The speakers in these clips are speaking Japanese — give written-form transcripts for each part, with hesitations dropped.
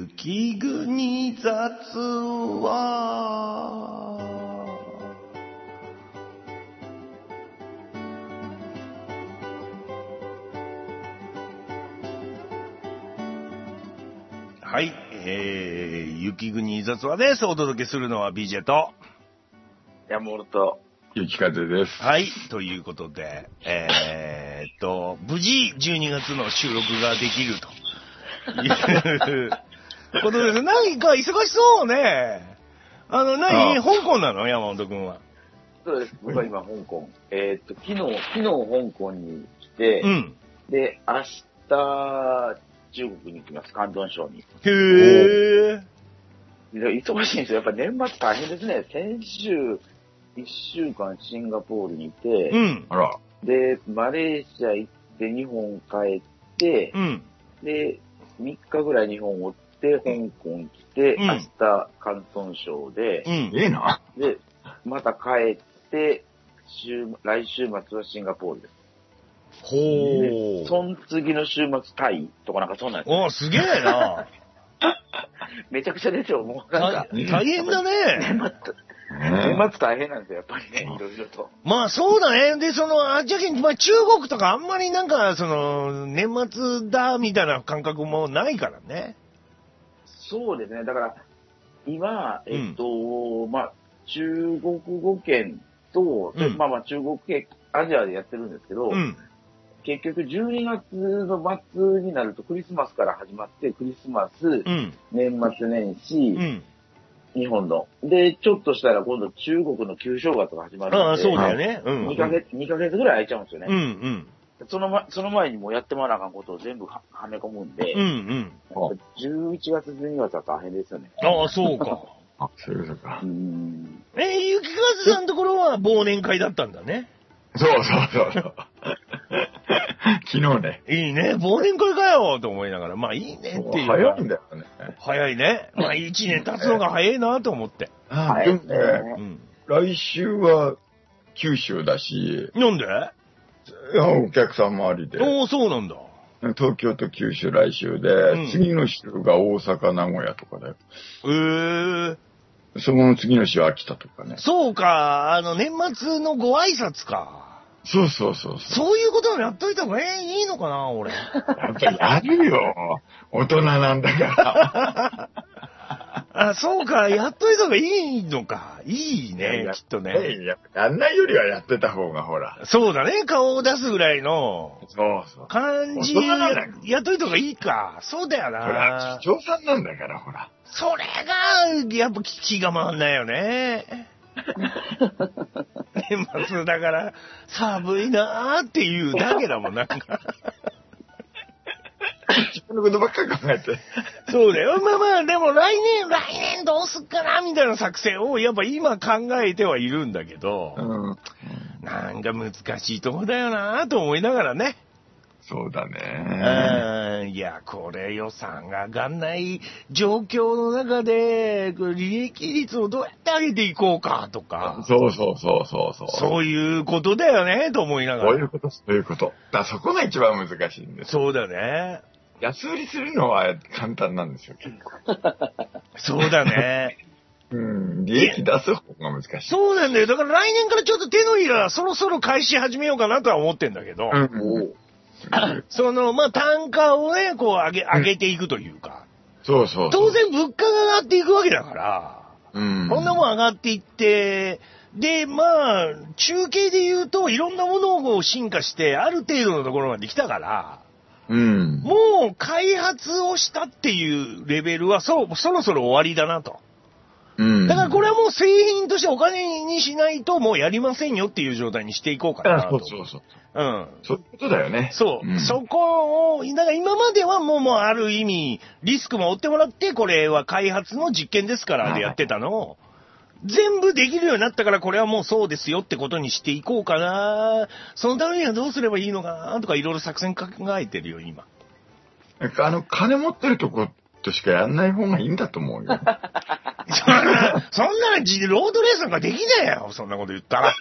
雪国雑話。はい、雪国雑話です。お届けするのは BJ と山本と雪風です。 はい、ということで、無事12月の収録ができるということです。何か忙しそうね。香港なの山本くんは。 そうです。僕は今香港。昨日香港に来て、 うん。で、 明日、中国に行きます。広東省に。 へー。 忙しいんですよ。やっぱ年末大変ですね。先週、1週間シンガポールにいて、 うん。 あら。 で、マレーシア行って日本帰って、 うん。で、 3日ぐらい日本おって、香港来て、 うん、 明日、広東省で、 うん。 な。 で、また帰って、来週末はシンガポールです。 ほー。 その次の週末タイとかなんかそうなんですよ。おー、すげえな。 めちゃくちゃですよ、もうなんか。 大変だね。 年末大変なんですよ、やっぱりね、いろいろと。 まあそうだね。で、じゃけん、まあ中国とかあんまりなんか、年末だみたいな感覚もないからね。 そうですね。だから、今、まあ、中国語圏と、 うん、 まあ中国圏、アジアでやってるんですけど、うん、結局12月の末になるとクリスマスから始まって、クリスマス、うん、年末年始、うん、日本の。で、ちょっとしたら今度中国の旧正月が始まるので。 ああ、そうだよね。うん、 2ヶ月ぐらい空いちゃうんですよね。 うんうん。 その前にもうやってもらわなあかんことを全部はめ込むんで。 うんうん。 11月、12月は大変ですよね。 ああ、そうか。 あ、そういうことか。 雪風さんのところは忘年会だったんだね。 そう。昨日ね。 いいね。忘年会かよと思いながら。まあいいねっていう。 早いんだよね。 早いね。まあ1年経つのが早いなと思って。 はい。でもね、来週は九州だし。 なんで？ お客さん周りで。 おー、そうなんだ。 東京と九州来週で、次の週が大阪、名古屋とかだよ。その次の週は秋田とかね。 そうか、年末のご挨拶か。 そう。 そういうこともやっといた方がいいのかな、俺。 やっぱりやるよ。大人なんだから。 あ、そうか、やっといた方がいいのか。いいね、きっとね。 やんないよりはやってた方がほら。そうだね、顔を出すぐらいの。 そう。 感じやっといた方がいいか。そうだよな。 ほら、長さんなんだからほら。 それが、やっぱ気が回んないよね。年末だから、寒いなーっていうだけだもん、なんか。 自分のことばっかり考えて。 そうだよ。まあ、でも来年どうすっかな、みたいな作戦を、やっぱ今考えてはいるんだけど、なんか難しいとこだよなと思いながらね。 そうだね。 いや、これ予算が上がんない状況の中で、利益率をどうやって上げていこうかとか。 そう。 そういうことだよね、と思いながら。 そういうこと。そこが一番難しいんです。 そうだね。 安売りするのは簡単なんですよ、結構。 そうだね。 利益出す方が難しい。 そうなんだよ。だから来年からちょっと手のひらそろそろ返し始めようかなとは思ってんだけど。まあ、単価をね、こう上げていくというか。 そう。 当然物価が上がっていくわけだから。こんなもん上がっていって、で、まあ、中継で言うといろんなものを進化して、ある程度のところまで来たから、もう開発をしたっていうレベルはそろそろ終わりだなと。だからこれはもう製品としてお金にしないともうやりませんよっていう状態にしていこうかなと。 そう。そういうことだよね。 そう。そこを、だから今まではもうある意味、リスクも負ってもらって、これは開発の実験ですからでやってたのを、全部できるようになったからこれはもうそうですよってことにしていこうかな。そのためにはどうすればいいのかなとかいろいろ作戦考えてるよ、今。 金持ってるとことしかやんない方がいいんだと思うよ。 そんなロードレースなんかできねえよ、そんなこと言ったら。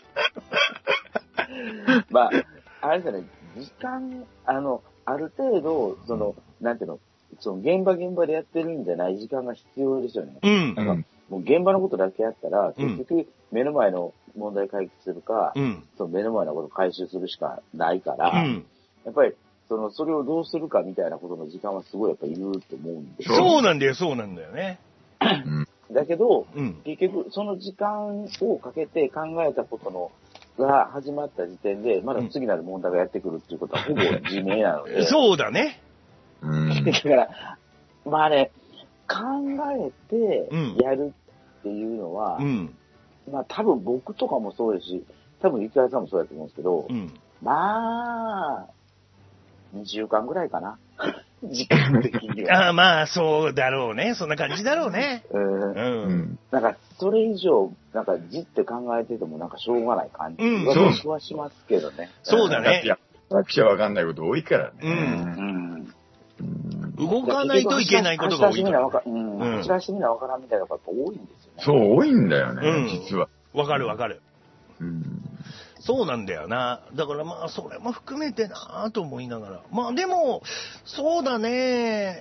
まあ、あれですよね、時間、ある程度、なんていうの、 その現場でやってるんじゃない時間が必要ですよね。 うん。 なんかもう現場のことだけやったら、結局目の前の問題解決するか、その目の前のことを回収するしかないから、やっぱりそれをどうするかみたいなことの時間はすごいやっぱいると思うんですよ。 そうなんだよね。 だけど、結局その時間をかけて考えたことのが始まった時点で、まだ次なる問題がやってくるっていうことはほぼ自明なので。 そうだね。 だから、まあね、考えてやるっていうのは、まあ多分僕とかもそうですし、多分池谷さんもそうだと思うんですけど、まあ、2週間ぐらいかな。時間的には。 まあ、そうだろうね。そんな感じだろうね。 なんか、それ以上、なんか、じって考えてても、なんか、しょうがない感じはしますけどね。 そうだね。 私はわかんないこと多いからね。 動かないといけないことが多いから。 走らしてみなわからんみたいなことが多いんですよね。 そう、多いんだよね、実は。 わかる。そうなんだよな。だからまあ、それも含めてなぁと思いながら。まあでも、そうだね。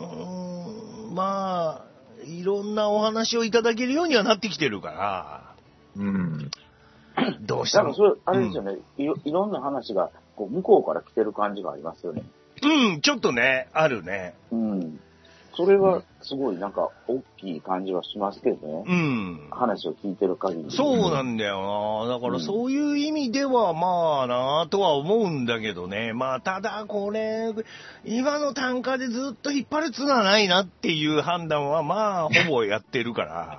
まあ、いろんなお話をいただけるようにはなってきてるから。どうしたの？ それ、あれですよね。いろんな話が、こう、向こうから来てる感じがありますよね。 ちょっとね、あるね。 それはすごいなんか大きい感じはしますけどね。話を聞いてる限り。 そうなんだよな。だからそういう意味ではまあなとは思うんだけどね。まあただこれ、今の単価でずっと引っ張るつのはないなっていう判断はまあほぼやってるから。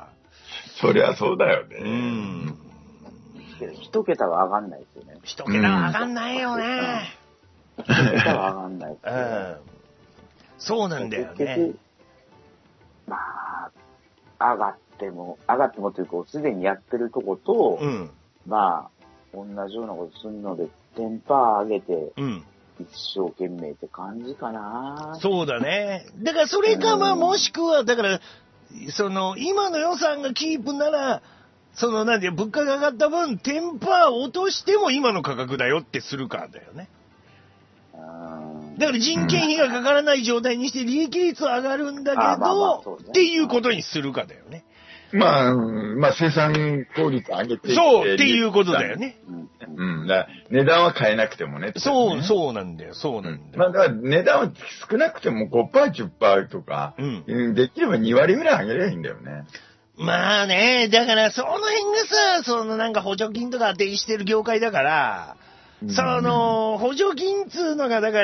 そりゃそうだよね。 一桁は上がんないですよね。 一桁は上がんないよね。 一桁は上がんないですよね。 そうなんだよね。 まあ、上がってもというか、すでにやってるとこと、まあ、同じようなことするので、テンパ上げて、一生懸命って感じかな。 そうだね。だからそれか、まあ、もしくは、だから、今の予算がキープなら、物価が上がった分、テンパを落としても今の価格だよってするかだよね。だから人件費がかからない状態にして利益率は上がるんだけど、っていうことにするかだよね。 まあ生産効率上げてそうっていうことだよね。 だ値段は変えなくてもね。 そうなんだよ。 まあだから値段は少なくても 5%、10% とか、できれば2割ぐらい上げればいいんだよね。 まあね、だからその辺がさ、なんか補助金とか当てにしてる業界だから、補助金っつうのが、だから、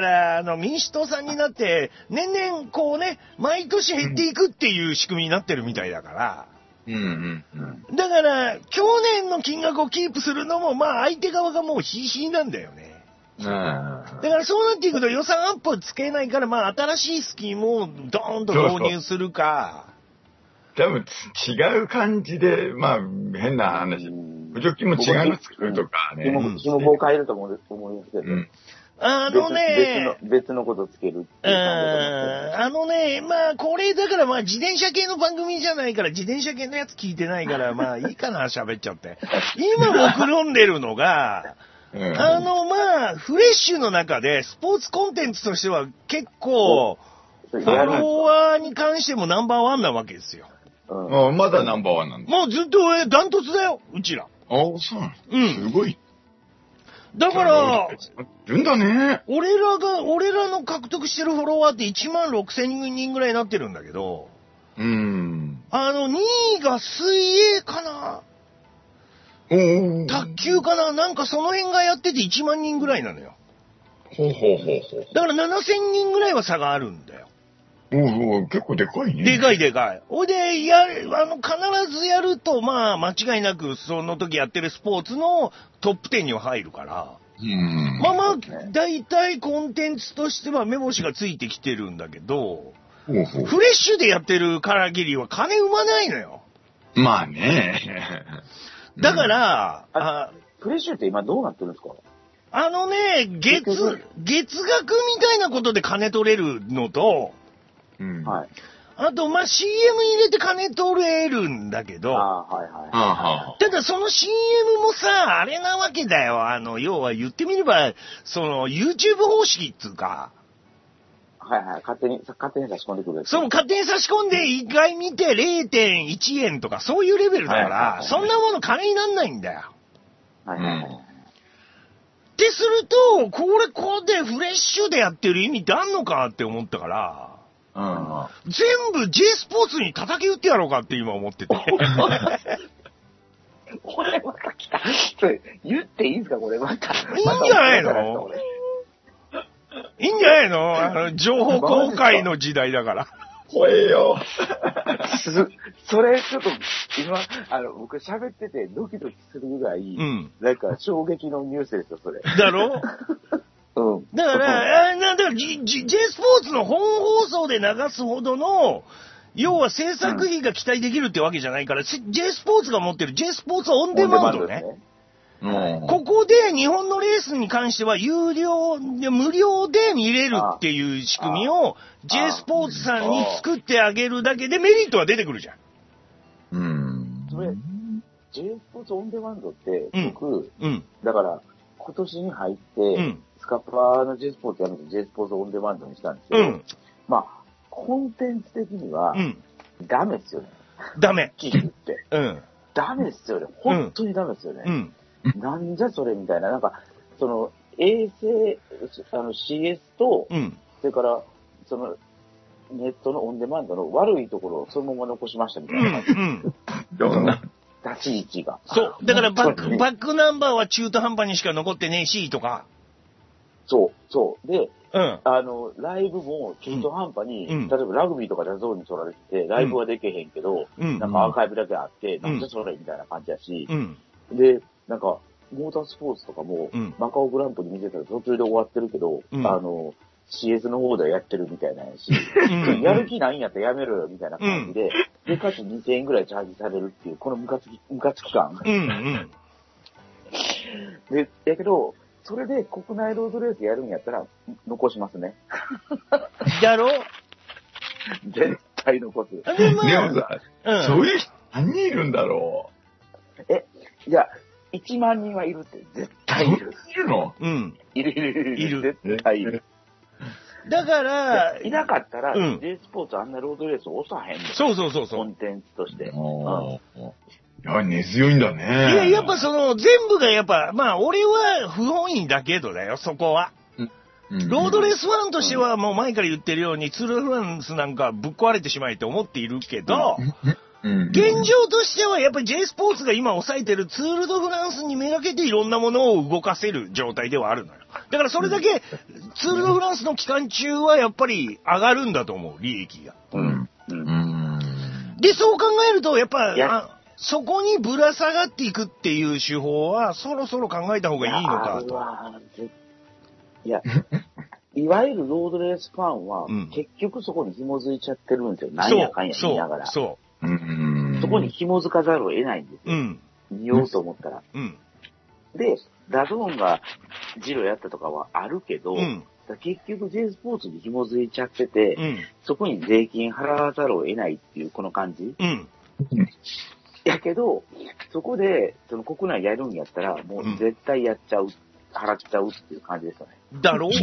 民主党さんになって、年々、こうね、毎年減っていくっていう仕組みになってるみたいだから。だから、去年の金額をキープするのも、まあ、相手側がもう必死なんだよね。だからそうなっていくと予算アップをつけないから、まあ、新しいスキームをドーンと導入するか。 多分、違う感じで、まあ、変な話。補助金も違うの作るとかね。 紐棒変えると思いますけど。別のことつけるっていうまあ、これ、だからまあ、自転車系の番組じゃないから、自転車系のやつ聞いてないから、まあ、いいかな、喋っちゃって。今僕飲んでるのが、まあ、フレッシュの中で、スポーツコンテンツとしては結構、フォロワーに関してもナンバーワンなわけですよ。 まだナンバーワンなんだ。 もうずっとダントツだよ、うちら。 そうなの？すごい。 だから、 いるんだね。 俺らの獲得してるフォロワーって16,000人ぐらいになってるんだけど、2位が水泳かな？卓球かな？なんかその辺がやってて1万人ぐらいなのよ。だから7,000人ぐらいは差があるんだよ。 結構でかいね。 でかい。ほいで、必ずやると、まあ、間違いなく、その時やってるスポーツのトップ10には入るから。だいたいコンテンツとしては目星がついてきてるんだけど、フレッシュでやってるからぎりは金生まないのよ。 まあね。 だから、 フレッシュって今どうなってるんですか？ 月額みたいなことで金取れるのと、あと、まあ、CM 入れて金取れるんだけど、ただその CM もさ、あれなわけだよ。要は言ってみれば、YouTube 方式っつうか、 はいはい。勝手に差し込んでくるやつ。 そう、勝手に差し込んで、一回見て 0.1 円とか、そういうレベルだから、そんなもの金になんないんだよ。 はいはいはい。 ってすると、ここでフレッシュでやってる意味ってあんのかって思ったから、全部 J スポーツに叩き打ってやろうかって今思ってて。 これまた来た。それ、言っていいんですかこれまた。 いいんじゃないの？いいんじゃないの？情報公開の時代だから。 怖えよ。 それちょっと、今、僕喋っててドキドキするぐらい、なんか衝撃のニュースですよ、それ。 だろ？うん。だから、J スポーツの本放送で流すほどの、要は制作費が期待できるってわけじゃないから、J スポーツが持ってる J スポーツオンデマンドね。ここで日本のレースに関しては無料で見れるっていう仕組みを J スポーツさんに作ってあげるだけでメリットは出てくるじゃん。 それ、J スポーツオンデマンドって僕、だから今年に入って、スカパーの J スポーツやめて J スポーツオンデマンドにしたんですけど、まあ、コンテンツ的には、ダメですよね。 ダメ。 聞いて。ダメですよね。本当にダメですよね。なんじゃそれみたいな。なんか、衛星、CS と、それから、ネットのオンデマンドの悪いところをそのまま残しましたみたいな感じ。 どんな立ち位置が。 そう。だからバックナンバーは中途半端にしか残ってねえし、とか。 そう。で、ライブも中途半端に、例えばラグビーとかダゾーンに取られてて、ライブはできへんけど、なんかアーカイブだけあって、なんじゃそれみたいな感じやし、で、なんか、モータースポーツとかも、マカオグランプリ見てたら途中で終わってるけど、CS の方ではやってるみたいなんやし、やる気ないんやったらやめろよみたいな感じで、で、かつ2000円ぐらいチャージされるっていう、このムカつき感。で、やけど、それで国内ロードレースやるんやったら、残しますね。 だろ？ 絶対残す。でもさ、そういう人何人いるんだろう？いや、1万人はいるって、絶対いる。 いるの？ いる。絶対いる。 だから、 いなかったら、J スポーツあんなロードレース押さへんの。 そう。 コンテンツとして。 根強いんだね。 いや、やっぱ全部がやっぱ、まあ、俺は不本意だけどだよ、そこは。ロードレースファンとしてはもう前から言ってるように、ツール・ド・フランスなんかぶっ壊れてしまえって思っているけど、現状としてはやっぱり J スポーツが今抑えてるツール・ド・フランスにめがけていろんなものを動かせる状態ではあるのよ。だからそれだけツール・ド・フランスの期間中はやっぱり上がるんだと思う、利益が。で、そう考えるとやっぱ、そこにぶら下がっていくっていう手法はそろそろ考えた方がいいのかと。 いや、いわゆるロードレースファンは、結局そこに紐づいちゃってるんですよ。なんやかんや言いながら。そこに紐づかざるを得ないんですよ。見ようと思ったら。で、ダゾーンがジロやったとかはあるけど、結局 J スポーツに紐づいちゃってて、そこに税金払わざるを得ないっていうこの感じ。やけど、そこで、国内やるんやったら、もう絶対やっちゃう、払っちゃうっていう感じですよね。 だろ？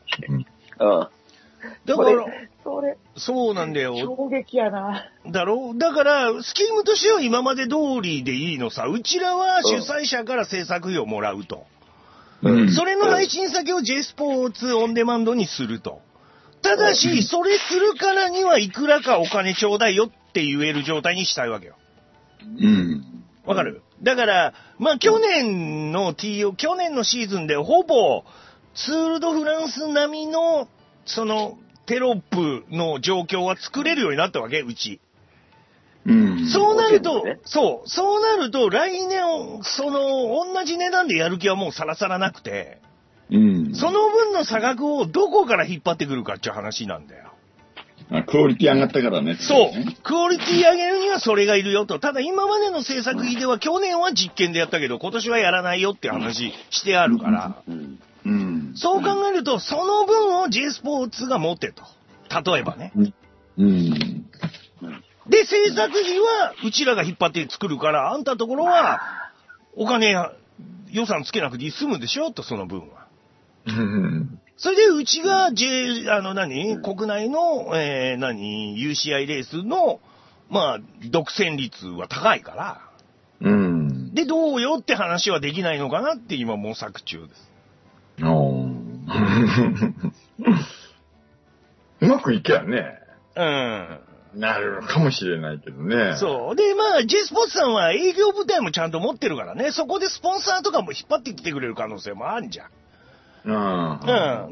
だから、そうなんだよ。 衝撃やな。 だろ？だから、スキームとしては今まで通りでいいのさ。うちらは主催者から制作費をもらうと。それの配信先を J スポーツオンデマンドにすると。ただし、それするからにはいくらかお金ちょうだいよって言える状態にしたいわけよ。わかる？だから、まあ、去年のシーズンでほぼ、ツール・ド・フランス並みの、テロップの状況は作れるようになったわけ、うち。そうなると、来年、同じ値段でやる気はもうさらさらなくて、その分の差額をどこから引っ張ってくるかっていう話なんだよ。 クオリティ上がったからね。 そう。クオリティ上げるにはそれがいるよと。ただ今までの制作費では去年は実験でやったけど今年はやらないよって話してあるから。そう考えるとその分を J スポーツが持ってと。例えばね。で、制作費はうちらが引っ張って作るから、あんたところはお金予算つけなくて済むでしょと、その分は。 それでうちが国内の、UCI レースの、まあ、独占率は高いから。 うん。 で、どうよって話はできないのかなって今模索中です。 うまくいけばね。 うん。 なるかもしれないけどね。 そう。で、まあ、J スポーツさんは営業部隊もちゃんと持ってるからね、そこでスポンサーとかも引っ張ってきてくれる可能性もあるじゃん。 うん。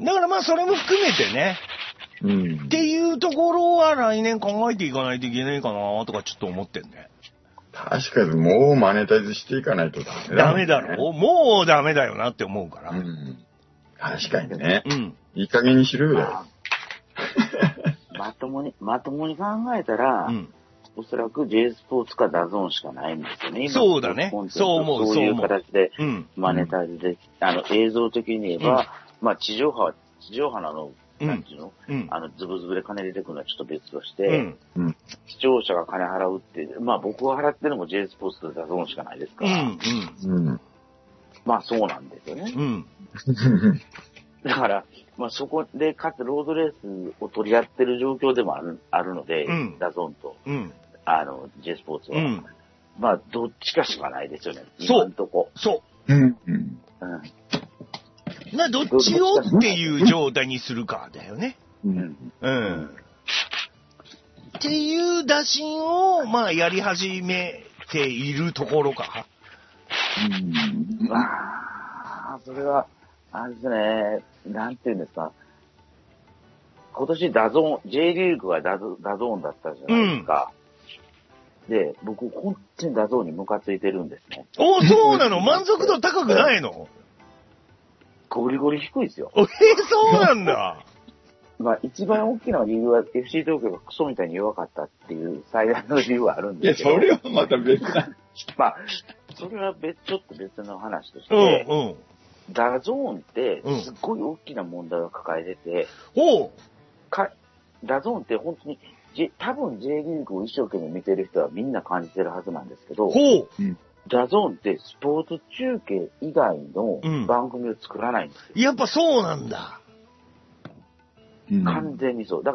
だからまあ、それも含めてね。っていうところは来年考えていかないといけないかなとかちょっと思ってんね。 確かにもうマネタイズしていかないとダメだ、ね。 ダメだろ？もうダメだよなって思うから。 確かにね。いい加減にしろよ。 まともに考えたら、おそらく J スポーツかダゾーンしかないんですよね。 そうだね。そう思う。 そういう形でマネタイズで、映像的に言えば、まあ地上波の、なんていうの、ズブズブで金出てくるのはちょっと別として、視聴者が金払うって、まあ僕が払ってるのも J スポーツとダゾーンしかないですから。まあそうなんですよね。だから、まあそこでかつロードレースを取り合ってる状況でもあるので、ダゾーンと、J スポーツは。まあどっちかしかないですよね。今んとこ。 そう。どっちをっていう状態にするかだよね。っていう打診を、まあやり始めているところか。 まあ、それは、あれですね、なんていうんですか。今年ダゾーン、J リーグがダゾーンだったじゃないですか。で、僕、本当にダゾーンにムカついてるんですね。 お、そうなの？満足度高くないの？ ゴリゴリ低いですよ。 そうなんだ。 まあ、一番大きな理由は FC 東京がクソみたいに弱かったっていう最大の理由はあるんですけど。 いや、それはまた別な。 まあ、それはちょっと別の話として、ダゾーンってすっごい大きな問題を抱えてて、ダゾーンって本当に、多分 J リーグを一生懸命見てる人はみんな感じてるはずなんですけど、ダゾーンってスポーツ中継以外の番組を作らないんですよ。 やっぱそうなんだ。 完全にそう。だから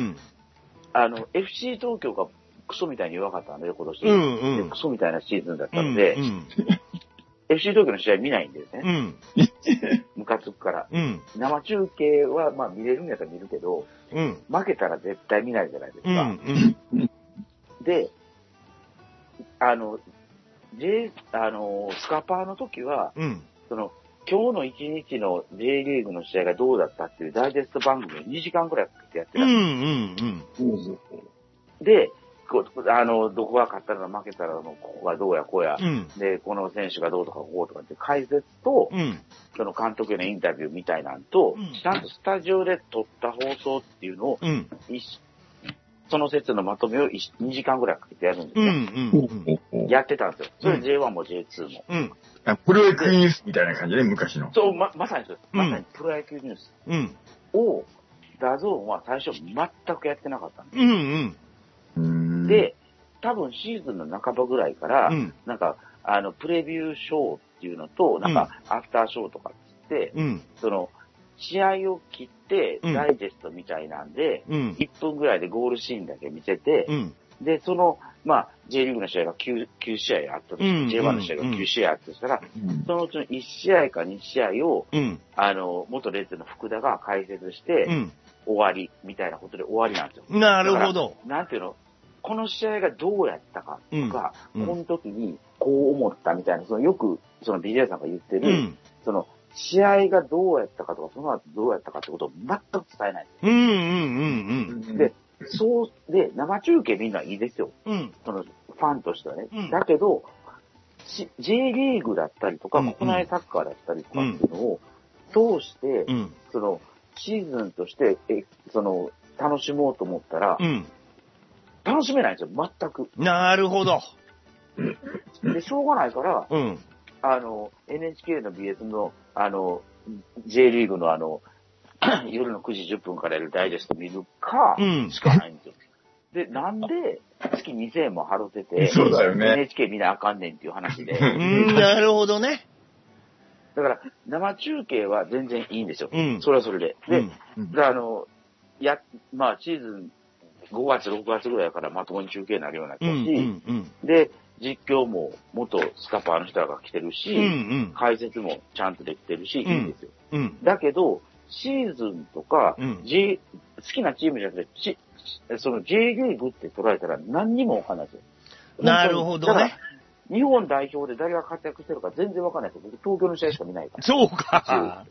、FC 東京がクソみたいに弱かったんで、今年。クソみたいなシーズンだったので、FC 東京の試合見ないんですね。ムカつくから。生中継はまあ見れるんやったら見るけど、負けたら絶対見ないじゃないですか。で、スカパーの時は、今日の1日の J リーグの試合がどうだったっていうダイジェスト番組を2時間くらいかけてやってたんですで、どこが勝ったの負けたらここがどうやこうや、で、この選手がどうとかこうとかって解説と、その監督へのインタビューみたいなんと、ちゃんとスタジオで撮った放送っていうのを、その説のまとめを2時間くらいかけてやるんですよ。やってたんですよ。それ J1 も J2 も。 プロ野球ニュースみたいな感じで、昔の。 そう、まさにそうです。まさにプロ野球ニュースを、ダゾーンは最初全くやってなかったんです。で、多分シーズンの半ばぐらいから、なんか、プレビューショーっていうのと、なんか、アフターショーとかって、その、試合を切って、ダイジェストみたいなんで、1分ぐらいでゴールシーンだけ見せて、で、その、まあ、J リーグの試合が9試合あったとして、J1 の試合が9試合あったとしたら、そのうちの1試合か2試合を、元レッズの福田が解説して、終わり、みたいなことで終わりなんですよ。 なるほど。 なんていうの、この試合がどうやったかとか、この時にこう思ったみたいな、よく、BJ さんが言ってる、試合がどうやったかとか、その後どうやったかってことを全く伝えない。で、で、生中継みんないいですよ。そのファンとしてはね。だけど、J リーグだったりとか、国内サッカーだったりとかっていうのを通して、シーズンとして、楽しもうと思ったら、楽しめないんですよ、全く。 なるほど。 で、しょうがないから、NHK の BS の、J リーグの夜の9時10分からやるダイジェスト見るか、しかないんですよ。で、なんで、月2000円も払ってて、 そうだよね。 NHK 見なあかんねんっていう話で。 なるほどね。 だから、生中継は全然いいんですよ。それはそれで。で、まあ、シーズン5月、6月ぐらいからまともに中継になるようになったし、で、実況も元スカパーの人らが来てるし、解説もちゃんとできてるし、いいんですよ。だけど、シーズンとか、好きなチームじゃなくて、その J リーグって捉えたら何にもわかんないですよ。 なるほどね。 日本代表で誰が活躍してるか全然わかんないですよ。僕、東京の試合しか見ないから。 そうか。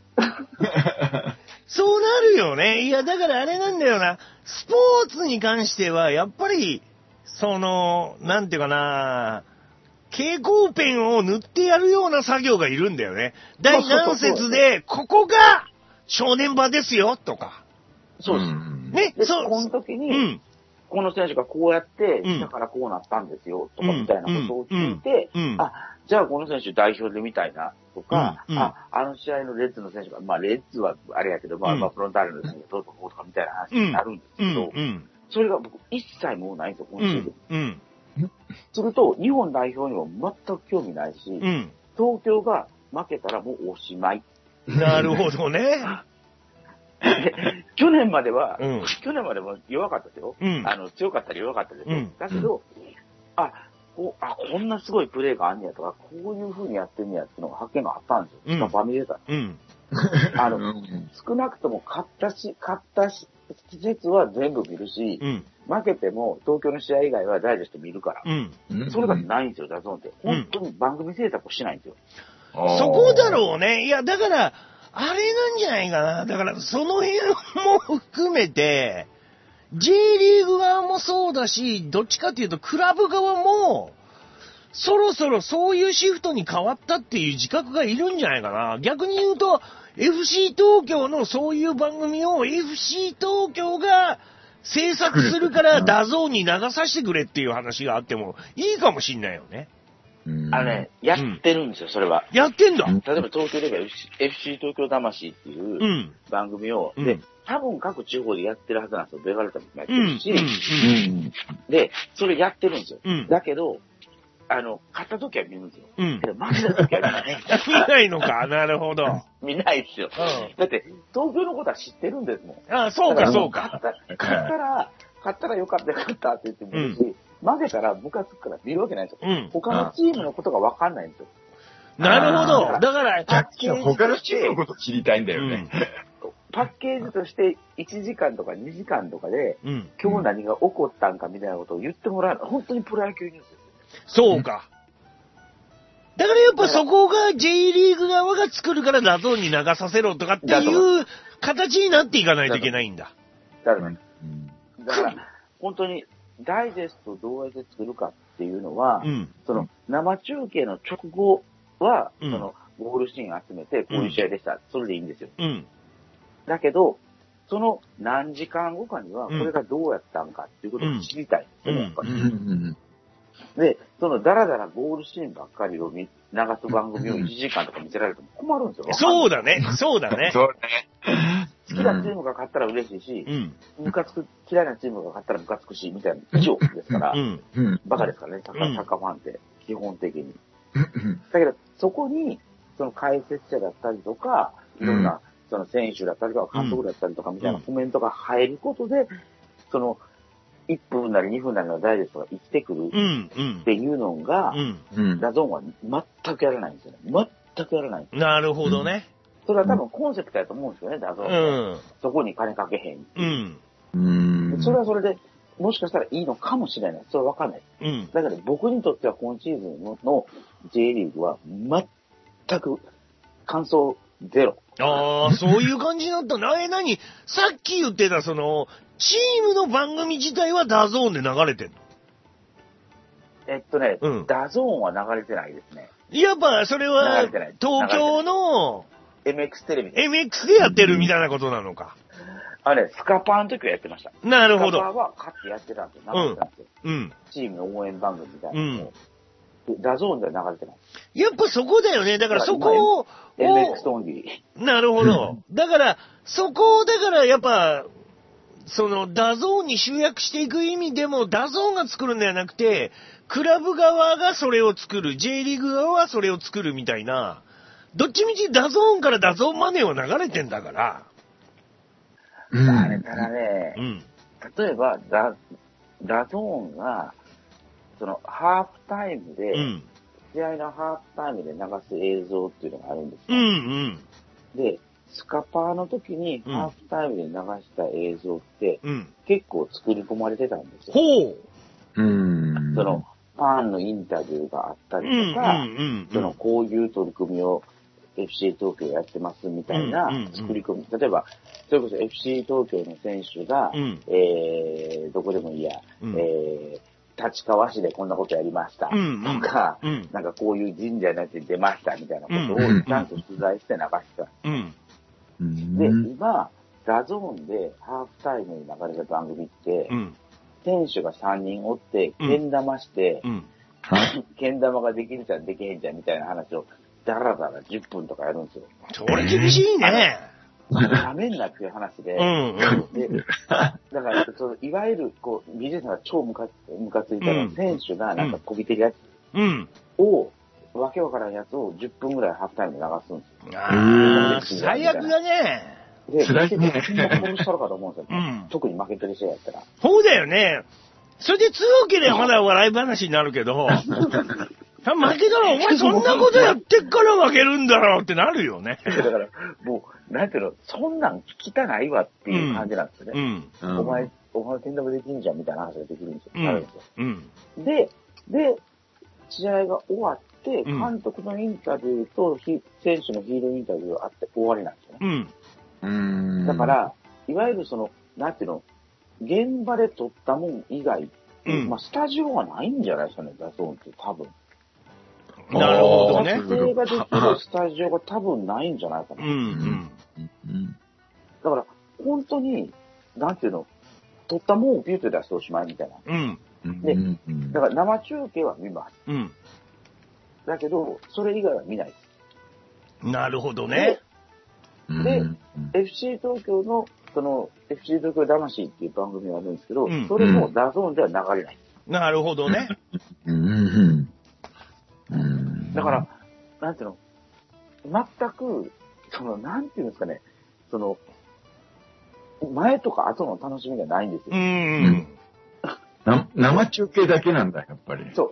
そうなるよね。いや、だからあれなんだよな。スポーツに関しては、やっぱり、なんていうかな、蛍光ペンを塗ってやるような作業がいるんだよね。第何節で、ここが正念場ですよ、とか。 そうです。ね、そう。この時に、この選手がこうやって、だからこうなったんですよ、とかみたいなことを聞いて、じゃあこの選手代表で見たいな、とか、あの試合のレッズの選手が、まあレッズはあれやけど、まあフロンターレの選手がどうとこうとかみたいな話になるんですけど、それが僕一切もうないんですよ、今シーズン。すると、日本代表にも全く興味ないし、東京が負けたらもうおしまい。 なるほどね。 去年までも弱かったですよ。強かったり弱かったですよ。だけど、こんなすごいプレーがあんねやとか、こういう風にやってんねやっていうのが発見があったんですよ。スカパー見れたら。少なくとも勝った施設は全部見るし、負けても東京の試合以外はダイジェスト見るから。それがないんですよ、ダゾーンって。本当に番組制作しないんですよ。 そこだろうね。いや、だから、あれなんじゃないかな。だから、その辺も含めて、J リーグ側もそうだし、どっちかっていうと、クラブ側も、そろそろそういうシフトに変わったっていう自覚がいるんじゃないかな。逆に言うと、FC 東京のそういう番組を FC 東京が制作するからダゾーンに流させてくれっていう話があってもいいかもしんないよね。 やってるんですよ、それは。 やってんだ。 例えば東京で言えば FC 東京魂っていう番組を、で、多分各地方でやってるはずなんですよ。ベガルタもやってるし、で、それやってるんですよ。だけど、勝った時は見るんですよ。けど負けた時は見ない。 見ないのか、なるほど。 見ないですよ。だって、東京のことは知ってるんですもん。 ああ、そうか、そうか。 勝ったらよかったって言ってもいいし、負けたらムカつくから見るわけないんですよ。他のチームのことがわかんないんですよ。 なるほど。だから、 他のチームのこと知りたいんだよね。 パッケージとして1時間とか2時間とかで、今日何が起こったんかみたいなことを言ってもらうの。本当にプロ野球ニュースですよ。 そうか。だからやっぱそこが J リーグ側が作るからダゾーンに流させろとかっていう形になっていかないといけないんだ。 だから本当にダイジェストをどうやって作るかっていうのは、その生中継の直後は、そのゴールシーン集めてこういう試合でした。それでいいんですよ。だけど、その何時間後かにはこれがどうやったんかっていうことを知りたいですよね、やっぱり。で、そのダラダラゴールシーンばっかりを流す番組を1時間とか見せられても困るんですよ。 そうだね。 そうね。 好きなチームが勝ったら嬉しいし、嫌いなチームが勝ったらムカつくし、みたいな以上ですから、バカですからね、サッカーファンって、基本的に。だけど、そこに、その解説者だったりとか、いろんな、その選手だったりとか、監督だったりとかみたいなコメントが入ることで、その、1分なり2分なりのダイジェストが生きてくるっていうのが、ダゾーンは全くやらないんですよね。全くやらない。 なるほどね。 それは多分コンセプトだと思うんですよね、ダゾーンは。そこに金かけへん。それはそれで、もしかしたらいいのかもしれない。それはわかんない。だから僕にとっては今シーズンの J リーグは全く感想ゼロ。 ああ、そういう感じになったな。何さっき言ってたその、チームの番組自体はダゾーンで流れてんの？ダゾーンは流れてないですね。 やっぱそれは東京の MX テレビ。 MX でやってるみたいなことなのか。 スカパーの時はやってました。 なるほど。 スカパーは勝ってやってたんですよ。流れてたんですよ。チームの応援番組みたいなのを。ダゾーンでは流れてない。 やっぱそこだよね。だからそこを。 MX オンリー。なるほど。だから、そこを、だからやっぱ、そのダゾーンに集約していく意味でも、ダゾーンが作るんではなくて、クラブ側がそれを作る、J リーグ側はそれを作るみたいな、 どっちみちダゾーンからダゾーンマネーを流れてんだから。 まあね、ただね、例えばダゾーンが、そのハーフタイムで、試合のハーフタイムで流す映像っていうのがあるんですよ。で、スカパーの時にハーフタイムで流した映像って、結構作り込まれてたんですよ。その、ファンのインタビューがあったりとか、その、こういう取り組みを FC 東京やってますみたいな作り込み。例えば、それこそ FC 東京の選手が、どこでもいいや、立川市でこんなことやりました。とか、なんかこういう神社になって出ましたみたいなことをちゃんと取材して流してた。で、今、ダゾーンでハーフタイムに流れた番組って、選手が3人おって、けん玉して、けん玉ができるじゃん、できへんじゃんみたいな話を、だらだら10分とかやるんですよ。 それ厳しいね。 ダメになっていう話で、でだからその、いわゆる、こう、美術さんが超ムカついたら、選手がなんかこびてるやつを、わけわからんやつを10分ぐらいハーフタイムで流すんですよ。 最悪だね。 で、殺したのかと思うんですよ。特に負けてる試合やったら。 そうだよね。それで強ければまだ笑い話になるけど、負けたらお前そんなことやってっから負けるんだろうってなるよね。 だから、もう、なんていうの、そんなん聞きたないわっていう感じなんですよね。お前けん玉できんじゃんみたいな話ができるんですよ。なるんですよ。で、試合が終わって、監督のインタビューと選手のヒーローインタビューがあって終わりなんですよね。だから、いわゆるその、なんていうの、現場で撮ったもん以外、まあ、スタジオはないんじゃないですかね、ダゾーンって多分。 なるほどね。 撮影ができるスタジオが多分ないんじゃないかな。だから、本当に、なんていうの、撮ったもんをピューって出しておしまいみたいな。で、だから生中継は見ます。だけど、それ以外は見ないです。 なるほどね。 で、FC 東京の、その、FC 東京魂っていう番組があるんですけど、それもダゾーンでは流れない。 なるほどね。 だから、なんていうの、全く、その、なんていうんですかね、その、前とか後の楽しみがないんですよ。 生中継だけなんだ、やっぱり。 そう。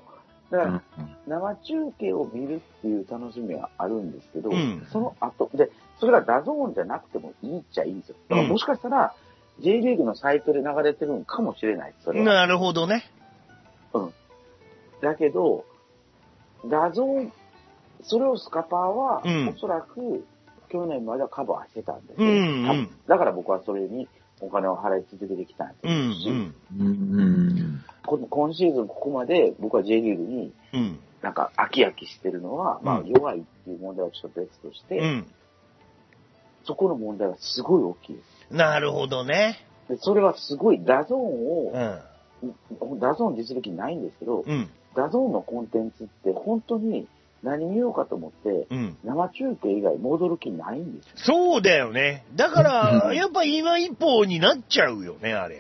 だから、生中継を見るっていう楽しみはあるんですけど、その後、で、それがダゾーンじゃなくてもいいっちゃいいんですよ。だからもしかしたら、J リーグのサイトで流れてるのかもしれない。それは。 なるほどね。 だけど、ダゾーン、それをスカパーは、おそらく、去年まではカバーしてたんですよ。だから僕はそれにお金を払い続けてきたんですし、今シーズンここまで僕は J リーグに、なんか飽き飽きしてるのは、まあ弱いっていう問題はちょっと別として、そこの問題はすごい大きいです。 なるほどね。 でそれはすごいダゾーンを、ダゾーン実力ないんですけど、ダゾーンのコンテンツって本当に何見ようかと思って、生中継以外戻る気ないんですよ。 そうだよね。だから、やっぱ今一歩になっちゃうよね、あれ。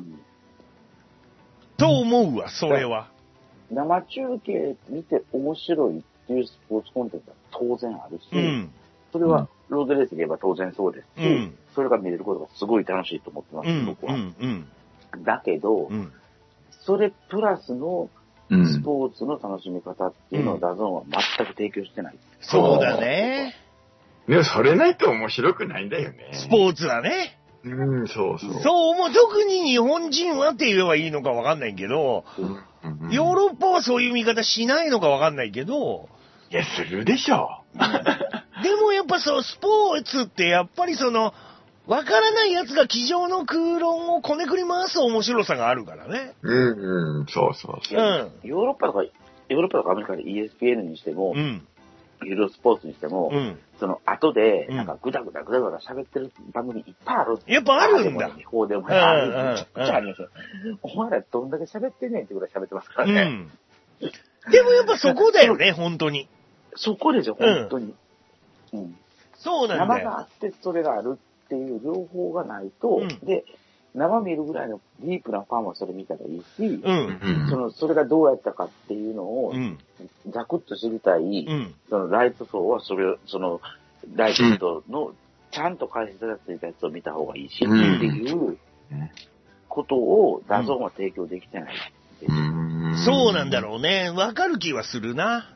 と思うわ、それは。 生中継見て面白いっていうスポーツコンテンツは当然あるし、それはロードレースで言えば当然そうですし、それが見れることがすごい楽しいと思ってます、僕は。だけど、それプラスのスポーツの楽しみ方っていうのをダゾーンは全く提供してない。 そうだね。 でもそれないと面白くないんだよね。 スポーツはね。 そう。 そう思う。特に日本人はって言えばいいのかわかんないけど、ヨーロッパはそういう見方しないのかわかんないけど、 いや、するでしょ。 でもやっぱそう、スポーツってやっぱりその、わからない奴が机上の空論をこねくり回す面白さがあるからね。 そう。 ヨーロッパとかアメリカで ESPN にしても、ユーロスポーツにしても、その後で、なんかぐだぐだ喋ってる番組いっぱいある。 やっぱあるんだ。 こうでもある。めちゃくちゃありますよ。お前らどんだけ喋ってんねんってぐらい喋ってますからね。 でもやっぱそこだよね、本当に。 そこですよ、本当に。 そうなんだよ。 生があってそれがあるっていう両方がないと、で、生見るぐらいのディープなファンはそれ見たらいいし、それがどうやったかっていうのを、 ざくっと知りたい、そのライト層はそれを、その、ライトの、ちゃんと解説がついたやつを見た方がいいし、っていうことをダゾーンは提供できてない。 そうなんだろうね。わかる気はするな。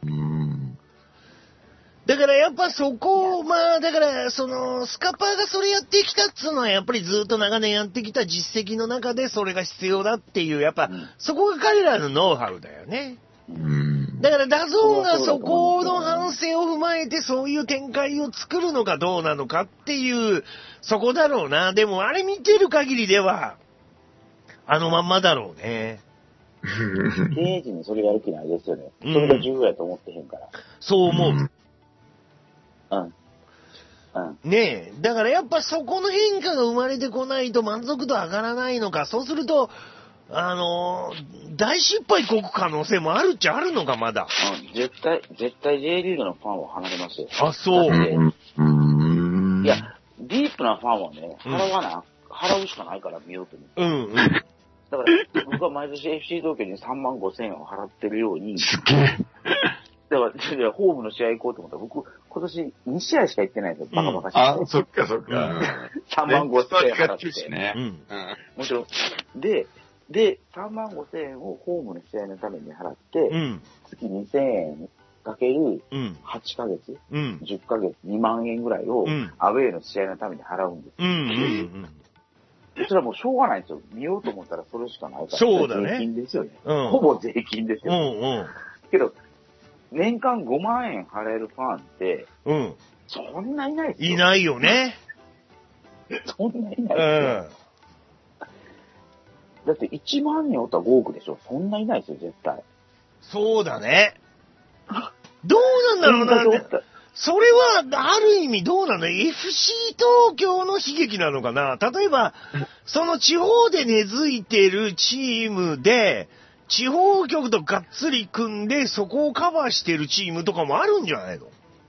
だからやっぱそこを、まあだからそのスカパーがそれやってきたっつうのはやっぱりずっと長年やってきた実績の中でそれが必要だっていう、やっぱそこが彼らのノウハウだよね。だからダゾーンがそこの反省を踏まえてそういう展開を作るのかどうなのかっていう、そこだろうな。でもあれ見てる限りでは、あのまんまだろうね。 経営陣にそれやる気ないですよね。それが重要やと思ってへんから。 そう思う。ねえ。だからやっぱそこの変化が生まれてこないと満足度上がらないのか。そうすると、大失敗こく可能性もあるっちゃあるのか、まだ。 絶対 J リーグのファンは離れますよ。 あ、そう。 いや、ディープなファンはね、払うしかないから見ようと思って。だから、僕は毎年 FC 東京に3万5千円を払ってるように、だから、ホームの試合行こうと思ったら、僕、今年2試合しか行ってないんですよ。バカバカしい。 あ、そっかそっか。 3万5千円払って。もちろん。で、3万5千円をホームの試合のために払って、月2000円かける8ヶ月、10ヶ月、2万円ぐらいをアウェーの試合のために払うんです。それはもうしょうがないんですよ。見ようと思ったらそれしかないから。 そうだね。 税金ですよね。ほぼ税金ですよ。けど、年間5万円払えるファンって、そんないないですよ。 いないよね。 そんないないですよ。だって1万人おったら5億でしょ。そんないないですよ、絶対。 そうだね。どうなんだろうなって。それは、ある意味どうなの？ FC 東京の悲劇なのかな？例えば、その地方で根付いてるチームで、地方局とがっつり組んで、そこをカバーしてるチームとかもあるんじゃないの？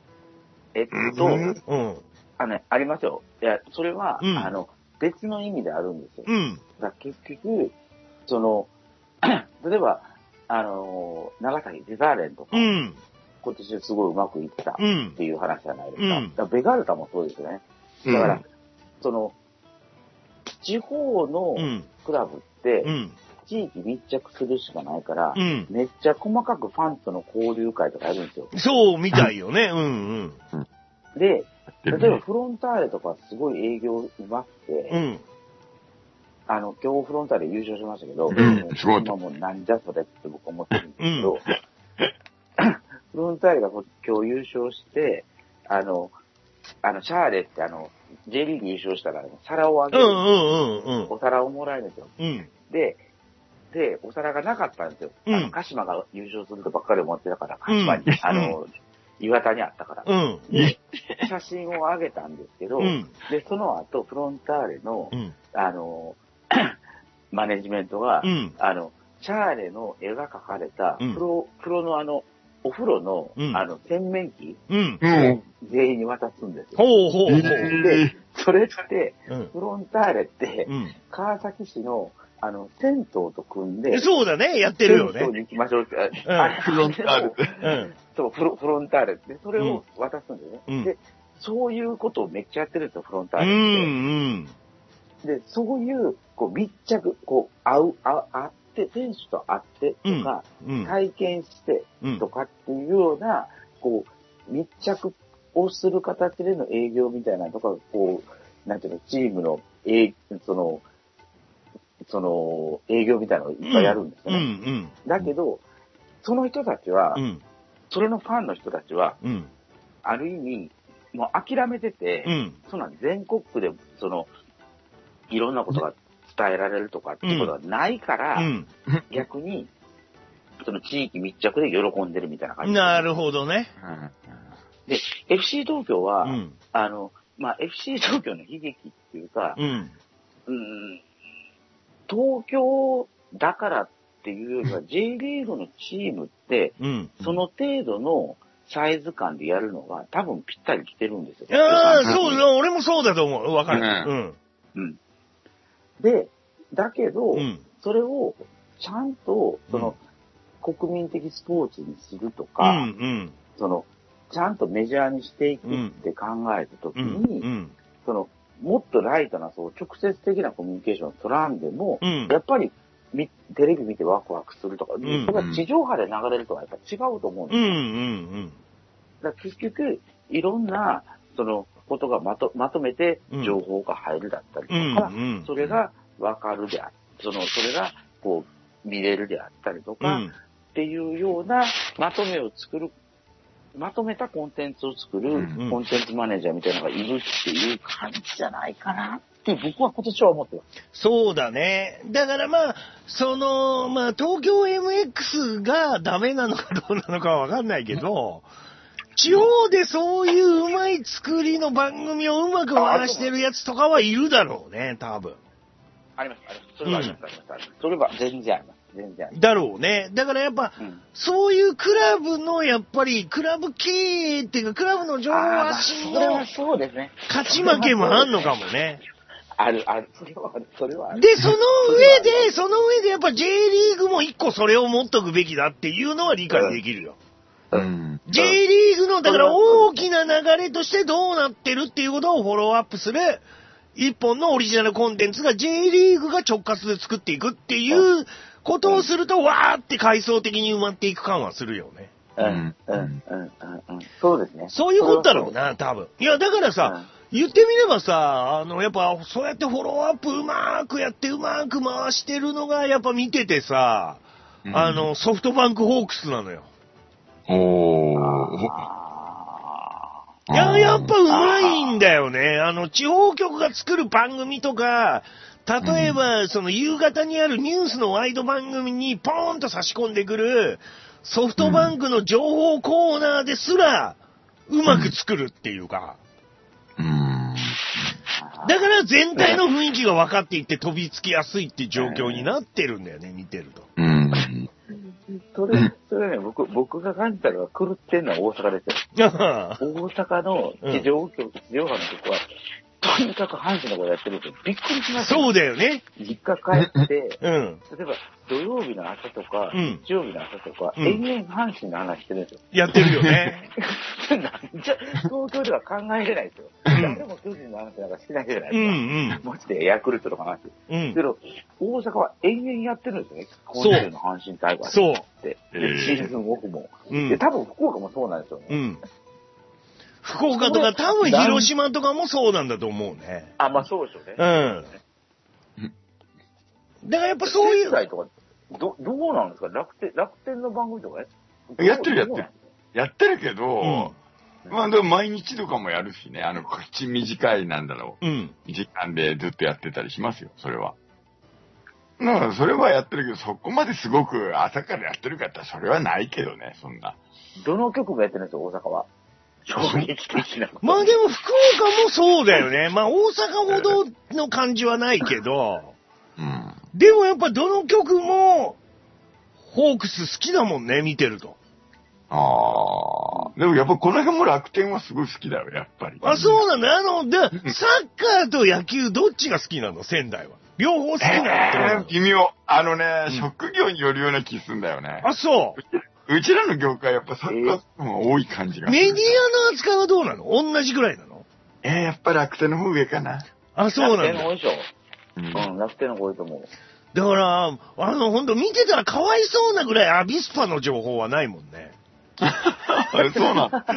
ありますよ。いや、それは、別の意味であるんですよ。だ結局、例えば、長崎デザーレンとか、今年すごいうまくいったっていう話じゃないですか。だからベガルタもそうですよね。だから、地方のクラブって、地域密着するしかないから、めっちゃ細かくファンとの交流会とかやるんですよ。 そうみたいよね。 で、例えばフロンターレとかすごい営業うまくて、今日フロンターレ優勝しましたけど、今もうなんじゃそれって僕思ってるんですけど、フロンターレが今日優勝して、シャーレってJ リーグ優勝したら、皿をあげる。お皿をもらえるんですよ。で、お皿がなかったんですよ。鹿島が優勝するとばっかり思ってたから、鹿島に、岩田にあったから。で、写真をあげたんですけど、で、その後、フロンターレの、マネジメントが、シャーレの絵が描かれた、プロのお風呂の、洗面器、全員に渡すんですよ。で、それって、フロンターレって、川崎市の、銭湯と組んで、 そうだね、やってるよね。 銭湯に行きましょうって、フロンターレって。そう、フロンターレって、それを渡すんですよね。で、そういうことをめっちゃやってるんですよ、フロンターレって。で、そういう、密着、会って、選手と会ってとか、体験してとかっていうような、密着をする形での営業みたいなとか、なんていうの、チームの、営業みたいなのをいっぱいやるんですよね。だけど、その人たちは、それのファンの人たちは、ある意味、もう諦めてて、そんな全国区で、いろんなことが伝えられるとかっていうことがないから、逆に、地域密着で喜んでるみたいな感じ。 なるほどね。 で、FC 東京は、FC 東京の悲劇っていうか、東京だからっていうよりは、J リーグのチームって、その程度のサイズ感でやるのが多分ぴったり来てるんですよ。 そう、俺もそうだと思う。わかる。 で、だけど、それをちゃんと、 国民的スポーツにするとか、ちゃんとメジャーにしていくって考えたときに、もっとライトな、直接的なコミュニケーションを取らんでも、やっぱり、テレビ見てワクワクするとか、それが地上波で流れるとはやっぱ違うと思うんですよ。だから結局、いろんな、ことがまとめて情報が入るだったりとか、それがわかるであそれが、こう、見れるであったりとか、っていうようなまとめたコンテンツを作るコンテンツマネージャーみたいなのがいるっていう感じじゃないかなって僕は今年は思ってます。 そうだね。だから東京 MX がダメなのかどうなのかはわかんないけど、地方でそういううまい作りの番組をうまく回してるやつとかはいるだろうね、多分。 あります。それはあります。それは全然あります。 だろうね。だからやっぱ、そういうクラブの、やっぱり、クラブ経営っていうか、クラブの情報発信の、 そうですね。 勝ち負けもあんのかもね。 ある。それはある。 で、その上でやっぱ J リーグも一個それを持っとくべきだっていうのは理解できるよ。J リーグの、だから大きな流れとしてどうなってるっていうことをフォローアップする、一本のオリジナルコンテンツが J リーグが直轄で作っていくっていうことをすると、わーって階層的に埋まっていく感はするよね。 そうですね。 そういうことだろうな、多分。いや、だからさ、言ってみればさ、やっぱ、そうやってフォローアップうまーくやってうまーく回してるのが、やっぱ見ててさ、ソフトバンクホークスなのよ。やっぱうまいんだよね。地方局が作る番組とか、例えば、夕方にあるニュースのワイド番組にポーンと差し込んでくる、ソフトバンクの情報コーナーですら、うまく作るっていうか。だから全体の雰囲気が分かっていって飛びつきやすいっていう状況になってるんだよね、見てると。 それね、僕が感じたのは狂ってんのは大阪ですよ。大阪の地上波のとこは、とにかく阪神のことやってるんですよ。びっくりしました。 そうだよね。 実家帰って、例えば土曜日の朝とか、日曜日の朝とか、延々阪神の話してるんですよ。 やってるよね。 なんじゃ、東京では考えれないですよ。誰も巨人の話なんかしてないじゃないですか。もちでヤクルトとか話してる。けど、大阪は延々やってるんですよね。今週の阪神タイガースって。シーズンオフも。で、多分福岡もそうなんですよね。 福岡とか多分広島とかもそうなんだと思うね。 まあそうでしょうね。 だからやっぱそういう。 どうなんですか楽天の番組とかやってるけど、まあでも毎日とかもやるしね、口短いなんだろう。時間でずっとやってたりしますよ、それは。だからそれはやってるけど、そこまですごく朝からやってるかってそれはないけどね、そんな。 どの局がやってるんですよ、大阪は。衝撃的な。 まあでも福岡もそうだよね。まあ大阪ほどの感じはないけど、でもやっぱどの局もホークス好きだもんね、見てると。 でもやっぱこの辺も楽天はすごい好きだよ、やっぱり。 そうなんだ。サッカーと野球どっちが好きなの、仙台は。両方好きなの？ 微妙。職業によるような気すんだよね。 そう。 うちらの業界やっぱサッカーも多い感じが。 メディアの扱いはどうなの？同じぐらいなの？ やっぱ楽天の方上かな。 そうなんだ。 楽天の多いでしょ。楽天の方が多いと思う。 だから、ほんと見てたらかわいそうなぐらいアビスパの情報はないもんね。 そうなんだ。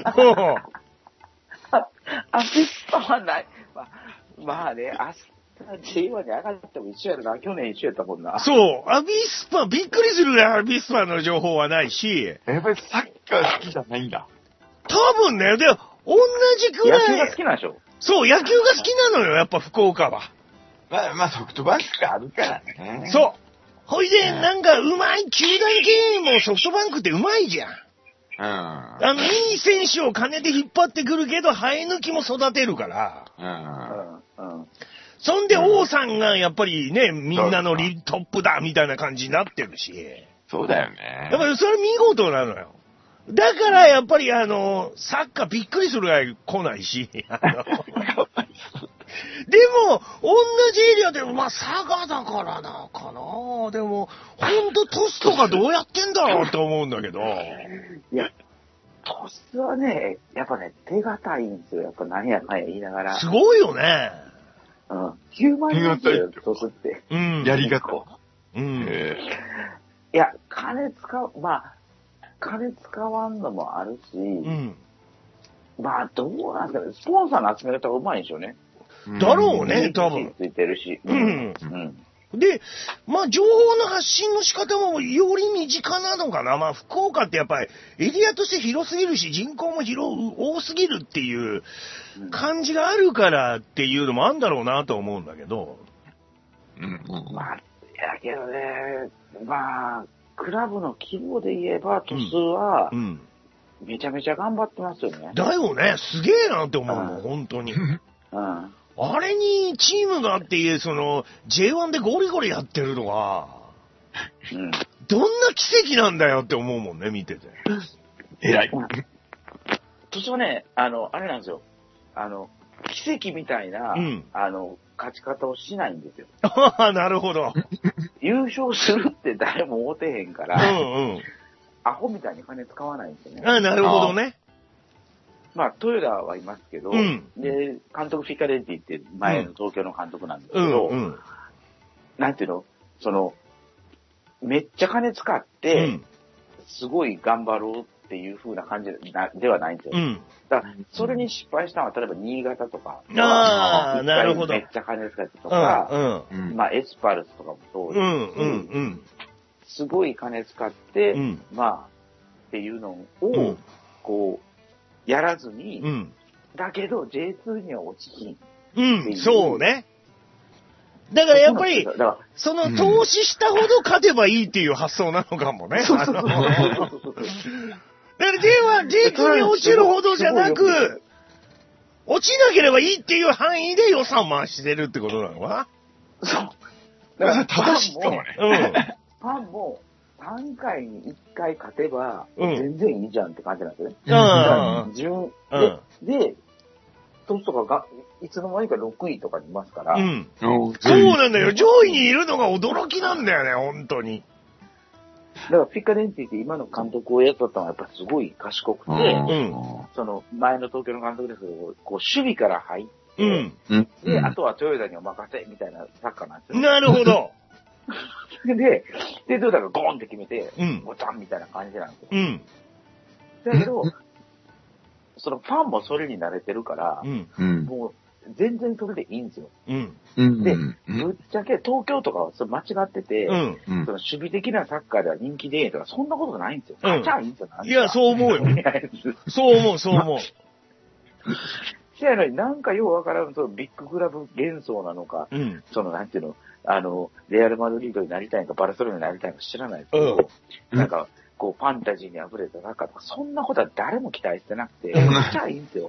アビスパはない。まあね、J1 に上がっても一緒やるな。去年一緒やったもんな。 そう。アビスパ、びっくりするぐらいアビスパの情報はないし。 やっぱりサッカー好きじゃないんだ。 多分ね。で、同じくらい。 野球が好きなんでしょ？ そう、野球が好きなのよ、やっぱ福岡は。 まあソフトバンクがあるからね。 そう。ほいで、なんかうまい、球団経営もソフトバンクってうまいじゃん。いい選手を金で引っ張ってくるけど、生え抜きも育てるから。そんで、王さんがやっぱりね、みんなのトップだ、みたいな感じになってるし。 そうだよね。 やっぱりそれ見事なのよ。だからやっぱりサッカーびっくりするぐらい来ないし。 も、同じエリアで、まあ、佐賀だからな、かな。でも、ほんとトスとかどうやってんだろうって思うんだけど。 いや、トスはね、やっぱね、手堅いんですよ。やっぱ何やかんや言いながら。 すごいよね。 うん。9万円ですよ、トスって。 うん。やり方。 うん。いや、金使わんのもあるし、うん。まあ、どうなんですかね。スポンサーの集め方がうまいんでしょうね。 だろうね、多分。 ついてるし。 うん。で、まあ、情報の発信の仕方もより身近なのかな。まあ、福岡ってやっぱりエリアとして広すぎるし、人口も多すぎるっていう感じがあるからっていうのもあるんだろうなと思うんだけど。 まあ、やけどね、まあ、クラブの規模で言えば、トスは、めちゃめちゃ頑張ってますよね。 だよね、すげえなって思うもん、本当に。あれにチームがあって、J1 でゴリゴリやってるのが、どんな奇跡なんだよって思うもんね、見てて。 偉い。 トスはね、あれなんですよ。奇跡みたいな、勝ち方をしないんですよ。 なるほど。 優勝するって誰も思ってへんから、アホみたいに金使わないんですよね。 なるほどね。 まあ、トヨタはいますけど、で、監督フィカレンティって前の東京の監督なんですけど、なんていうの、めっちゃ金使って、すごい頑張ろうっていう風な感じではないんですよ。だから、それに失敗したのは、例えば新潟とか、 なるほど。 めっちゃ金使ってとか、まあ、エスパルスとかもそうですし、すごい金使って、まあ、っていうのを、こう、やらずに、だけど J2 には落ちひん。 そうね。だからやっぱり、その投資したほど勝てばいいっていう発想なのかもね。だから J2 に落ちるほどじゃなく、落ちなければいいっていう範囲で予算回してるってことなのかな。 そう。だから正しいかもね。 ファンも3回に1回勝てば、全然いいじゃんって感じなんですよね。で、トスとかが、いつの間にか6位とかにいますから。 そうなんだよ。上位にいるのが驚きなんだよね、本当に。 だから、フィカレンティって今の監督をやったのはやっぱすごい賢くて、その前の東京の監督ですけど、こう守備から入って、で、あとはトヨタにお任せみたいなサッカーなんですよ。 なるほど。 で、トヨタがゴーンって決めて、ボタンみたいな感じなんですよ。だけど、そのファンもそれに慣れてるから、もう全然それでいいんですよ。で、ぶっちゃけ東京とかはそれ間違ってて、その守備的なサッカーでは人気でとか、そんなことないんですよ。勝ちゃいいんですよ。 いや、そう思うよ。そう思う。 せやのになんかようわからん、そのビッグクラブ幻想なのか、そのなんていうの、レアル・マドリードになりたいのか、バルセロナになりたいのか知らないですけど、なんか、こう、ファンタジーに溢れたサッカーとか、そんなことは誰も期待してなくて、勝ちゃいいんですよ。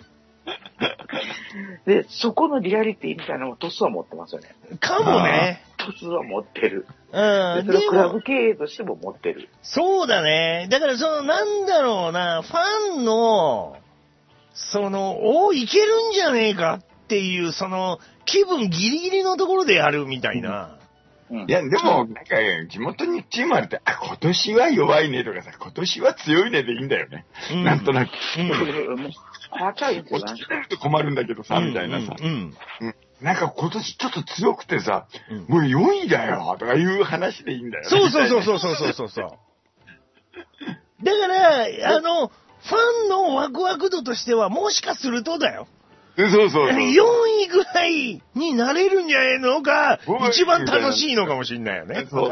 で、そこのリアリティみたいなのをトスは持ってますよね。 かもね。 トスは持ってる。それをクラブ経営としても持ってる。 そうだね。だからなんだろうな、ファンの、いけるんじゃねえかっていう、気分ギリギリのところでやるみたいな。 いや、でも、なんか、地元にチームあるって、今年は弱いねとかさ、今年は強いねでいいんだよね。なんとなく。落ちてると困るんだけどさ、みたいなさ。なんか今年ちょっと強くてさ、もう4位だよとかいう話でいいんだよね。 そう。だから、ファンのワクワク度としては、もしかするとだよ。 そう。4 位ぐらいになれるんじゃないのが、一番楽しいのかもしれないよね。 そう。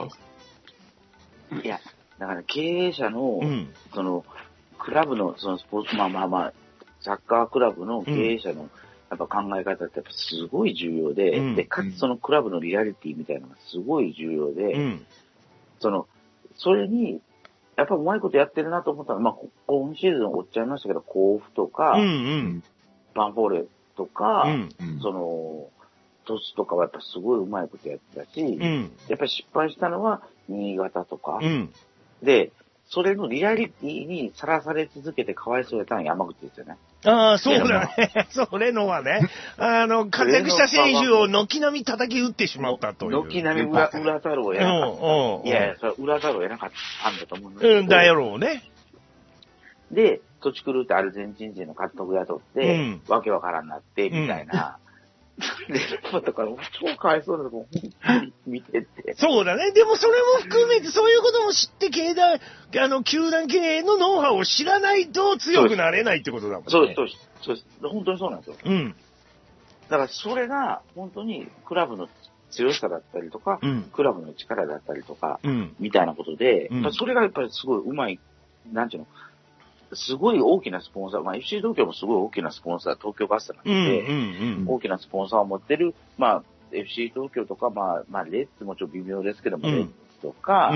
いや、だから経営者の、クラブの、スポーツ、サッカークラブの経営者の、やっぱ考え方ってやっぱすごい重要で、で、かつそのクラブのリアリティみたいなのがすごい重要で、それに、やっぱうまいことやってるなと思ったのは、今シーズンおっちゃいましたけど、甲府とか、バンフォーレとか、トスとかはやっぱすごいうまいことやってたし、やっぱり失敗したのは新潟とか、で、それのリアリティにさらされ続けてかわいそうやったのは山口ですよね。 ああ、そうだね。それのはね、活躍した選手を軒並み叩き打ってしまったという。 軒並み裏ざるを得なかった。いやいや、それ裏ざるを得なかったんだと思うんですけど。 だやろうね。 で、土地狂ってアルゼンチン人の監督雇って、わけわからんなって、みたいな。で、だから、超かわいそうなとこ、本当に見てて。 そうだね。でもそれも含めて、そういうことも知って、球団経営のノウハウを知らないと強くなれないってことだもんね。 そうです。本当にそうなんですよ。だから、それが、本当に、クラブの強さだったりとか、クラブの力だったりとか、みたいなことで、それがやっぱりすごい上手い、なんていうの、すごい大きなスポンサー、FC 東京もすごい大きなスポンサー、東京ガスなんで、大きなスポンサーを持ってる、FC 東京とか、レッツもちょっと微妙ですけども、レッツとか、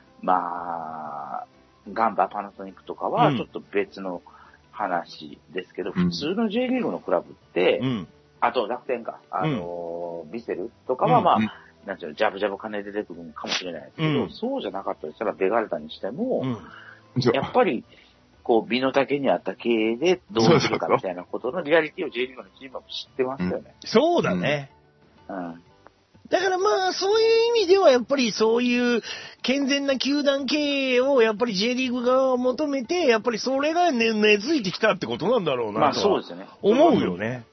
ガンバ、パナソニックとかはちょっと別の話ですけど、普通の J リーグのクラブって、あと楽天か、ビセルとかはなんていうの、ジャブジャブ金出てくるかもしれないですけど、そうじゃなかったりしたら、ベガルタにしても、やっぱり、美の丈にあった経営でどうするかみたいなことのリアリティを J リーグのチームは知ってますよね。 そうだね。だからそういう意味ではやっぱりそういう健全な球団経営をやっぱり J リーグ側が求めて、やっぱりそれが根付いてきたってことなんだろうなと。 そうですね。 思うよね。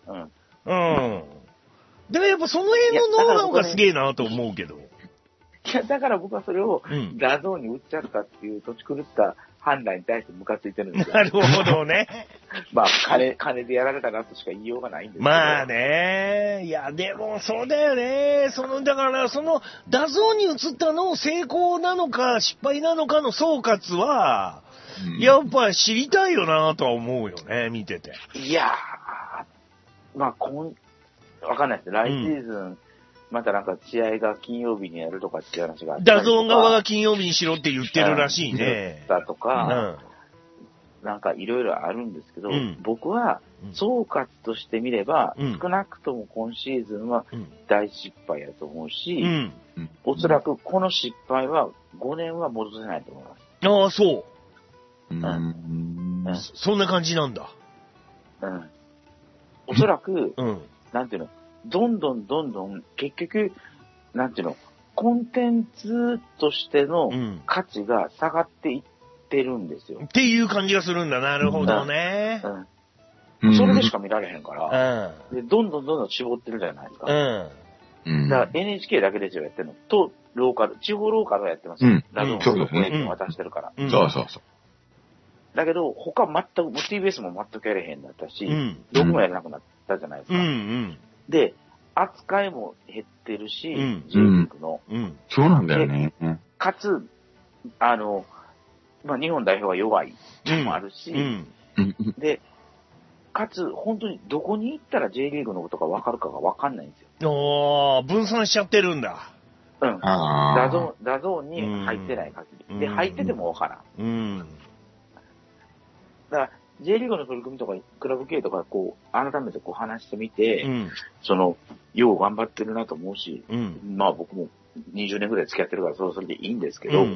でもやっぱその辺のノウハウがすげえなと思うけど。 いや、だから僕はそれをダゾーンに売っちゃったっていう土地狂った判断に対してムカついてるんですよ。 なるほどね。 金でやられたなとしか言いようがないんですけど。 ね。いや、でもそうだよね。だから、ダゾーンに移ったの成功なのか失敗なのかの総括は、やっぱ知りたいよなとは思うよね、見てて。 いやー、わかんないです。来シーズン、またなんか試合が金曜日にやるとかっていう話があって。 ダゾーン側が金曜日にしろって言ってるらしいね。 だとか、なんかいろいろあるんですけど、僕は総括としてみれば、少なくとも今シーズンは大失敗やと思うし、おそらくこの失敗は5年は戻せないと思います。 ああ、そう。そんな感じなんだ。 おそらく、なんていうの、どんどん、結局、なんていうの、コンテンツとしての価値が下がっていってるんですよ。 っていう感じがするんだ。なるほどね。 それでしか見られへんから、でどんどん絞ってるじゃないですか。だから NHK だけでやってるのと、ローカル、地方ローカルはやってますよ。ラジオのコネクト渡してるから。 そう。 だけど、他全く、TBS も全くやれへんだったし、どこもやれなくなったじゃないですか。で、扱いも減ってるし、J リーグの。 そうなんだよね。 かつ、日本代表は弱いのもあるし、で、かつ、本当にどこに行ったら J リーグのことが分かるかが分かんないんですよ。 分散しちゃってるんだ。 ダゾーンに入ってない限り。で、入ってても分からん。だから、J リーグの取り組みとか、クラブ系とか、改めて話してみて、よう頑張ってるなと思うし、僕も20年ぐらい付き合ってるから、それでいいんですけど、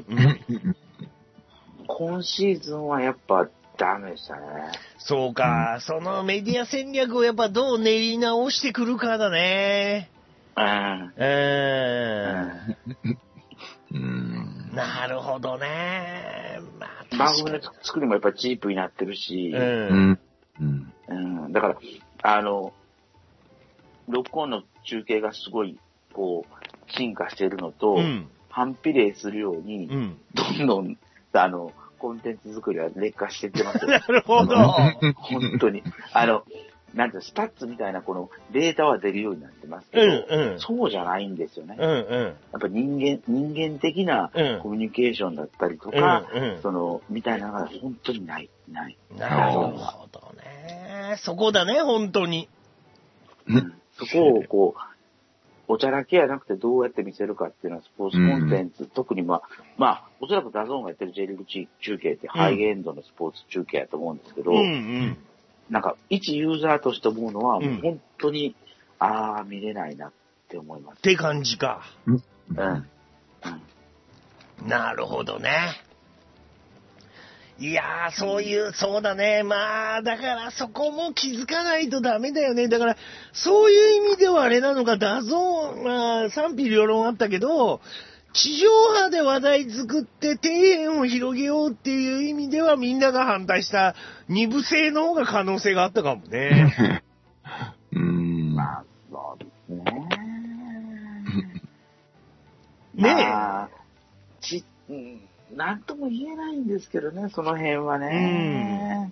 今シーズンはやっぱダメでしたね。 そうか、そのメディア戦略をやっぱどう練り直してくるかだね。なるほどね。 番組の作りもやっぱりチープになってるし、だから、録音の中継がすごい、進化しているのと、反比例するように、どんどん、コンテンツ作りは劣化していってますよ。 なるほど。 本当に。なんてスタッツみたいなこのデータは出るようになってますけど、そうじゃないんですよね。やっぱ人間的なコミュニケーションだったりとか、みたいなのが本当にない。 なるほどね。そこだね、本当に。 そこをおちゃらけやなくてどうやって見せるかっていうのはスポーツコンテンツ、特におそらくダゾーンがやってる J リーグ中継ってハイエンドのスポーツ中継やと思うんですけど、なんか、一ユーザーとして思うのは、本当に、見れないなって思います。 って感じか。なるほどね。 いやー、そうだね。まあ、だからそこも気づかないとダメだよね。だから、そういう意味ではあれなのか、ダゾーン、まあ、賛否両論あったけど、地上波で話題作って底辺を広げようっていう意味ではみんなが反対した二部制の方が可能性があったかもね。 まあ、そうですね。 ねえ。なんとも言えないんですけどね、その辺はね。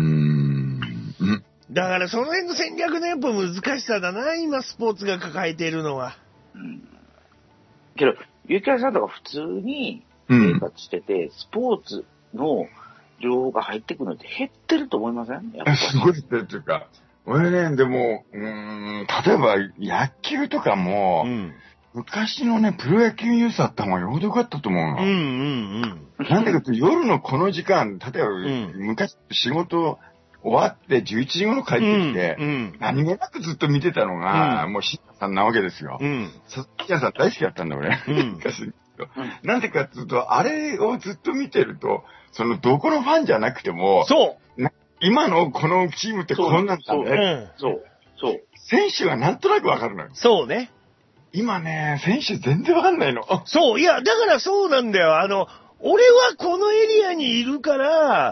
だからその辺の戦略のやっぱ難しさだな、今スポーツが抱えているのは。 けど、ゆきあさんとか普通に生活してて、スポーツの情報が入ってくるのって減ってると思いません？やっぱすごい減ってるっていうか、俺ね、でも、例えば野球とかも、昔のね、プロ野球ニュースあった方がよほどよかったと思うの。なんでかというと、夜のこの時間、例えば、昔仕事終わって11時頃帰ってきて、何気なくずっと見てたのが、もうシンさんなわけですよ。シンさん大好きだったんだ、俺。なんでかっていうと、あれをずっと見てると、どこのファンじゃなくても、今のこのチームってこんなんだね。 そう。 選手がなんとなくわかるのよ。 そうね。 今ね、選手全然わかんないの。 そう、いや、だからそうなんだよ。俺はこのエリアにいるから、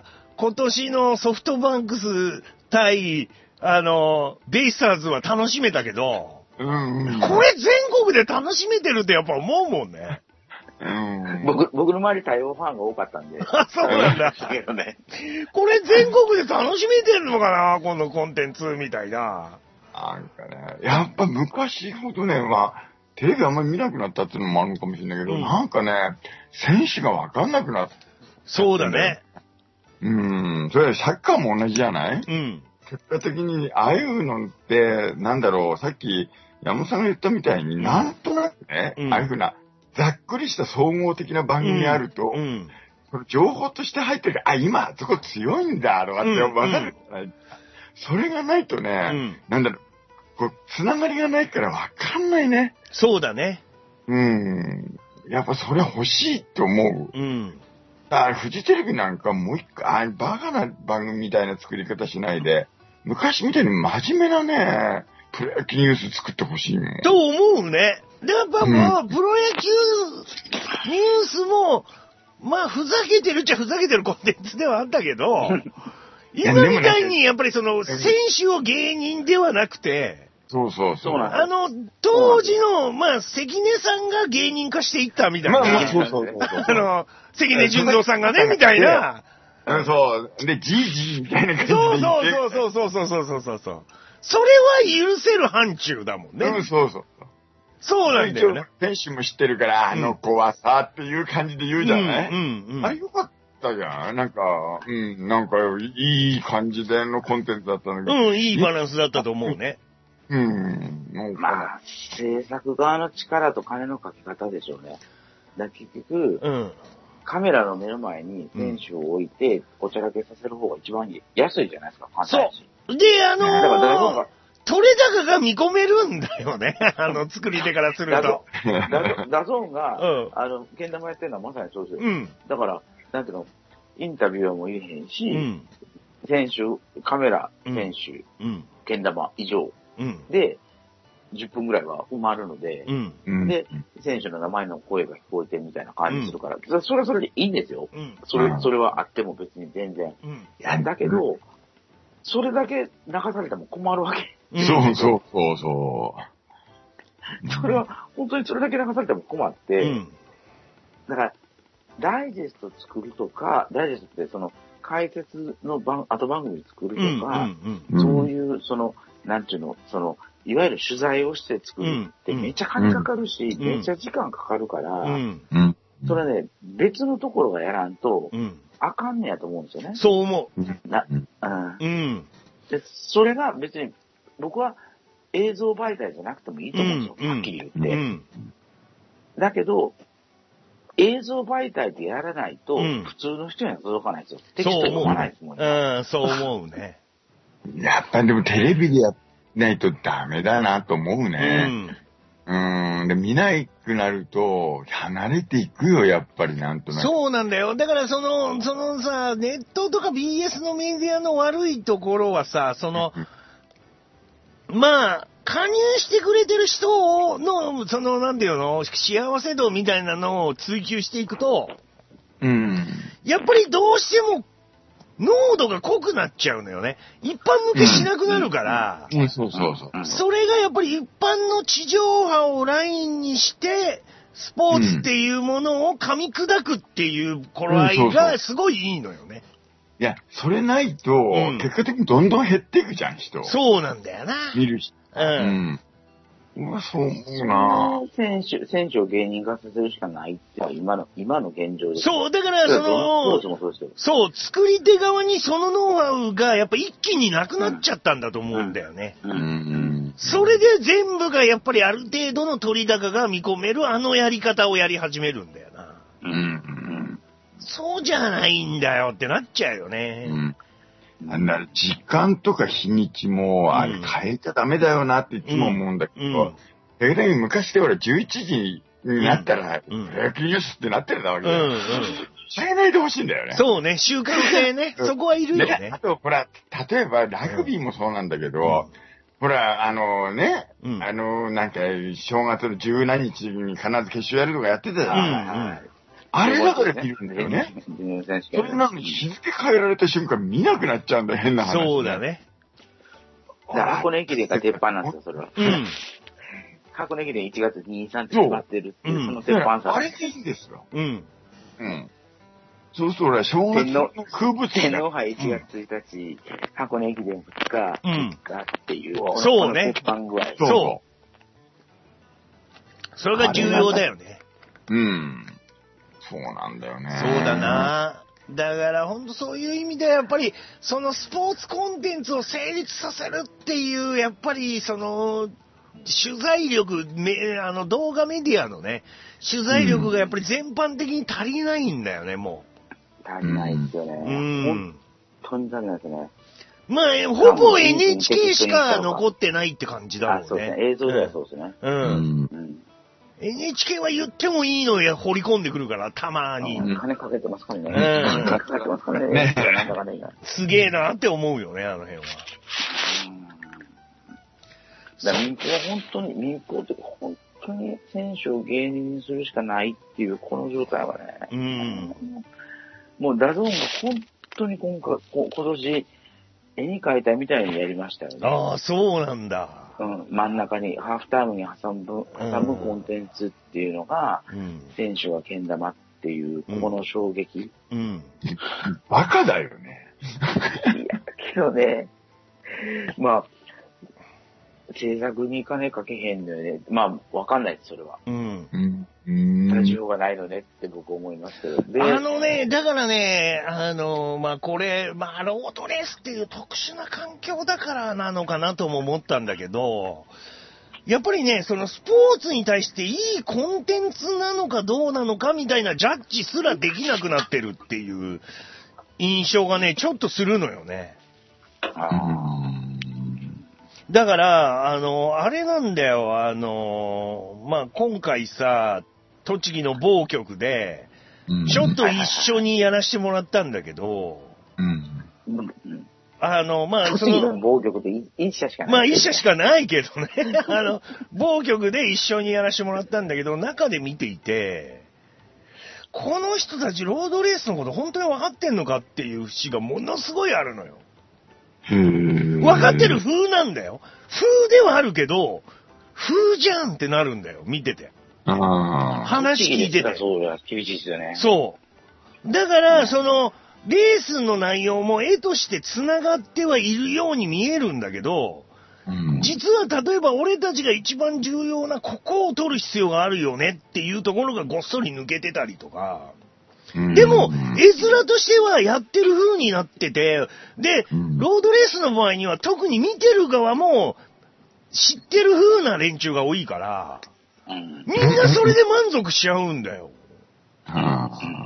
今年のソフトバンクス対、ベイスターズは楽しめたけど、これ全国で楽しめてるってやっぱ思うもんね。 僕の周り多様ファンが多かったんで。 あ、そうなんだ。これ全国で楽しめてるのかな、このコンテンツみたいな。 なんかね、やっぱ昔ほどね、まあ、テレビあんまり見なくなったっていうのもあるのかもしれないけど、なんかね、選手がわかんなくなった。 そうだね。 それサッカーも同じじゃない？結果的に、ああいうのって、なんだろう、さっき山本さんが言ったみたいに、なんとなくね、ああいうふうな、ざっくりした総合的な番組あると、その情報として入ってるから、今、そこ強いんだ、とかってわかるじゃない。それがないとね、なんだろう、つながりがないからわかんないね。 そうだね。 やっぱそれ欲しいって思う。だからフジテレビなんかもう一回、バカな番組みたいな作り方しないで、昔みたいに真面目なね、プロ野球ニュース作ってほしいね。 と思うね。で、やっぱもう、プロ野球ニュースも、まあ、ふざけてるっちゃふざけてるコンテンツではあったけど、今みたいに、やっぱり選手を芸人ではなくて、 そう。 当時の、まあ、関根さんが芸人化していったみたいな。 そう。 関根純三さんがね、みたいな。 そう。で、じいみたいな感じで。 そう。それは許せる範疇だもんね。 そう。 そうなんだよね。 選手も知ってるから、あの子はさ、っていう感じで言うじゃない？あれよかったじゃん。なんか、いい感じでのコンテンツだったんだけど。 いいバランスだったと思うね。 まあ、制作側の力と金のかけ方でしょうね。結局、カメラの目の前に選手を置いて、おちゃらけさせる方が一番安いじゃないですか、簡単に。 そう。で、取れ高が見込めるんだよね。作り手からすると。 ダゾーンが、けん玉やってるのはまさにそうですよ。だから、なんていうの、インタビュアーもいれへんし、選手、カメラ、選手、けん玉以上。で、10分ぐらいは埋まるので、で、選手の名前の声が聞こえてみたいな感じするから、それはそれでいいんですよ。それはあっても別に全然。だけど、それだけ流されても困るわけ。 そう。 それは、本当にそれだけ流されても困って、だから、ダイジェスト作るとか、ダイジェストって解説の後番組作るとか、そういう、なんていうの、いわゆる取材をして作るってめっちゃ金かかるし、めっちゃ時間かかるから、それね、別のところがやらんと、あかんねやと思うんですよね。 そう思う。 で、それが別に、僕は映像媒体じゃなくてもいいと思うんですよ、はっきり言って。だけど、映像媒体でやらないと、普通の人には届かないですよ。テキスト読まないですもんね。 そう思うね。 やっぱりでもテレビでやらないとダメだなと思うね。 で、見ないくなると、離れていくよ、やっぱりなんとなく。 そうなんだよ。だからそのさ、ネットとか BS のメディアの悪いところはさ、まあ、加入してくれてる人の、なんていうの、幸せ度みたいなのを追求していくと、やっぱりどうしても、濃度が濃くなっちゃうのよね。一般向けしなくなるから、 そう。 それがやっぱり一般の地上波をラインにして、スポーツっていうものを噛み砕くっていう頃合いがすごいいいのよね。 いや、それないと、結果的にどんどん減っていくじゃん、人。 そうなんだよな。 見る人。そう思うな。 選手を芸人化させるしかないっていうのは今の現状です。 そう、だからそう、作り手側にそのノウハウがやっぱ一気になくなっちゃったんだと思うんだよね。それで全部がやっぱりある程度の取り高が見込めるあのやり方をやり始めるんだよな。そうじゃないんだよってなっちゃうよね。 時間とか日にちも、あれ変えちゃダメだよなっていつも思うんだけど、だけど昔で俺11時になったら、プロ野球ニュースってなってるんだわけよ。変えないでほしいんだよね。 そうね、習慣性ね。そこはいるよね。 あと、ほら、例えばラグビーもそうなんだけど、ほら、なんか、正月の十何日に必ず決勝やるとかやってたじゃん。あれだから見るんだよね。それなのに日付変えられた瞬間見なくなっちゃうんだよ、変な話。 そうだね。 箱根駅伝が鉄板なんですよ、それは。箱根駅伝1月2、3って決まってるっていう、その鉄板さ。 あれでいいんですよ。そうすると俺は正月の空物天皇杯1月1日、箱根駅伝2日、3日っていう、 そうね。 鉄板具合。 そう。それが重要だよね。 そうなんだよね。 そうだな。だから本当そういう意味ではやっぱりそのスポーツコンテンツを成立させるっていうやっぱりその取材力、動画メディアのね取材力がやっぱり全般的に足りないんだよね、もう足りないですよね。本当に足りないですね。 まあほぼ NHK しか残ってないって感じだもんね。 そうですね。映像ではそうですね。 NHK は言ってもいいのや掘り込んでくるからたまに。 金かけてますからね。金かけてますからね。 すげえなって思うよね、あの辺は。 民放は民放って本当に選手を芸人にするしかないっていうこの状態はね。もうダゾーンが本当に今年絵に描いたみたいにやりましたよね。 ああ、そうなんだ。 真ん中にハーフタイムに挟むコンテンツっていうのが、選手がけん玉っていうこの衝撃。 バカだよね。 いやけどね、まあ制作に金かけへんのよね。まあわかんないです、それは。ラジオがないのねって僕思いますけど。 だからね、まあこれ、まあロードレースっていう特殊な環境だからなのかなとも思ったんだけど、やっぱりね、そのスポーツに対していいコンテンツなのかどうなのかみたいなジャッジすらできなくなってるっていう印象がね、ちょっとするのよね。だから、あれなんだよ、まあ、今回さ、栃木の某局で、ちょっと一緒にやらせてもらったんだけど、まあ、 栃木の某局で一社しかない。 まあ、一社しかないけどね、某局で一緒にやらせてもらったんだけど、中で見ていて、この人たちロードレースのこと本当に分かってんのかっていう節がものすごいあるのよ。分かってる風なんだよ。風ではあるけど、風じゃんってなるんだよ、見てて。話聞いてて。 そうだ、厳しいですよね。 そう。だから、レースの内容も絵として繋がってはいるように見えるんだけど、実は例えば俺たちが一番重要なここを取る必要があるよねっていうところがごっそり抜けてたりとか、でも、絵面としてはやってる風になってて、で、ロードレースの場合には特に見てる側も知ってる風な連中が多いから、みんなそれで満足しちゃうんだよ。だ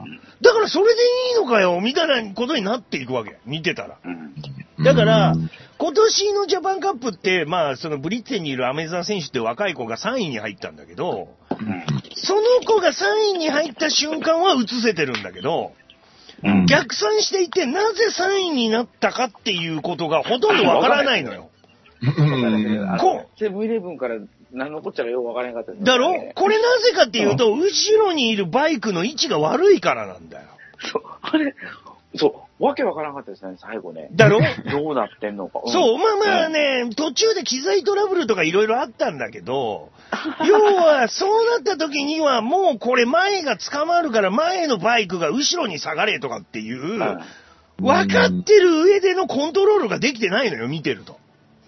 からそれでいいのかよ、みたいなことになっていくわけ。見てたら。だから、 今年のジャパンカップって、まあ、そのブリッツェンにいるアメザー選手って若い子が3位に入ったんだけど、その子が3位に入った瞬間は映せてるんだけど、逆算していて、なぜ3位になったかっていうことがほとんどわからないのよ。 セブンイレブンから何のこっちゃがよくわからなかったですね。 だろ？これなぜかっていうと、後ろにいるバイクの位置が悪いからなんだよ。 そう、あれ、そう、わけわからなかったですね、最後ね。 だろ？ どうなってんのか。 そう、まあね、途中で機材トラブルとかいろいろあったんだけど、要は、そうなった時にはもうこれ前が捕まるから前のバイクが後ろに下がれとかっていう、分かってる上でのコントロールができてないのよ、見てると。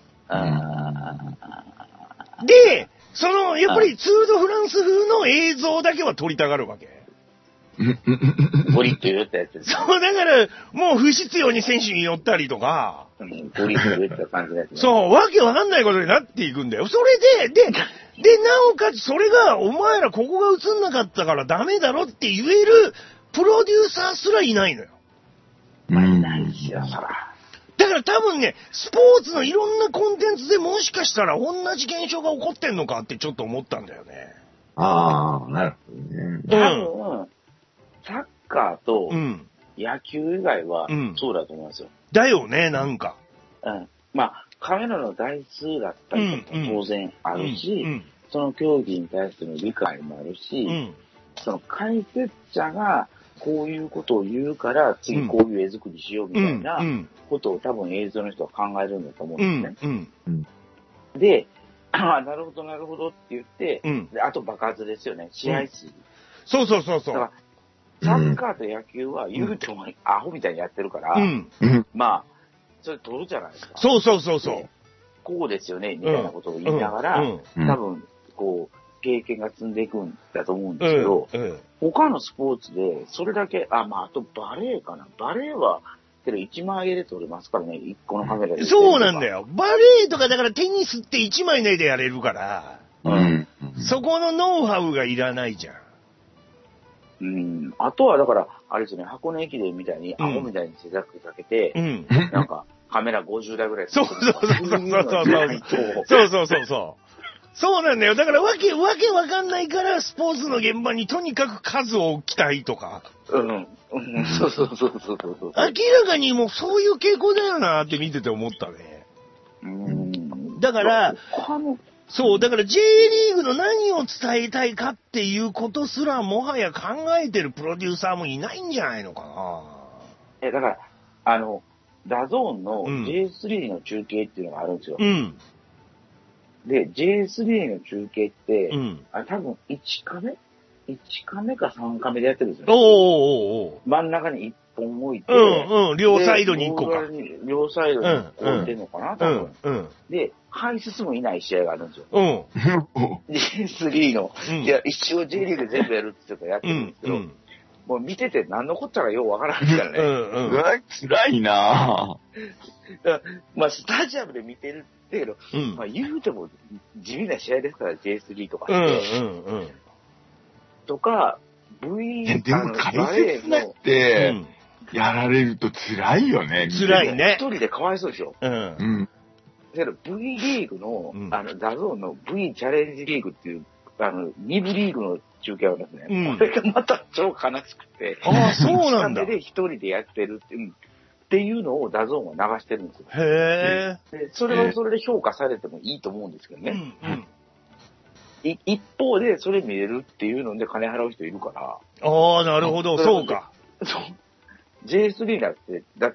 で、やっぱりツール・ド・フランス風の映像だけは撮りたがるわけ。 ゴリッと言ったやつです、 ね。そう、だから、もう不必要に選手に寄ったりとか。 ゴリッと言った感じですね。 そう、わけわかんないことになっていくんだよ。それで、なおかつそれが、お前らここが映んなかったからダメだろって言えるプロデューサーすらいないのよ。 まあ、いないしよ、そら。 だから多分ね、スポーツのいろんなコンテンツでもしかしたら同じ現象が起こってんのかってちょっと思ったんだよね。 ああ、なるほどね。 多分、サッカーと野球以外はそうだと思いますよ。 だよね、なんか。 まあ、カメラの台数だったりとか当然あるし、その競技に対する理解もあるし、その解説者がこういうことを言うから次こういう絵作りしようみたいなことを多分映像の人は考えるんだと思うんですね。で、なるほどなるほどって言って、であと爆発ですよね、試合数。 そう。だからサッカーと野球は言うてもアホみたいにやってるから、まあ、それ取るじゃないですか。 そう。 こうですよね、みたいなことを言いながら、多分、こう、経験が積んでいくんだと思うんですけど、他のスポーツで、それだけ、あとバレーかな。バレーは、けど1枚絵で撮れますからね、1個のカメラで。 そうなんだよ。バレーとかだからテニスって1枚の絵でやれるから、そこのノウハウがいらないじゃん。 あとはだから、あれですよね、箱根駅伝みたいに、アホみたいに制作かけて、なんか、カメラ50台ぐらい。 そう。そうなんだよ。だからわけわかんないから、スポーツの現場にとにかく数を置きたいとか。 そう。明らかにもうそういう傾向だよなって見てて思ったね。だから、だから J リーグの何を伝えたいかっていうことすらもはや考えてるプロデューサーもいないんじゃないのかな。 だから、ダゾーンの J3 の中継っていうのがあるんですよ。で、J3 の中継って、多分1カメか3カメでやってるんですよ。真ん中に1本置いて、 両サイドに1個か。 両サイドに置いてんのかな、多分。で、排出もいない試合があるんですよ。J3 の、一応 J リーグ全部やるって言ってやってるんですけど、もう見てて何のこっちゃがようわからんからね。 辛いなぁ。まあ、スタジアムで見てるけど、まあ言うても地味な試合ですから、J3 とかって。とか、 でも解説だって、やられると辛いよね。 辛いね。 一人でかわいそうですよ。だけど V リーグの、ダゾーンの V チャレンジリーグっていう、2部リーグの中継はですね、これがまた超悲しくて、 そうなんだ。 で一人でやってるっていうのをダゾーンは流してるんですよ。 でそれはそれで評価されてもいいと思うんですけどね。一方でそれ見れるっていうので金払う人いるから。 なるほど、そうか。 J3 だって、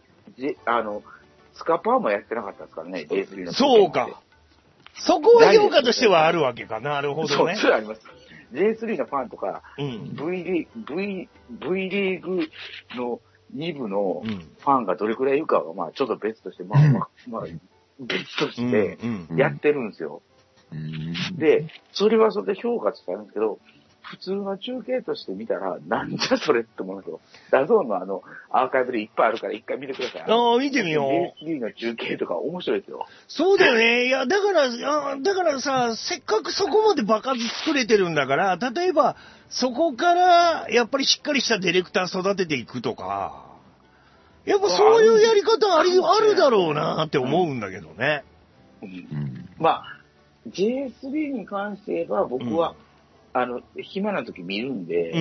スカパーもやってなかったですからね、J3 の。 そうか。そこは評価としてはあるわけか。なるほどね。 それあります。J3 のファンとか、V リーグの2部のファンがどれくらいいるかは、まあちょっと別として、まあ別としてやってるんですよ。で、それはそれで評価してあるんですけど、普通の中継として見たら、なんじゃそれって思うんですよ。ダゾーンのアーカイブでいっぱいあるから一回見てください。 見てみよう。J3 の中継とか面白いですよ。 そうだよね。いや、だからさ、せっかくそこまで場数作れてるんだから、例えば、そこから、やっぱりしっかりしたディレクター育てていくとか、 やっぱそういうやり方あるだろうなって思うんだけどね。 まあ、J3 に関して言えば僕は、暇な時見るんで、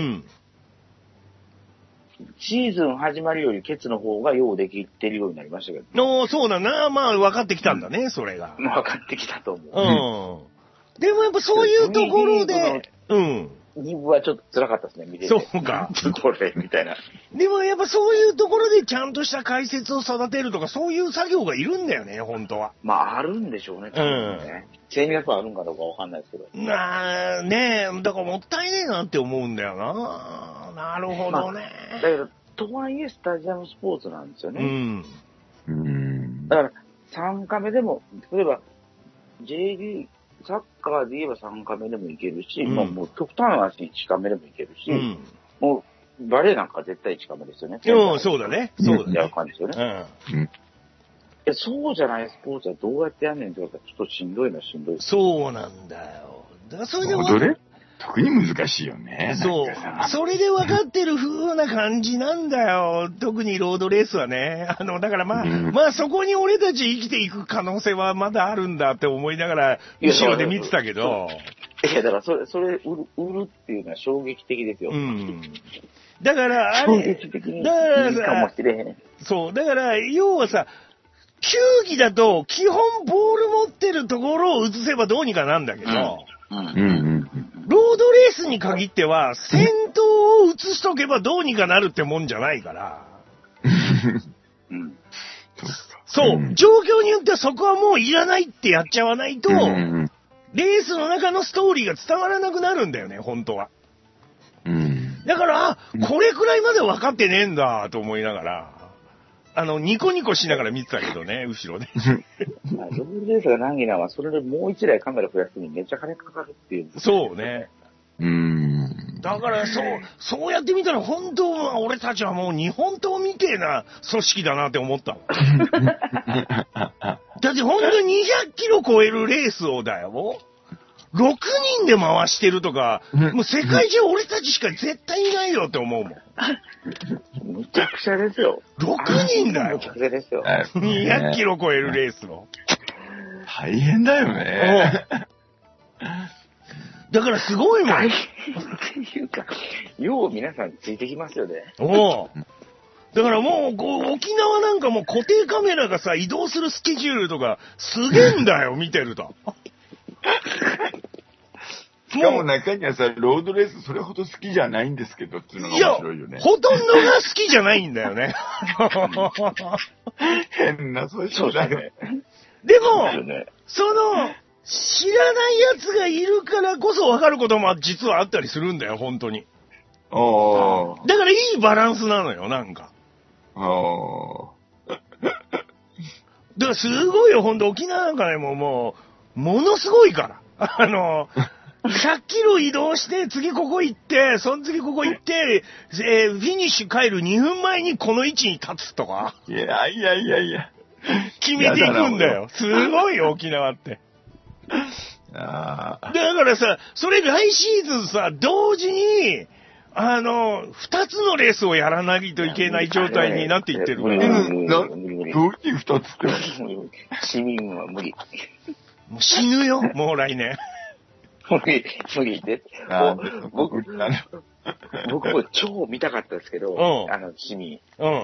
シーズン始まるよりケツの方がようできてるようになりましたけど。 そうだな。まあ分かってきたんだね、それが。 分かってきたと思う。 でもやっぱそういうところで、 2部はちょっと辛かったですね、見てて。 そうか。 これ、みたいな。 でもやっぱそういうところでちゃんとした解説を育てるとか、そういう作業がいるんだよね、本当は。 まあ、あるんでしょうね、多分ね。戦略あるんかどうかわかんないですけど。 ねえ、だからもったいねえなって思うんだよな。なるほどね。 だけど、とはいえスタジアムスポーツなんですよね。だから、3カメでも、例えば、J リーグ、サッカーで言えば3カメでもいけるし、もう極端な話1カメでもいけるし、もうバレーなんか絶対1カメですよね。 そうだね。そうだね。 やる感じですよね。そうじゃないスポーツはどうやってやんねんって言われたらちょっとしんどいな、しんどい。 そうなんだよ。だからそれで特に難しいよね。 そう。それで分かってる風な感じなんだよ。特にロードレースはね。だからまあそこに俺たち生きていく可能性はまだあるんだって思いながら、後ろで見てたけど。 いや、だからそれ売るっていうのは衝撃的ですよ。 だから、 衝撃的にいいかもしれへん。 そう。だから、要はさ、球技だと基本ボール持ってるところを映せばどうにかなんだけど、ロードレースに限っては、先頭を映しとけばどうにかなるってもんじゃないから。そう、状況によってはそこはもういらないってやっちゃわないと、レースの中のストーリーが伝わらなくなるんだよね、本当は。だから、これくらいまで分かってねえんだと思いながら、ニコニコしながら見てたけどね、後ろで。 ロードレースが難儀なのは、それでもう一台カメラ増やすにめっちゃ金かかるっていう。 そうね。だからそうやって見たら本当は俺たちはもう日本刀みてえな組織だなって思ったもん。だって本当に200キロ超えるレースをだよ。6人で回してるとか、もう世界中俺たちしか絶対いないよって思うもん。 むちゃくちゃですよ。 6人だよ。 むちゃくちゃですよ。 200キロ超えるレースの。 大変だよね。 だからすごいもん。 っていうか、よう皆さんついてきますよね。 だからもう、沖縄なんかもう固定カメラがさ、移動するスケジュールとか、すげえんだよ、見てると。 しかも中にはさ、ロードレースそれほど好きじゃないんですけどっていうのが面白いよね。 ほとんどが好きじゃないんだよね。 変な組織だよ。 でも、知らない奴がいるからこそ分かることも実はあったりするんだよ、本当に。だからいいバランスなのよ、なんか。だからすごいよ、ほんと沖縄なんかね、ものすごいから。100キロ移動して、次ここ行って、その次ここ行って、フィニッシュ帰る2分前にこの位置に立つとか。 いや。 決めていくんだよ。すごいよ、沖縄って。だからさ、それ来シーズンさ、同時に、2つのレースをやらないといけない状態になっていってるから。 どういう2つって市民は無理。 もう死ぬよ、もう来年。 無理で。僕も超見たかったですけど、市民。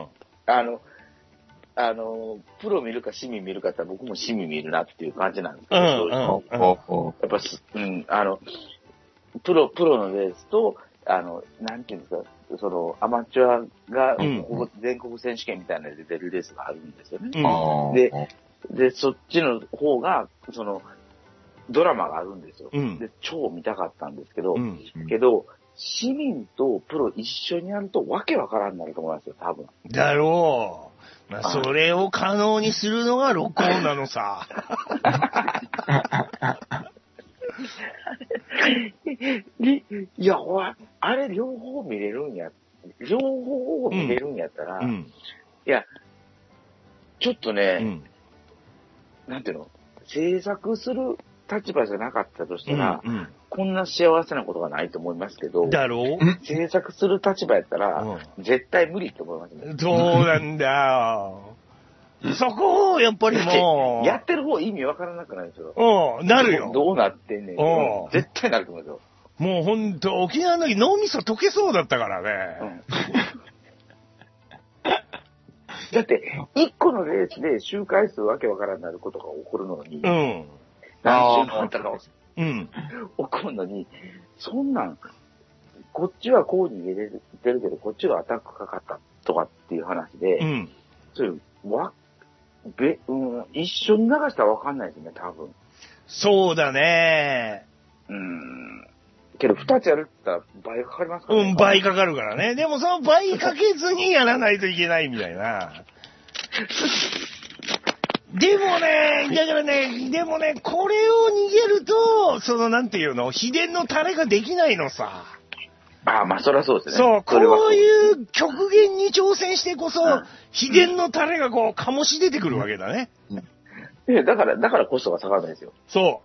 プロ見るか市民見るかって僕も市民見るなっていう感じなんですけど、やっぱ、プロのレースと、なんていうんですか、アマチュアが、全国選手権みたいなので出るレースがあるんですよね。で、そっちの方が、ドラマがあるんですよ。で、超見たかったんですけど、市民とプロ一緒にやるとわけわからんなると思いますよ、多分。 だろう。まあ、それを可能にするのが録音なのさ。 いや、あれ両方見れるんやったら、いや、ちょっとね、なんていうの、制作する立場じゃなかったとしたら、 こんな幸せなことがないと思いますけど、 だろう制作する立場やったら、絶対無理って思いますね。 そうなんだよ。そこをやっぱりもう。 やってる方意味わからなくないですよ。 なるよ。 どうなってんねん。絶対なると思うんですよ。 もうほんと、沖縄の時脳みそ溶けそうだったからね。 だって、一個のレースで周回数わけわからんなることが起こるのに、何周もあったかもしれない。起こるのに、そんなん、こっちはこうに入れてるけど、こっちがアタックかかったとかっていう話で、そういう、一緒に流したらわかんないですね、多分。 そうだね。 けど、二つやるって言ったら倍かかりますからね。 倍かかるからね。でもその倍かけずにやらないといけないみたいな。でもね、だからね、これを逃げると、なんていうの、秘伝のタレができないのさ。 まあ、そりゃそうですね。 そう、こういう極限に挑戦してこそ、秘伝のタレがこう、醸し出てくるわけだね。 だからコストが下がるんですよ。 そう。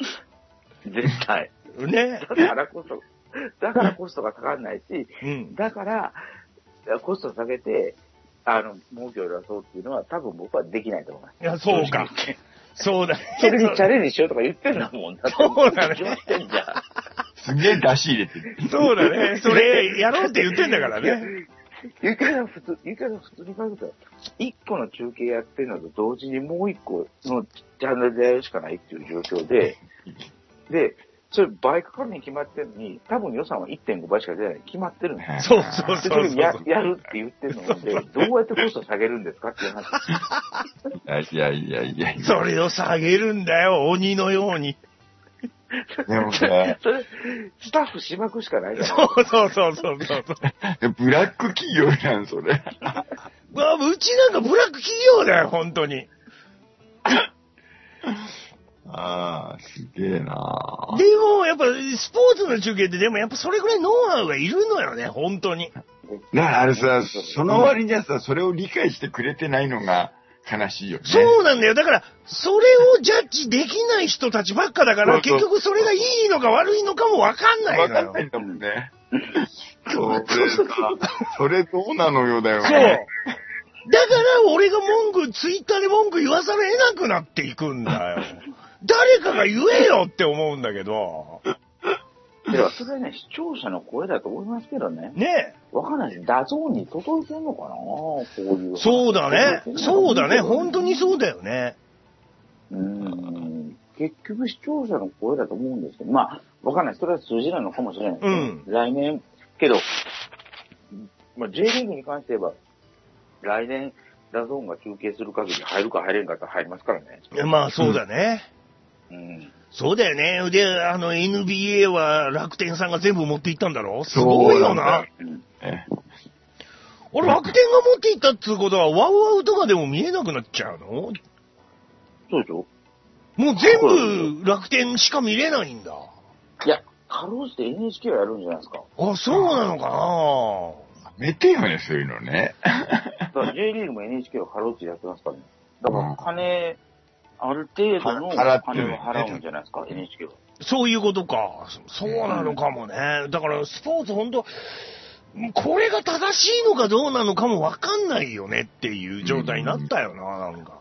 絶対。 ね。 だからコストが下がらないし、だからコスト下げて、儲けを出そうっていうのは多分僕はできないと思います。 いや、そうか。そうだ。 それにチャレンジしようとか言ってんだもん。 そうだね。 決まってんじゃん。 すげえ出し入れてる。 そうだね。それやろうって言ってんだからね。 ゆきさん普通に考えたら、一個の中継やってるのと同時にもう一個のチャンネルでやるしかないっていう状況で、それ倍かかるに決まってるのに、多分予算は 1.5 倍しか出ないに決まってるんですよ。そう。 それやるって言ってるので、どうやってコスト下げるんですかっていう話。 いや。 それを下げるんだよ、鬼のように。 でもね。 それ、スタッフしまくしかないじゃないそう。 ブラック企業やん、それ。 うちなんかブラック企業だよ、本当に。 すげえな。 でも、やっぱ、スポーツの中継ってでもやっぱそれぐらいノウハウがいるのよね、本当に。 だからあれさ、その割にはさ、それを理解してくれてないのが悲しいよね。 そうなんだよ。だから、それをジャッジできない人たちばっかだから、結局それがいいのか悪いのかもわかんないのよ。 わかんないんだもんね。それどうなのよだよね。 そう。だから俺がツイッターで文句言わざるを得なくなっていくんだよ。誰かが言えよって思うんだけど。 いや、それはね、視聴者の声だと思いますけどね。 ねえ。わかんないです。ダゾーンに届いてんのかなこういう。 そうだね。本当にそうだよね。 結局視聴者の声だと思うんですけど、まあ、わかんない。それは数字なのかもしれないですね。来年、けど、J リーグに関して言えば、来年、ダゾーンが中継する限り入るか入れんかって入りますからね。 まあ、そうだね。そうだよね。で、NBA は楽天さんが全部持っていったんだろ？すごいよな。俺、楽天が持っていったっつうことは、ワウワウとかでも見えなくなっちゃうの？ そうでしょ？ もう全部楽天しか見れないんだ。 いや、かろうじて NHK はやるんじゃないですか。 そうなのかな？ めてよね、そういうのね。 J リーグも NHK はかろうじてやってますからね。だから、ある程度の金を払うんじゃないですか、NHK は。 そういうことか。そうなのかもね。だからスポーツ本当これが正しいのかどうなのかもわかんないよねっていう状態になったよな、なんか。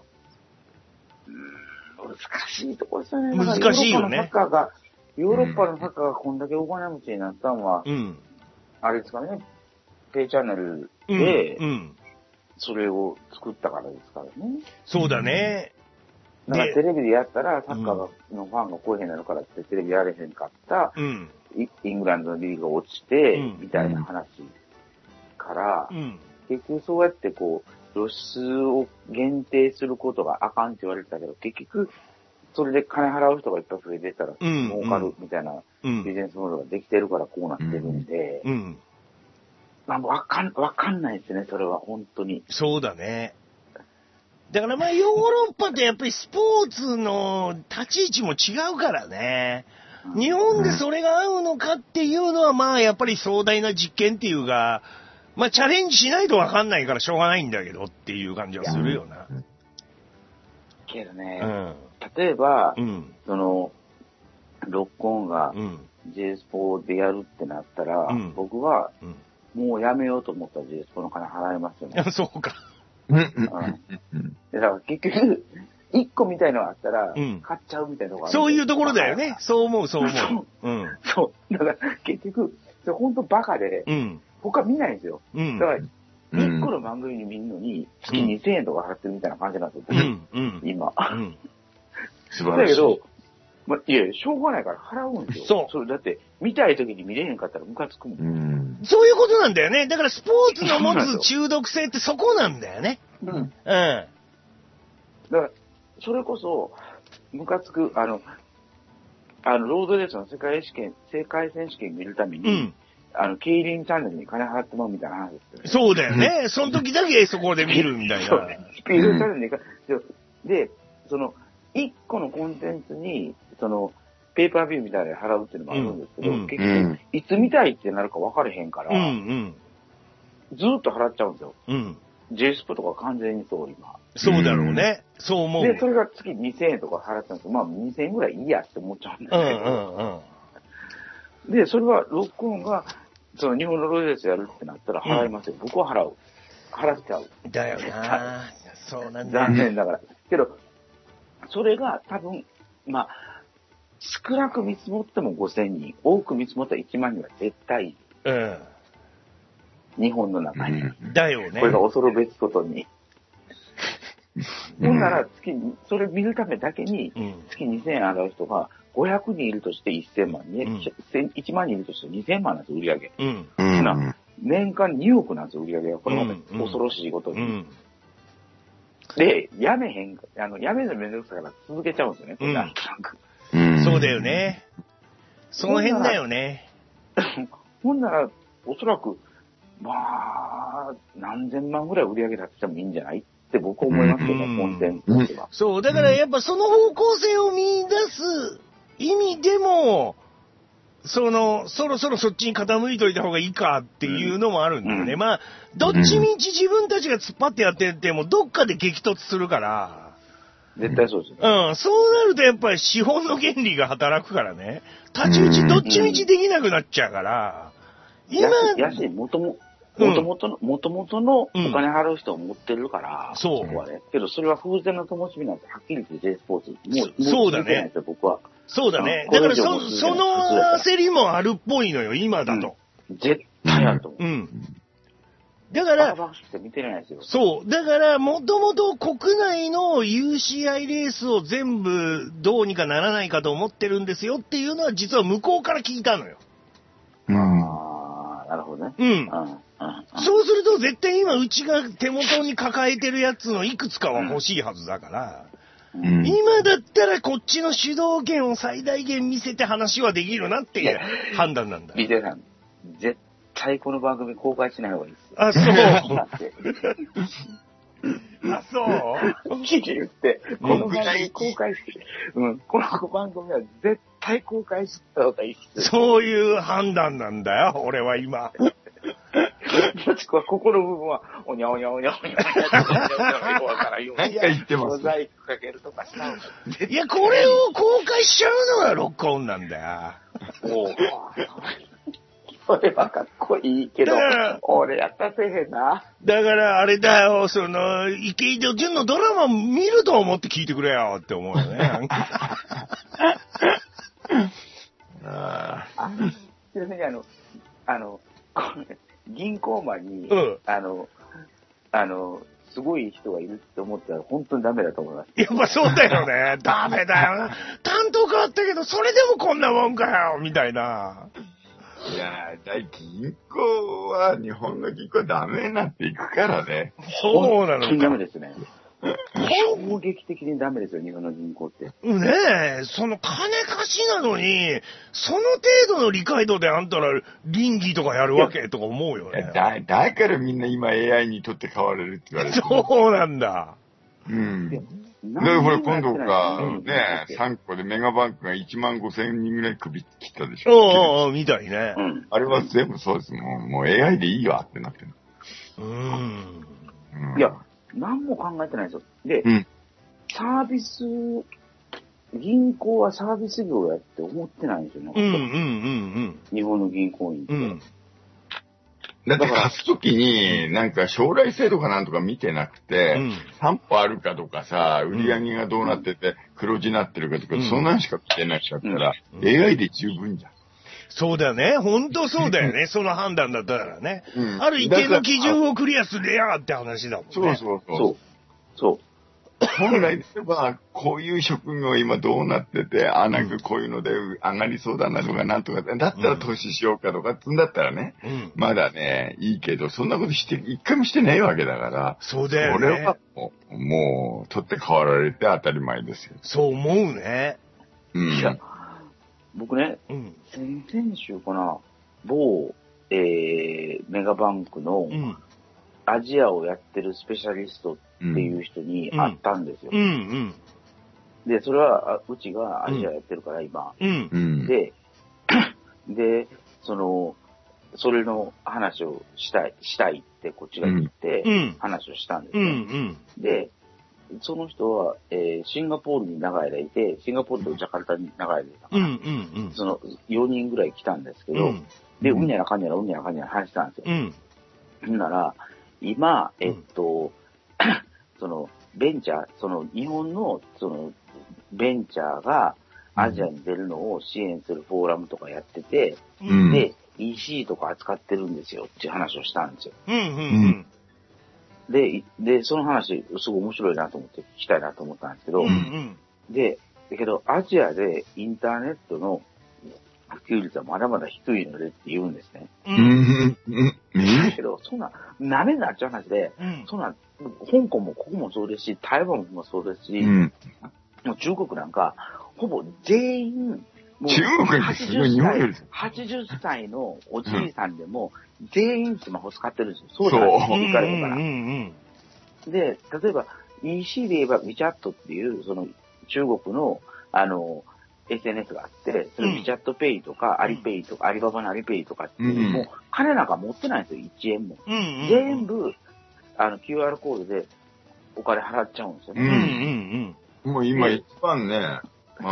難しいところですよね。 難しいよね。 ヨーロッパのサッカーがこんだけお金持ちになったのは、あれですかね、ペイチャンネルで、それを作ったからですからね。 そうだね。 だからテレビでやったらサッカーのファンが来えへんなるからってテレビやれへんかった、イングランドのリーグが落ちて、みたいな話から、結局そうやってこう、露出を限定することがあかんって言われてたけど、結局、それで金払う人がいっぱい増えてたら、儲かるみたいなビジネスモデルができてるからこうなってるんで、まあ、わかんないですね、それは、本当に。 そうだね。だからまあ、ヨーロッパってやっぱりスポーツの立ち位置も違うからね。日本でそれが合うのかっていうのはまあ、やっぱり壮大な実験っていうか、まあ、チャレンジしないとわかんないからしょうがないんだけどっていう感じはするよな。 けどね、例えば、その、ロックオンが、 J スポでやるってなったら、僕は、もうやめようと思ったら J スポの金払いますよね。 そうか。 だから結局、1個みたいのがあったら、買っちゃうみたいなとこある。 そういうところだよね。そう思う。そう。 だから結局、ほんとバカで、他見ないんですよ。だから、1個の番組に見るのに、月2000円とか払ってるみたいな感じなんですよ。今。 素晴らしい。 だけど、いや、しょうがないから払うんですよ。そう。だって、見たい時に見れへんかったらムカつくもん。 そういうことなんだよね。だからスポーツの持つ中毒性ってそこなんだよね。だから、 それこそ、ムカつく、ロードレースの世界選手権見るために、競輪チャンネルに金払ってもらうみたいな話ですよね。 そうだよね。その時だけそこで見るみたいな。そうね。 スピードチャンネルに、で、一個のコンテンツに、ペーパービューみたいなの払うっていうのもあるんですけど、結局、いつ見たいってなるか分かれへんから、ずーっと払っちゃうんですよ。J スポとか完全にそう、今。 そうだろうね。そう思う。 で、それが月2000円とか払ってるんですけど、2000円ぐらいいいやって思っちゃうんですけど。で、それは、ロックオンが、日本のロードレースやるってなったら払いますよ。僕は払う。払っちゃう。 だよなそうなんだ。 残念だから。けど、それが多分、少なく見積もっても5000人、多く見積もったら1万人は絶対いる。日本の中に。 だよね。 これが恐るべきことに。ほんならそれ見るためだけに、月2000円払う人が500人いるとして1000万人、1万人いるとして2000万なんですよ、売り上げ。年間2億なんですよ、売り上げが。これまで恐ろしいことに。で、やめるのめんどくさいから続けちゃうんですよね、なんとなく。 そうだよね。その辺だよね。 ほんなら、おそらく、何千万ぐらい売り上げ立ててもいいんじゃないって僕は思いますけどね、コンテンツとしては。 そう、だからやっぱその方向性を見出す意味でも、そろそろそっちに傾いといた方がいいかっていうのもあるんだよね。どっちみち自分たちが突っ張ってやってても、どっかで激突するから。 絶対そうですね。 そうなるとやっぱり資本の原理が働くからね。太刀打ちどっちみちできなくなっちゃうから。 やし、もともとのお金払う人を持ってるから、そこはね。けどそれは風前の灯火なんてはっきり言って J スポーツ。 そうだね。 僕は。 そうだね。だからその焦りもあるっぽいのよ、今だと。 絶対あると思う。 だから、 そう。 だから、もともと国内の UCI レースを全部どうにかならないかと思ってるんですよっていうのは実は向こうから聞いたのよ。 なるほどね。 そうすると絶対今うちが手元に抱えてるやつのいくつかは欲しいはずだから、今だったらこっちの主導権を最大限見せて話はできるなっていう判断なんだ。 ビデさん、絶対この番組公開しない方がいいです。 あ、そう。あ、そう言って、この番組公開して、この番組は絶対公開した方がいいです。 そういう判断なんだよ、俺は今。 もしくは、ここの部分は、おにゃおにゃおにゃおにゃ何か言ってます。 モザイクかけるとかした方がいや、これを公開しちゃうのがロックオンなんだよ。 それはかっこいいけど、俺やったらせえへんな。 だからあれだよ、池井戸潤のドラマ見ると思って聞いてくれよって思うよね。 ちなみに銀行マンに、すごい人がいるって思ったら本当にダメだと思います。 やっぱそうだよね。ダメだよ。担当変わったけど、それでもこんなもんかよみたいな。 いや銀行は、日本の銀行はダメになっていくからね。 そうなのか。 ダメですね。衝撃的にダメですよ、日本の銀行って。 ねえ、金貸しなのに、その程度の理解度であんたら倫理とかやるわけとか思うよね。 だからみんな今 AI にとって変われるって言われてる。 そうなんだ。 だからほら今度か、3個でメガバンクが15,000人ぐらい首切ったでしょ。 みたいね。 あれは全部そうです。もう AI でいいわってなってる。 いや、何も考えてないですよ。で、サービス銀行はサービス業やって思ってないんですよね。日本の銀行員って。 だって貸すときに、なんか将来性とかなんとか見てなくて、担保あるかとかさ、売り上げがどうなってて、黒字になってるかとか、そんなのしか見てない人だったら、AI で十分じゃん。 そうだよね。ほんとそうだよね。その判断だったらね。ある一定の基準をクリアすりゃって話だもんね。 そう。 本来で言えば、こういう職業今どうなってて、なんかこういうので上がりそうだなとかなんとか、だったら投資しようかとかってんだったらね、まだね、いいけど、そんなこと一回もしてないわけだから、 そうだよね。 それはもう、取って代わられて当たり前ですよ。 そう思うね。 いや、僕ね、先々週かな、某、メガバンクの、アジアをやってるスペシャリストっていう人に会ったんですよ。で、それは、うちがアジアやってるから今。で、それの話をしたいってこっちが言って、話をしたんですよ。で、その人は、シンガポールに長い間いて、シンガポールとジャカルタに長い間いたから、その4人ぐらい来たんですけど、で、うんやらかんやら話したんですよ。ほんなら、今、その、ベンチャー、日本の、ベンチャーがアジアに出るのを支援するフォーラムとかやってて、で、EC とか扱ってるんですよっていう話をしたんですよ。で、その話、すごい面白いなと思って聞きたいなと思ったんですけど、だけど、アジアでインターネットの普及率はまだまだ低いのでって言うんですね。だけど、そんな、舐めになっちゃう話で、そんな、香港もここもそうですし、台湾もそうですし、もう中国なんか、ほぼ全員、もう80歳のおじいさんでも、全員スマホ使ってるんですよ。そうじゃないですか、行かれるから。で、例えば、EC で言えば WeChat っていう、その中国の、SNS があって、それ WeChat Pay とか、アリペイとか、アリババのアリペイとかっていう、もう金なんか持ってないんですよ、1円も。全部、QR コードでお金払っちゃうんですよね。 もう今一番ね、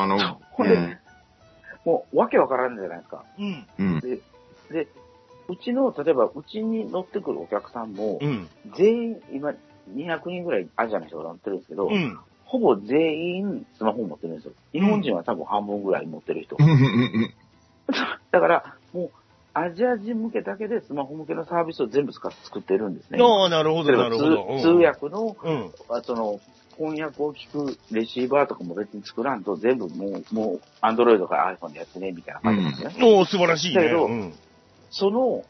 もうわけわからんじゃないですか。で、例えば、うちに乗ってくるお客さんも、全員、今、200人ぐらいアジアの人が乗ってるんですけど、ほぼ全員スマホ持ってるんですよ。日本人は多分半分ぐらい持ってる人。だから、もう、アジア人向けだけでスマホ向けのサービスを全部作ってるんですね。 なるほど、なるほど。 通訳の、翻訳を聞くレシーバーとかも別に作らんと、全部もう、アンドロイドから iPhone でやってね、みたいな感じなんですね。 素晴らしいね。 だけど、その、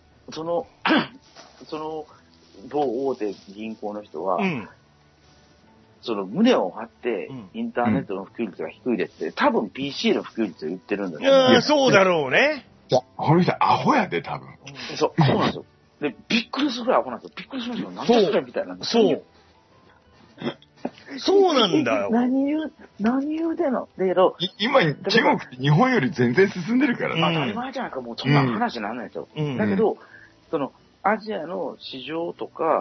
某大手銀行の人は、その胸を張って、インターネットの普及率が低いですって、多分 PC の普及率を言ってるんだよ。そうだろうね。 この人アホやで、多分。 そうなんですよ。で、びっくりするぐらいアホなんですよ。びっくりしますよ。何だそれみたいなんですよ。 そうなんだよ。 何言うてんのだけど、 今、中国って日本より全然進んでるから当たり前じゃないか、もうそんな話にならないですよ。だけど、アジアの市場とか、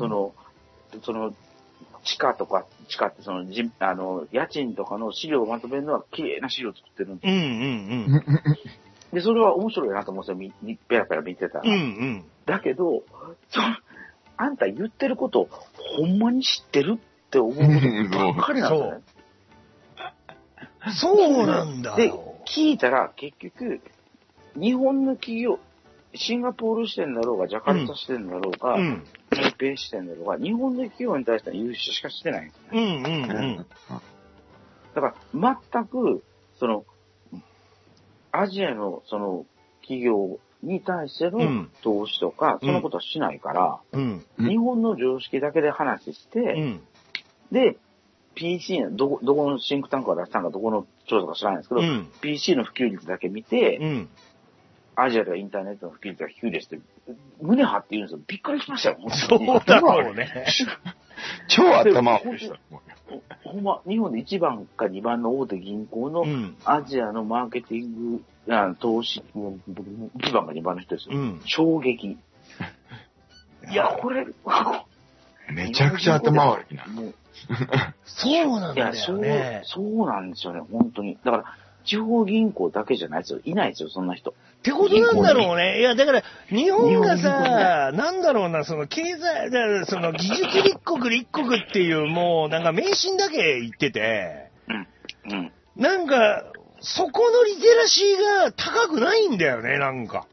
地価って家賃とかの資料をまとめるのは綺麗な資料を作ってるんですよ。で、それは面白いなと思うんですよ。ペラペラ見てたら。だけど、あんた言ってることをほんまに知ってるって思うことばっかりなんですよね。 そうなんだ。 で、聞いたら結局、日本の企業、シンガポール支店だろうが、ジャカルタ支店だろうが、台北支店だろうが、日本の企業に対しては融資しかしてないんですね。だから、全く、アジアの、企業に対しての投資とか、そのことはしないから、日本の常識だけで話して、で、PC の、どこのシンクタンクが出したのか、どこの調査か知らないですけど、PC の普及率だけ見て、アジアではインターネットの普及率が低いですって、胸張って言うんですよ。びっくりしましたよ。 そうだろうね。 超頭をした。 ほんま、日本で1番か2番の大手銀行のアジアのマーケティング、投資、1番か2番の人ですよ。衝撃。いや、これ、 めちゃくちゃ頭悪いな。 そうなんだよね。 そうなんですよね、本当に。だから、地方銀行だけじゃないですよ。いないですよ、そんな人。 ってことなんだろうね。いや、だから、日本がさ、なんだろうな、その経済、その技術立国っていう、もう、なんか迷信だけ言ってて、なんか、そこのリテラシーが高くないんだよね、なんか。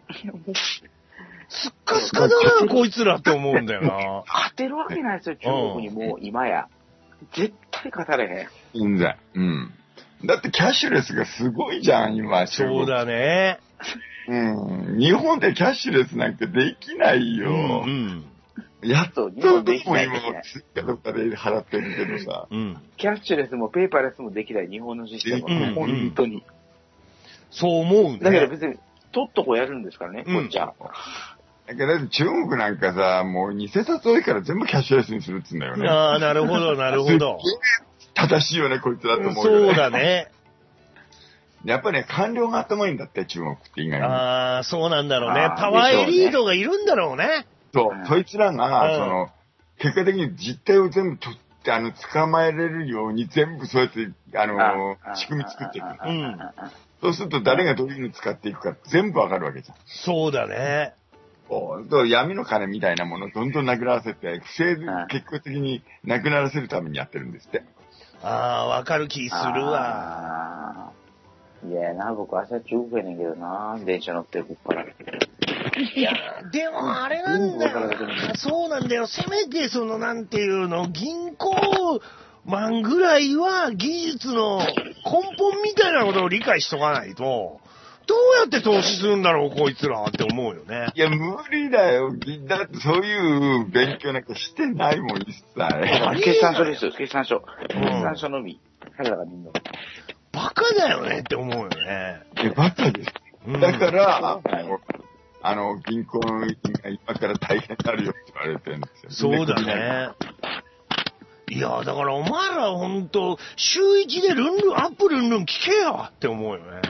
すっかすかだな、こいつらって思うんだよな。 勝てるわけないですよ、中国にもう今や。絶対勝たれへん。全然。うん。だってキャッシュレスがすごいじゃん、今。 そうだね。 うん。日本でキャッシュレスなんてできないよ。やっとどこも今もツイッターとかで払ってるけどさ。 キャッシュレスもペーパーレスもできない日本のシステムは、本当に。 そう思うね。 だけど別に、とっとこやるんですからね、こっちは。 だけど中国なんかさ、もう偽札多いから全部キャッシュレスにするっつうんだよね。 ああ、なるほど、なるほど。 正しいよね、こいつらと思うよね。そうだね。 やっぱりね、官僚が頭いいんだって、中国って意外に。 ああ、そうなんだろうね。パワーエリートがいるんだろうね。 そう、そいつらが、結果的に実態を全部取って、捕まえれるように全部そうやって、仕組み作っていく。そうすると誰がどういうの使っていくか全部わかるわけじゃん。 そうだね。 闇の金みたいなものをどんどんなくならせて、不正で結果的になくならせるためにやってるんですって。 ああ、わかる気するわ。 いやな、僕朝中国やねんけどな、電車乗ってこっから。 いや、でもあれなんだよ。そうなんだよ。せめてなんていうの、銀行マンぐらいは技術の根本みたいなことを理解しとかないと、どうやって投資するんだろう、こいつらって思うよね。 いや、無理だよ。だってそういう勉強なんかしてないもん、一切。 決算書ですよ、決算書。決算書のみ。彼らがみんな。 バカだよねって思うよね。 バカです。だから、銀行が今から大変になるよって言われてるんですよ。 そうだね。いや、だからお前らほんと、週1でアップルンルン聞けよって思うよね。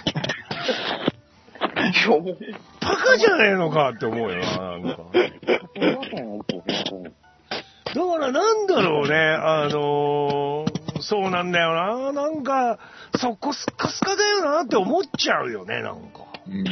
バカじゃねえのかって思うよな、なんか。だからなんだろうね、そうなんだよな、なんか、そこスカスカだよなって思っちゃうよね、なんか。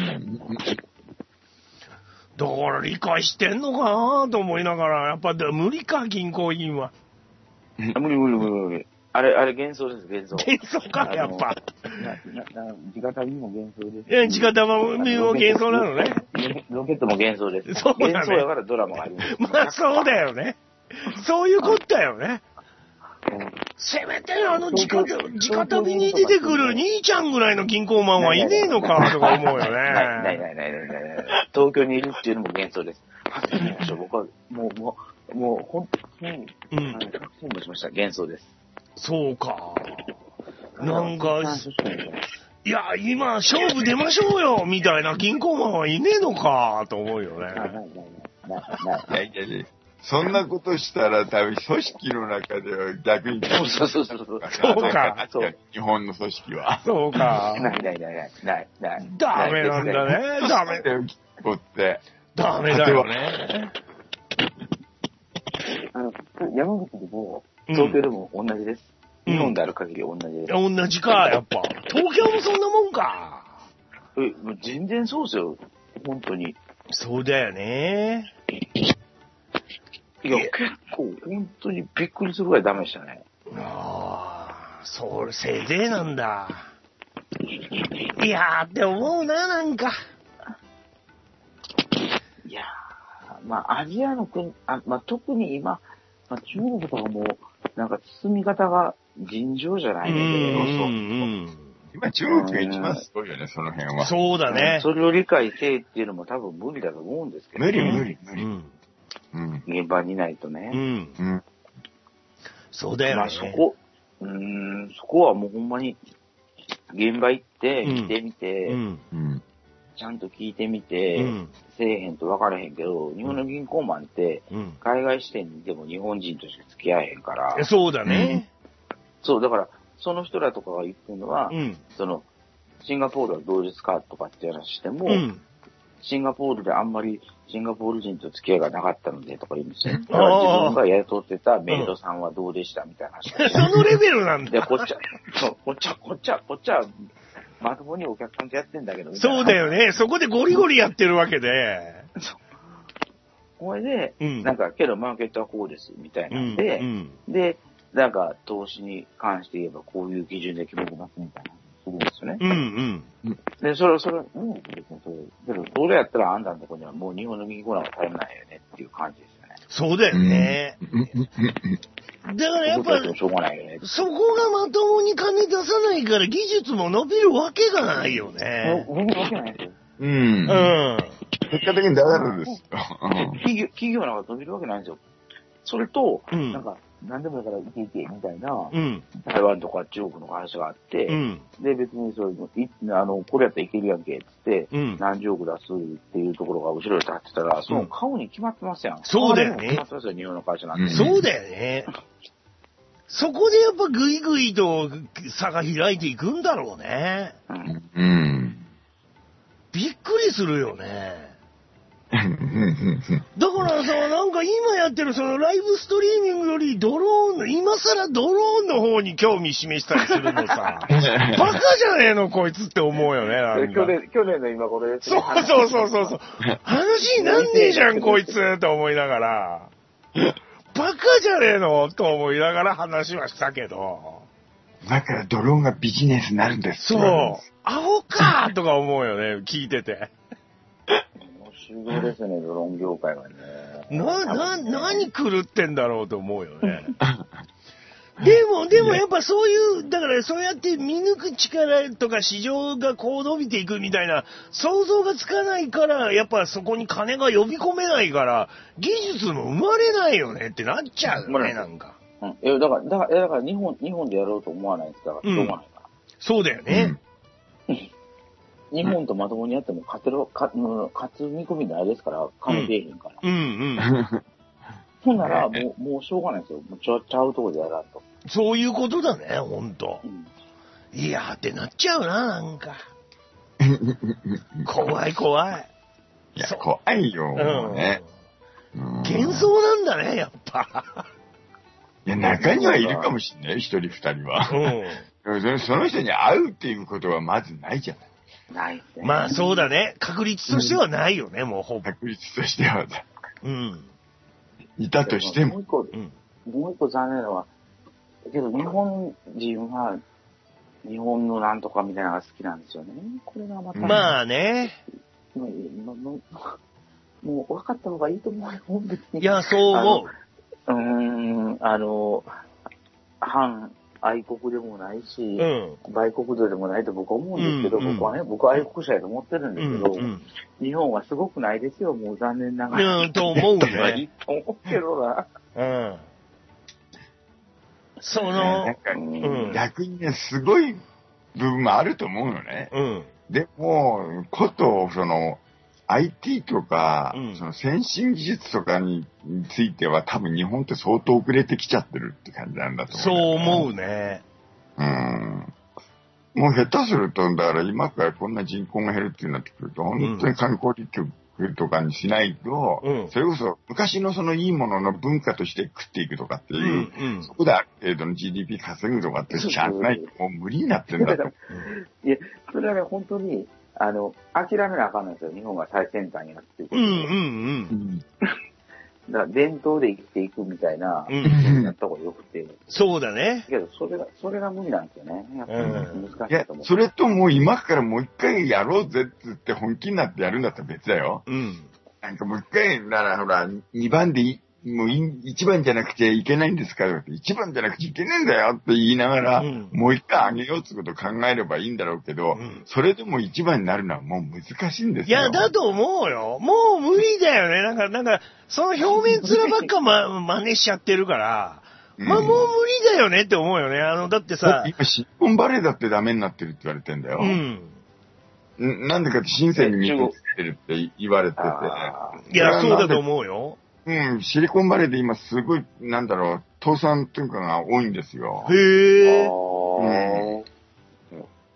だから理解してんのかなと思いながら、やっぱ無理か、銀行員は。 無理。あれ幻想です、幻想。 幻想か、やっぱ。 直旅も幻想です。 直旅も幻想なのね。 ロケットも幻想です。 そうだね。 幻想やからドラマがあります。 まあそうだよね。そういうことだよね。せめて直旅に出てくる兄ちゃんぐらいの銀行マンはいねえのかとか思うよね。 ない。東京にいるっていうのも幻想です。僕はもう本当に、確信もしました。幻想です。 そうか。なんか、いや、今勝負出ましょうよみたいな銀行マンはいねえのかと思うよね。 ない。 いや。そんなことしたら多分組織の中では逆に。 そうか。 日本の組織は。 そうか。 ない。 ダメなんだね。ダメだよ、 銀行って。 ダメだよね。 山口でも、東京でも同じです。日本である限り同じです。 同じか、やっぱ。東京もそんなもんか。 全然そうですよ。本当に。 そうだよね。 いや、結構、本当にびっくりするぐらいダメでしたね。 ああ、それ、せいぜいなんだ。いやーって思うな、なんか。 いやー、まあ、アジアの国、特に今、中国とかも、なんか包み方が尋常じゃないので、 今中国が一番すごいよね、その辺は。 そうだね。 それを理解せえっていうのも多分無理だと思うんですけど、 無理。 現場にいないとね。 そうだよね。 そこはもうほんまに、現場行って、見てみて、ちゃんと聞いてみて、せえへんと分からへんけど、日本の銀行マンって、海外支店にでも日本人として付き合えへんから。 そうだね。 そう、だから、その人らとかが言ってるのは、シンガポールは同日かとかって話しても、 シンガポールであんまりシンガポール人と付き合いがなかったのでとか言うんですよ。だから自分が雇ってたメイドさんはどうでしたみたいな話。 そのレベルなんだ。 で、こっちは、まともにお客さんとやってんだけど。 そうだよね。そこでゴリゴリやってるわけで。 これで、なんか、けどマーケットはこうです、みたいなんで、で、なんか、投資に関して言えばこういう基準で決めてますみたいな。するんですよね。で、それ、別にけど、それやったらあんたのところにはもう日本の銀行なんか頼らないよねっていう感じですよね。 そうだよね。だからやっぱ、 しょうがないよね。 そこがまともに金出さないから技術も伸びるわけがないよね。 伸びるわけないですよ。 結果的にダメです。 企業なんか伸びるわけないんですよ。それと、なんか、何でもいいからいけみたいな、台湾とか中国の話があって、で、別にそういうの、これやったらいけるやんけ、つって、何十億出すっていうところが後ろで立ってたら、その買うに決まってますやん。 そうだよね。 決まってますよ、日本の会社なんて。 そうだよね。そこでやっぱグイグイと差が開いていくんだろうね。びっくりするよね。だからさ、なんか今やってるそのライブストリーミングよりドローン、今更ドローンの方に興味示したりするのさ、バカじゃねえのこいつって思うよね、なんか。 去年の今これ。 そう。話になんねえじゃん、こいつって思いながら。バカじゃねえのと思いながら話はしたけど。 だからドローンがビジネスになるんです。 そう。アホかーとか思うよね、聞いてて。 修行ですね、ドローン業界がね。 何狂ってんだろうと思うよね。でもやっぱそういう、だからそうやって見抜く力とか市場がこう伸びていくみたいな想像がつかないから、やっぱそこに金が呼び込めないから、技術も生まれないよねってなっちゃうよね、なんか。 だから日本でやろうと思わないんですから、しょうがないから。 そうだよね。 日本とまともにやっても勝つ見込みないですから、金出えへんから。ほんなら、もうしょうがないですよ。ちゃうとこでやらんと。 そういうことだね、ほんと。いやーってなっちゃうな、なんか。怖い。 いや、怖いよ、ね。 幻想なんだね、やっぱ。 いや、中にはいるかもしんない、一人二人は。その人に会うっていうことはまずないじゃない。 ないですね。 まあそうだね。確率としてはないよね、もうほぼ。 確率としては。いたとしても。 もう一個残念なのは、けど日本人は日本のなんとかみたいなのが好きなんですよね。これがまた。 まあね。 もう分かった方がいいと思うよ、別に。 いや、そう思う。 反愛国でもないし、売国度でもないと僕は思うんですけど、僕は愛国者やと思ってるんですけど、日本はすごくないですよ、もう残念ながら。 と思うね。 いいと思うけどな。 逆にね、すごい部分もあると思うのね。でも、IT とか、その先進技術とかについては多分日本って相当遅れてきちゃってるって感じなんだと思う。 そう思うね。 もう下手すると、だから今からこんな人口が減るってなってくると、本当に観光立国とかにしないと、それこそ昔のそのいいものの文化として食っていくとかっていう、そこである程度の GDP 稼ぐとかってしゃあないともう無理になってるんだと。 いや、それはね、本当に、諦めなあかんのですよ。日本が最先端になっていく。だから伝統で生きていくみたいな、やった方がよくて。 そうだね。 けど、それが無理なんですよね。やっぱり難しいと思う。 それともう今からもう一回やろうぜって言って本気になってやるんだったら別だよ。なんかもう一回ならほら、2番でもう1番じゃなくちゃいけないんですかよって、1番じゃなくちゃいけないんだよって言いながら、もう一回上げようってことを考えればいいんだろうけど、それでも1番になるのはもう難しいんですよ。 いや、だと思うよ。もう無理だよね。なんか、その表面面ばっか真似しちゃってるから、もう無理だよねって思うよね。だってさ。 今、シリコンバレーだってダメになってるって言われてんだよ。なんでかって深センに見てってるって言われてて。 いや、そうだと思うよ。 シリコンバレーで今すごい、倒産というかが多いんですよ。 へぇ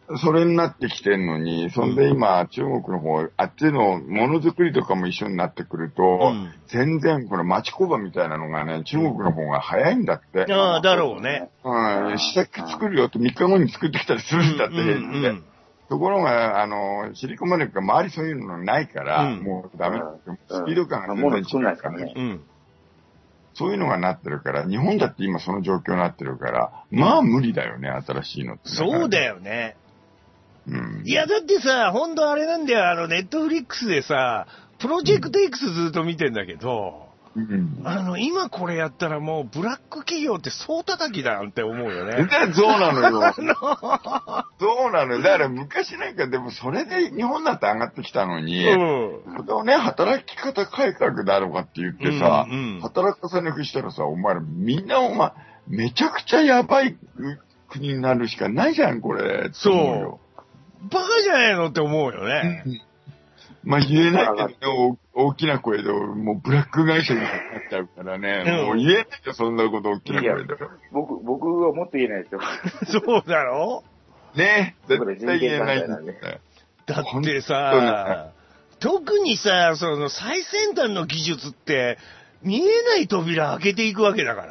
それになってきてんのに、そんで今、中国の方、あっちのものづくりとかも一緒になってくると、全然、これ町工場みたいなのがね、中国の方が早いんだって。 ああ、だろうね。 試作作るよって3日後に作ってきたりするんだって、平気で。ところが、シリコンバレーが周りそういうのないから、もうダメ。スピード感が全然違うからね。そういうのがなってるから、日本だって今その状況になってるから、まあ無理だよね、新しいのって。 そうだよね。いや、だってさ、ほんとあれなんだよ、ネットフリックスでさ、プロジェクト X ずっと見てんだけど、今これやったらもうブラック企業って総叩きだなんて思うよね。 そうなのよ。そうなのよ。だから昔なんかでもそれで日本だって上がってきたのに、それをね、働き方改革だろうかって言ってさ、働かせなくしたらさ、お前らみんなめちゃくちゃやばい国になるしかないじゃん、これ。 そう。バカじゃないのって思うよね。 まあ言えないけどね、大きな声で、もうブラック会社になっちゃうからね、もう言えないよ、そんなこと大きな声で。 僕はもっと言えないですよ。 そうだろね、絶対言えないんだよ。 だってさ、特にさ、その最先端の技術って、見えない扉開けていくわけだから。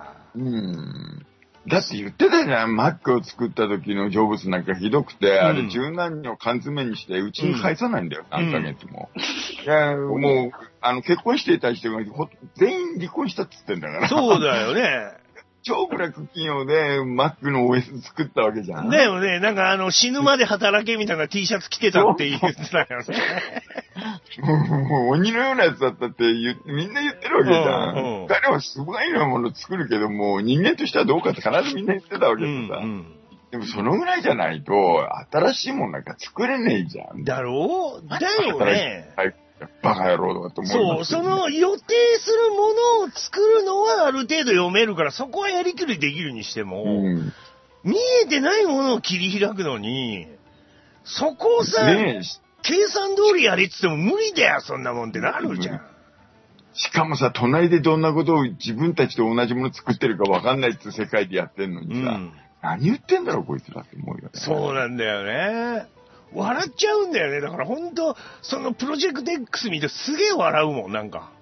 だって言ってたじゃん、マックを作った時のジョブズなんかひどくて、あれ十何人を缶詰にして、うちに返さないんだよ、何ヶ月も。いや、もう、結婚していた人が全員離婚したって言ってんだから。 そうだよね。 超ブラック企業でマックの OS 作ったわけじゃん。 だよね。なんか死ぬまで働けみたいな T シャツ着てたって言ってたよね。 もう鬼のようなやつだったってみんな言ってるわけじゃん。彼はすごいようなものを作るけども、人間としてはどうかって必ずみんな言ってたわけでさ。でもそのぐらいじゃないと、新しいものなんか作れねえじゃん。 だろう？だよね。 バカ野郎とかって思います、 そう、その予定するものを作るのはある程度読めるから、そこはやりくりできるにしても、見えてないものを切り開くのに、そこをさ、計算通りやれって言っても無理だよ、そんなもんってなるじゃん。 しかもさ、隣でどんなことを自分たちと同じもの作ってるか分かんないって世界でやってんのにさ、何言ってんだろ、こいつらって思うよね。 そうなんだよね。笑っちゃうんだよね。だから本当そのプロジェクト X 見てすげえ笑うもん、なんか。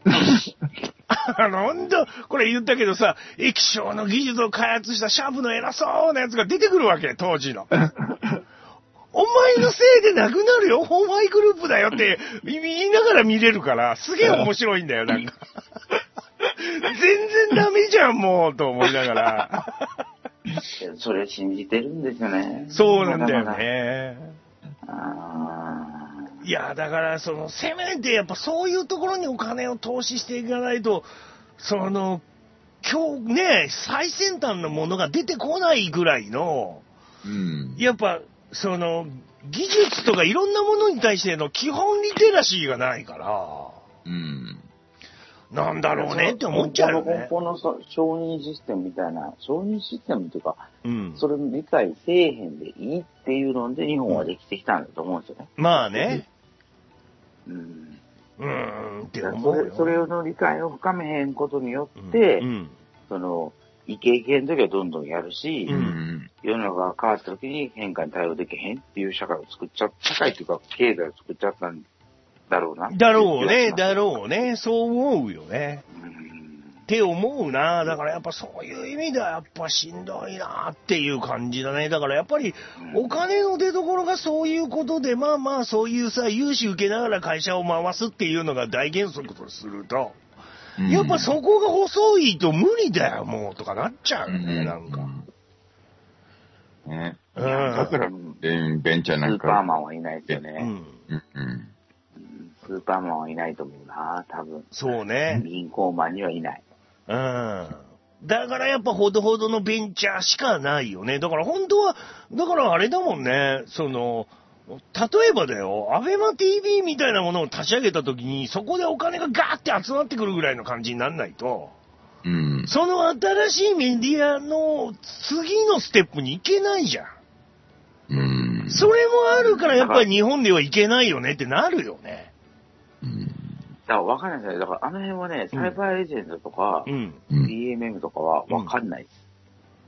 本当これ言ったけどさ、液晶の技術を開発したシャープの偉そうなやつが出てくるわけ、当時の。お前のせいでなくなるよ、ホーマイグループだよって言いながら見れるから、すげえ面白いんだよ、なんか。全然ダメじゃん、もう、と思いながら。 それ信じてるんですよね。 そうなんだよね。いや、だから、せめてやっぱそういうところにお金を投資していかないと、今日ね、最先端のものが出てこないぐらいの、やっぱ、技術とかいろんなものに対しての基本リテラシーがないから、なんだろうねって思っちゃうよね。 この承認システムみたいな、承認システムというか、それの理解せえへんでいいっていうので日本はできてきたんだと思うんですよね。 まあね。って思うよ。 それの理解を深めへんことによって、イケイケの時はどんどんやるし、世の中が変わった時に変化に対応できへんっていう社会っていうか経済を作っちゃったんだろうな。 だろうね。そう思うよね。って思うな。だからやっぱそういう意味ではやっぱしんどいなっていう感じだね。だからやっぱりお金の出所がそういうことで、まあまあそういうさ、融資受けながら会社を回すっていうのが大原則とすると、やっぱそこが細いと無理だよ、もうとかなっちゃうよね、なんか。 ね。だから、ベンチャーなんか。 スーパーマンはいないですよね。スーパーマンはいないと思うな、多分。 そうね。 銀行マンにはいない。 だからやっぱほどほどのベンチャーしかないよね。だから本当は、だからあれだもんね、例えばだよ、アベマ TV みたいなものを立ち上げた時に、そこでお金がガーって集まってくるぐらいの感じにならないと、その新しいメディアの次のステップに行けないじゃん。それもあるからやっぱり日本ではいけないよねってなるよね。 だから分かんないですね。だからあの辺はね、サイバーエージェントとか、DMM とかは分かんないです。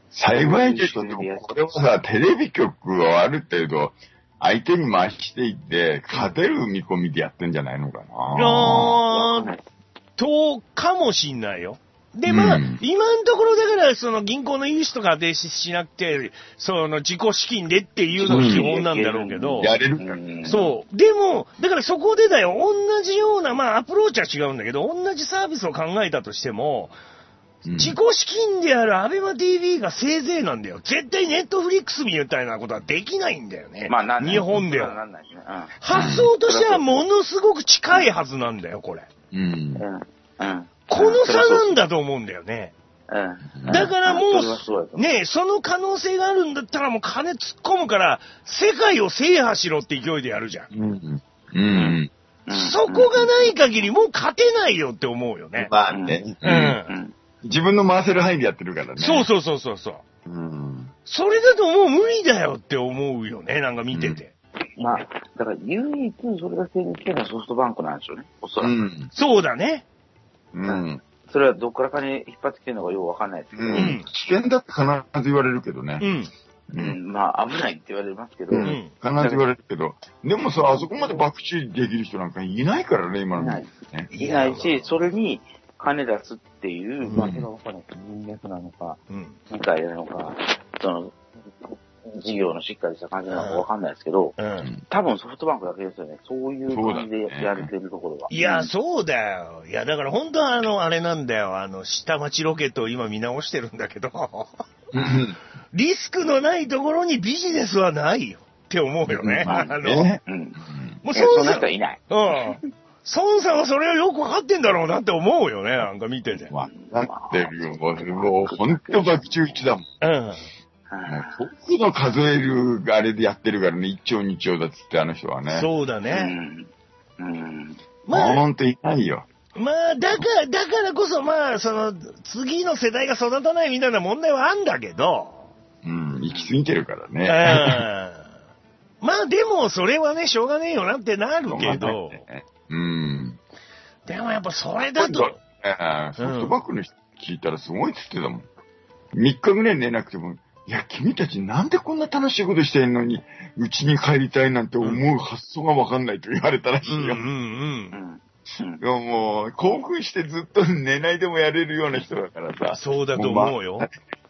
幸いにとっても、これはさ、テレビ局をある程度、相手に回していって、勝てる見込みでやってんじゃないのかな。 かもしんないよ。で、まあ、今のところだから、その銀行の融資とか停止しなくて、その自己資金でっていうのが基本なんだろうけど。 やれるからね。 そう。でも、だからそこでだよ、同じような、まあ、アプローチは違うんだけど、同じサービスを考えたとしても、自己資金であるアベマ TV がせいぜいなんだよ。絶対ネットフリックスみたいなことはできないんだよね。まあ、日本では。発想としてはものすごく近いはずなんだよ、これ。この差なんだと思うんだよね。だからもう、ね、その可能性があるんだったらもう金突っ込むから、世界を制覇しろって勢いでやるじゃん。そこがない限りもう勝てないよって思うよね。 まあね。自分の回せる範囲でやってるからね。 そう。それだともう無理だよって思うよね、なんか見てて。 まあ、だから唯一それが成立してるのはソフトバンクなんでしょうね、おそらく。 そうだね。 それはどっから金引っ張ってきてるのかよくわかんないですけど。 危険だって必ず言われるけどね。 まあ、危ないって言われますけど。 必ず言われるけど。でもさ、あそこまで博打できる人なんかいないからね、今の。 いないし、それに金出すっていう、まあ、それはわかんないです。人脈なのか、理解なのか、その、事業のしっかりした感じなのかわかんないですけど、多分ソフトバンクだけですよね。そういう感じでやれてるところは。 いや、そうだよ。いや、だから本当はあれなんだよ。下町ロケットを今見直してるんだけど、リスクのないところにビジネスはないよって思うよね。 もうそんな人はいない。 孫さんはそれをよくわかってんだろうなって思うよね、なんか見てて。 わかってるよ。もう本当爆中一だもん。僕の数えるあれでやってるからね、1兆2兆だっつってあの人はね。 そうだね。 まあ、ほんといないよ。 まあ、だからこそ、まあ、その、次の世代が育たないみたいな問題はあんだけど。 行き過ぎてるからね。 まあ、でも、それはね、しょうがねえよなってなるけど。でもやっぱそれだと。 ソフトバンクの人聞いたらすごいっつってたもん。3日ぐらい寝なくても、いや、君たちなんでこんな楽しいことしてんのに、うちに帰りたいなんて思う発想がわかんないと言われたらしいよ。いやもう、興奮してずっと寝ないでもやれるような人だからさ。 そうだと思うよ。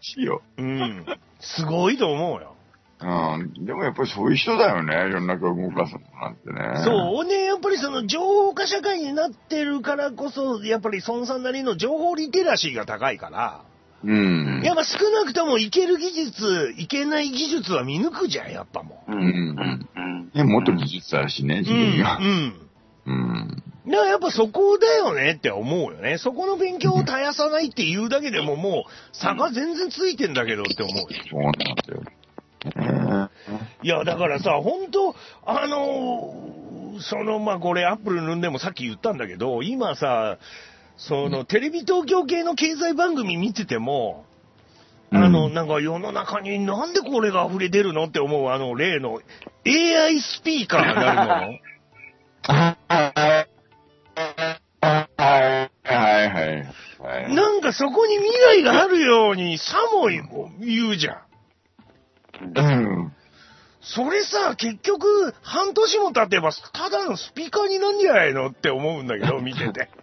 すごいと思うよ。 でもやっぱりそういう人だよね、世の中動かすのなんてね。 そうね、やっぱりその情報化社会になってるからこそ、やっぱり孫さんなりの情報リテラシーが高いから、やっぱ少なくともいける技術、いけない技術は見抜くじゃん、やっぱもう。 もっと技術あるしね、自分が。 だからやっぱそこだよねって思うよね。そこの勉強を絶やさないっていうだけでももう差が全然ついてんだけどって思うよ。 そうなんだよ。 いや、だからさ、本当まあ、これアップル塗んでもさっき言ったんだけど、今さ、テレビ東京系の経済番組見てても、なんか世の中になんでこれが溢れ出るのって思う、例の AI スピーカーなるものなんかそこに未来があるようにさも言うじゃん。それさ、結局半年も経てばただのスピーカーになんじゃないのって思うんだけど、見てて。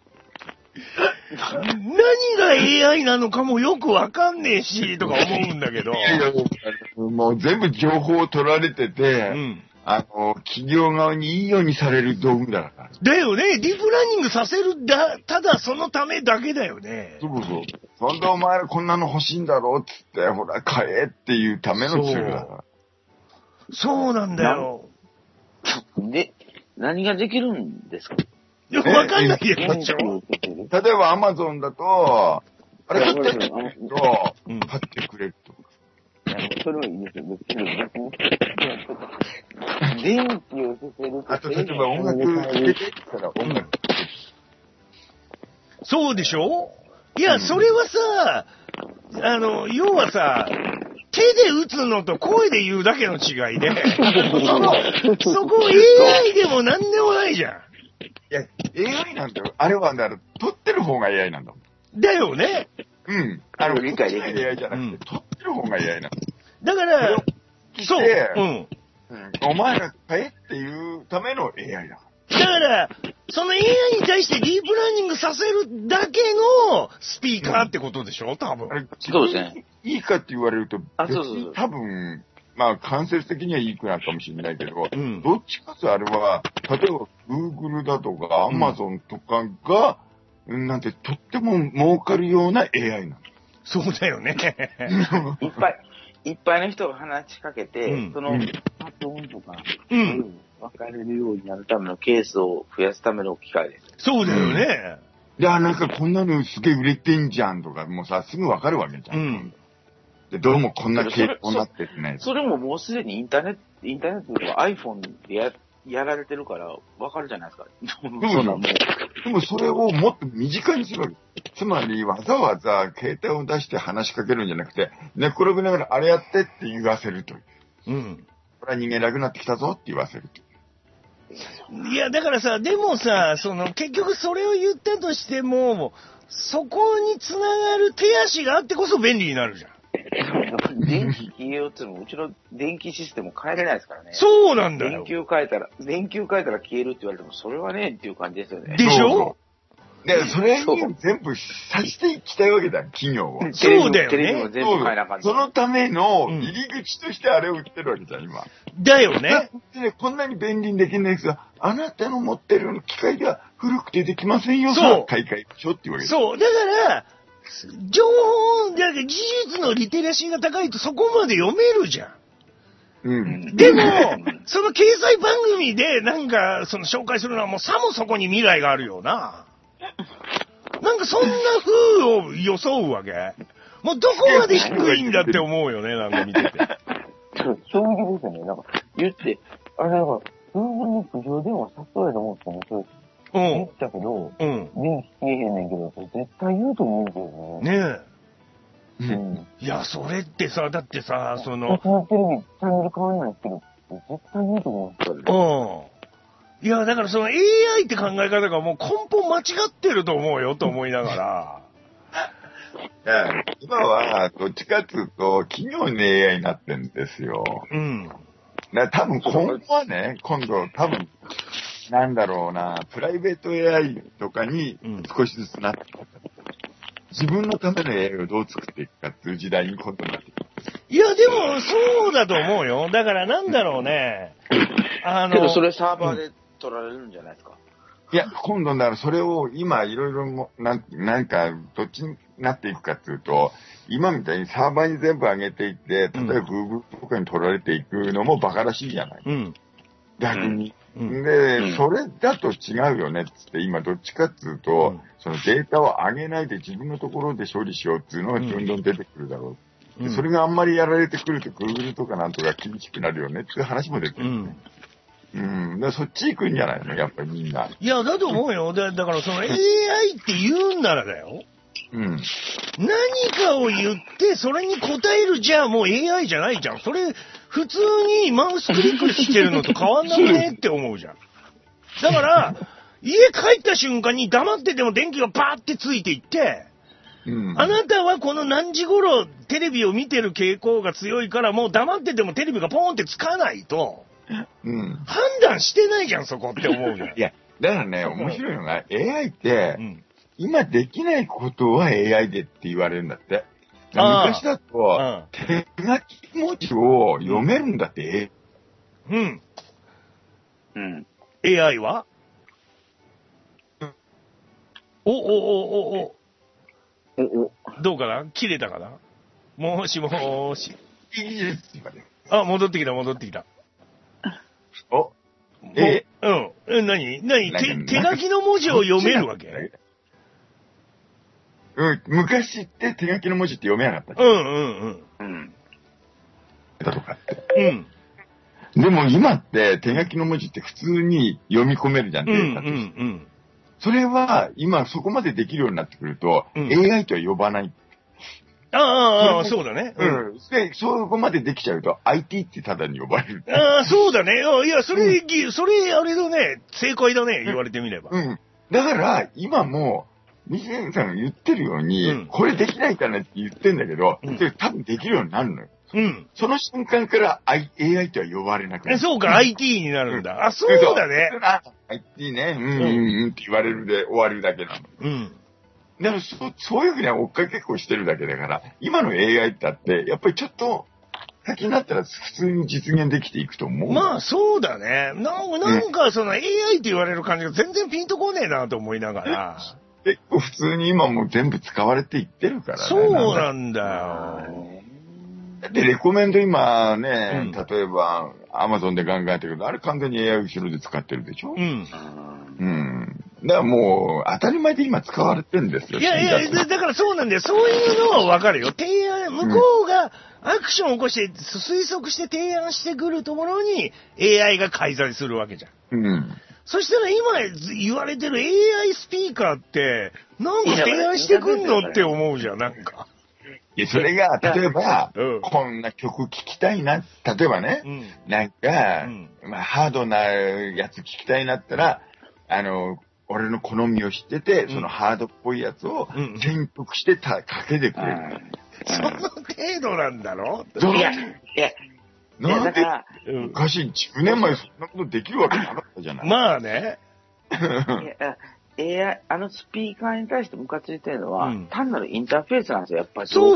何が AI なのかもよくわかんねえし、とか思うんだけど。 もう全部情報を取られてて、企業側にいいようにされる道具だから。 だよね。ディープラーニングさせるただそのためだけだよね。 そう。そんでお前らこんなの欲しいんだろうっつって、ほら、買えっていうためのツールだから。 そうなんだよ。 で、何ができるんですか？ わかんないよ。 例えばアマゾンだと、あれ買ってくれると、買ってくれると。 それはいいですよ。電気をつけると。 あと、例えば音楽つけてったら音楽。 そうでしょ？いや、それはさ、要はさ、手で打つのと声で言うだけの違いで、そこ AI でもなんでもないじゃん。 いや、AI なんだよ。あれは、撮ってる方が AI なんだもん。 だよね。 理解できる AI じゃなくて、撮っ方が AI なの。 だから、そう。 お前ら買えっていうための AI だ。 だから、その AI に対してディープラーニングさせるだけのスピーカーってことでしょ、多分。 そうですね。 いいかって言われると、 そう多分、まあ、間接的にはいいくなるかもしれないけど、どっちかとあれは、例えば Google だとか Amazon とかが、なんてとっても儲かるような AI なの。 そうだよね。 いっぱいの人が話しかけて、その発音とか、分かれるようになるためのケースを増やすための機械です。 そうだよね。 いや、なんかこんなのすげえ売れてんじゃんとか、もうさ、すぐ分かるわけじゃん。で、どうもこんな傾向になってるね。 それももうすでにインターネットとか iPhone でやられてるから分かるじゃないですか。 でもそれをもっと身近にするわけ。つまりわざわざ携帯を出して話しかけるんじゃなくて、寝転びながらあれやってって言わせるという。これは人間楽になってきたぞって言わせるという。 いや、だからさ、でもさ、結局それを言ったとしても、そこにつながる手足があってこそ便利になるじゃん。 電気消えようって言っても、うちの電気システム変えれないですからね。 そうなんだよ。 電球変えたら消えるって言われても、それはね、っていう感じですよね。 でしょ？ で、それに全部さしていきたいわけだ、企業を。 そうだよね。 テレビも全部変えなかった。 そのための入り口としてあれを売ってるわけじゃん、今。 だよね。 で、こんなに便利にできないですが、あなたの持ってる機械では古くてできませんよ、買い替えましょうっていうわけです。 そう。だから、情報、技術のリテラシーが高いとそこまで読めるじゃん。でも、その経済番組でなんか、紹介するのはもうさもそこに未来があるような。なんかそんな風を装うわけ。もうどこまで低いんだって思うよね、なんか見てて。 衝撃ですよね。なんか、言って、あれだから、Google の苦情電話さっとやと思っても、それ、言ったけど、電気消えへんねんけど、絶対言うと思うけどね。 ねえ。いや、それってさ、だってさ、 私のテレビ、チャンネル変わんないですけど、絶対言うと思うんですよ。 いや、だからAI って考え方がもう根本間違ってると思うよと思いながら。今は、どっちかっていうと、企業の AI になってるんですよ。多分今後はね、多分、なんだろうな、プライベート AI とかに少しずつなってくる。自分のための AI をどう作っていくかっていう時代に今度なってくる。 いや、でも、そうだと思うよ。だからなんだろうね。 けどそれサーバーで取られるんじゃないですか。 いや、今度ならそれを今いろいろなんかどっちになっていくかっていうと、今みたいにサーバーに全部上げていって、例えば Google とかに取られていくのもバカらしいじゃない。逆に。で、それだと違うよねっつって、今どっちかっていうと、そのデータを上げないで自分のところで処理しようっていうのがどんどん出てくるだろう。でそれがあんまりやられてくると Google とかなんとか厳しくなるよねっていう話も出てる、ね。だそっち行くんじゃないのやっぱりみんな。 いや、だと思うよ。だからAI って言うんならだよ。何かを言って、それに答えるじゃあもう AI じゃないじゃん。それ、普通にマウスクリックしてるのと変わんなくねって思うじゃん。だから、家帰った瞬間に黙ってても電気がバーってついていって、あなたはこの何時頃テレビを見てる傾向が強いからもう黙っててもテレビがポーンってつかないと、判断してないじゃんそこって思うじゃん。 いや、だからね、面白いのが AI って、今できないことは AI でって言われるんだって。昔だと、手書き文字を読めるんだって。 AI はどうかな切れたかなもしもーし。 いいです、 あ、戻ってきた。何手書きの文字を読めるわけ？ 昔って手書きの文字って読めなかった。だとかって。でも今って手書きの文字って普通に読み込めるじゃん、データとして。それは今そこまでできるようになってくると、AI とは呼ばない。 そうだね。 で、そこまでできちゃうと IT ってただに呼ばれる。 そうだね。いや、それあれだね。正解だね。言われてみれば。 だから、今も、 西谷さんが言ってるように、これできないかなって言ってんだけど、多分できるようになるのよ。その瞬間から AI とは呼ばれなくなる。 そうか、IT になるんだ。あ、そうだね。 IT ね、って言われるで終わるだけなの。だからそういうふうには追っかけっこしてるだけだから、今の AI ってあって、やっぱりちょっと、先になったら普通に実現できていくと思う。 まあそうだね。なんかその AI って言われる感じが全然ピンとこねえなと思いながら。 結構普通に今もう全部使われていってるからね。 そうなんだよ。 で、レコメンド今ね、例えば Amazon でガンガンやってるけど、あれ完全に AI 後ろで使ってるでしょ。だからもう当たり前で今使われてるんですよ。 いや、だからそうなんだよ。そういうのはわかるよ。向こうがアクションを起こして推測して提案してくるところに AI が介在するわけじゃん。そしたら今言われてる AI スピーカーって、なんか提案してくんのって思うじゃん、なんか。 いや、それが、例えば、こんな曲聴きたいな、例えばね、なんか、まあ、ハードなやつ聴きたいなったら、俺の好みを知ってて、そのハードっぽいやつを選曲してかけてくれる。 その程度なんだろ？ いや、なんで、昔10年前そんなことできるわけなかったじゃない。 まあね。 AI、スピーカーに対してムカついてるのは、単なるインターフェースなんですよ、やっぱり。 そう。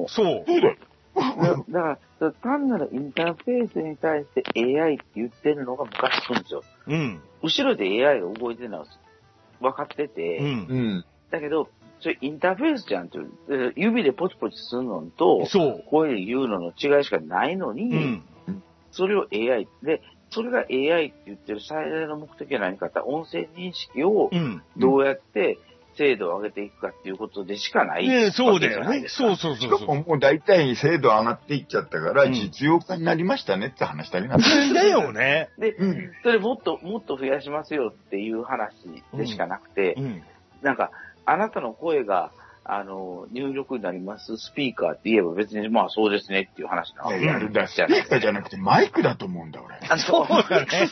だから、単なるインターフェースに対して AI って言ってるのがムカつくんですよ。後ろで AI が動いてるのは分かってて、だけど、それインターフェースじゃんって、指でポチポチするのと、声で言うのの違いしかないのに、それを AI で、それが AI って言ってる最大の目的は何かって音声認識をどうやって精度を上げていくかっていうことでしかない。 そうだよね。そう。 しかももう大体精度上がっていっちゃったから実用化になりましたねって話だけなんだよね。 で、それもっと増やしますよっていう話でしかなくて、なんかあなたの声が入力になりますスピーカーって言えば別にまあそうですねっていう話なわけ。 やるんだ。スピーカーじゃなくてマイクだと思うんだ俺。 そうだね。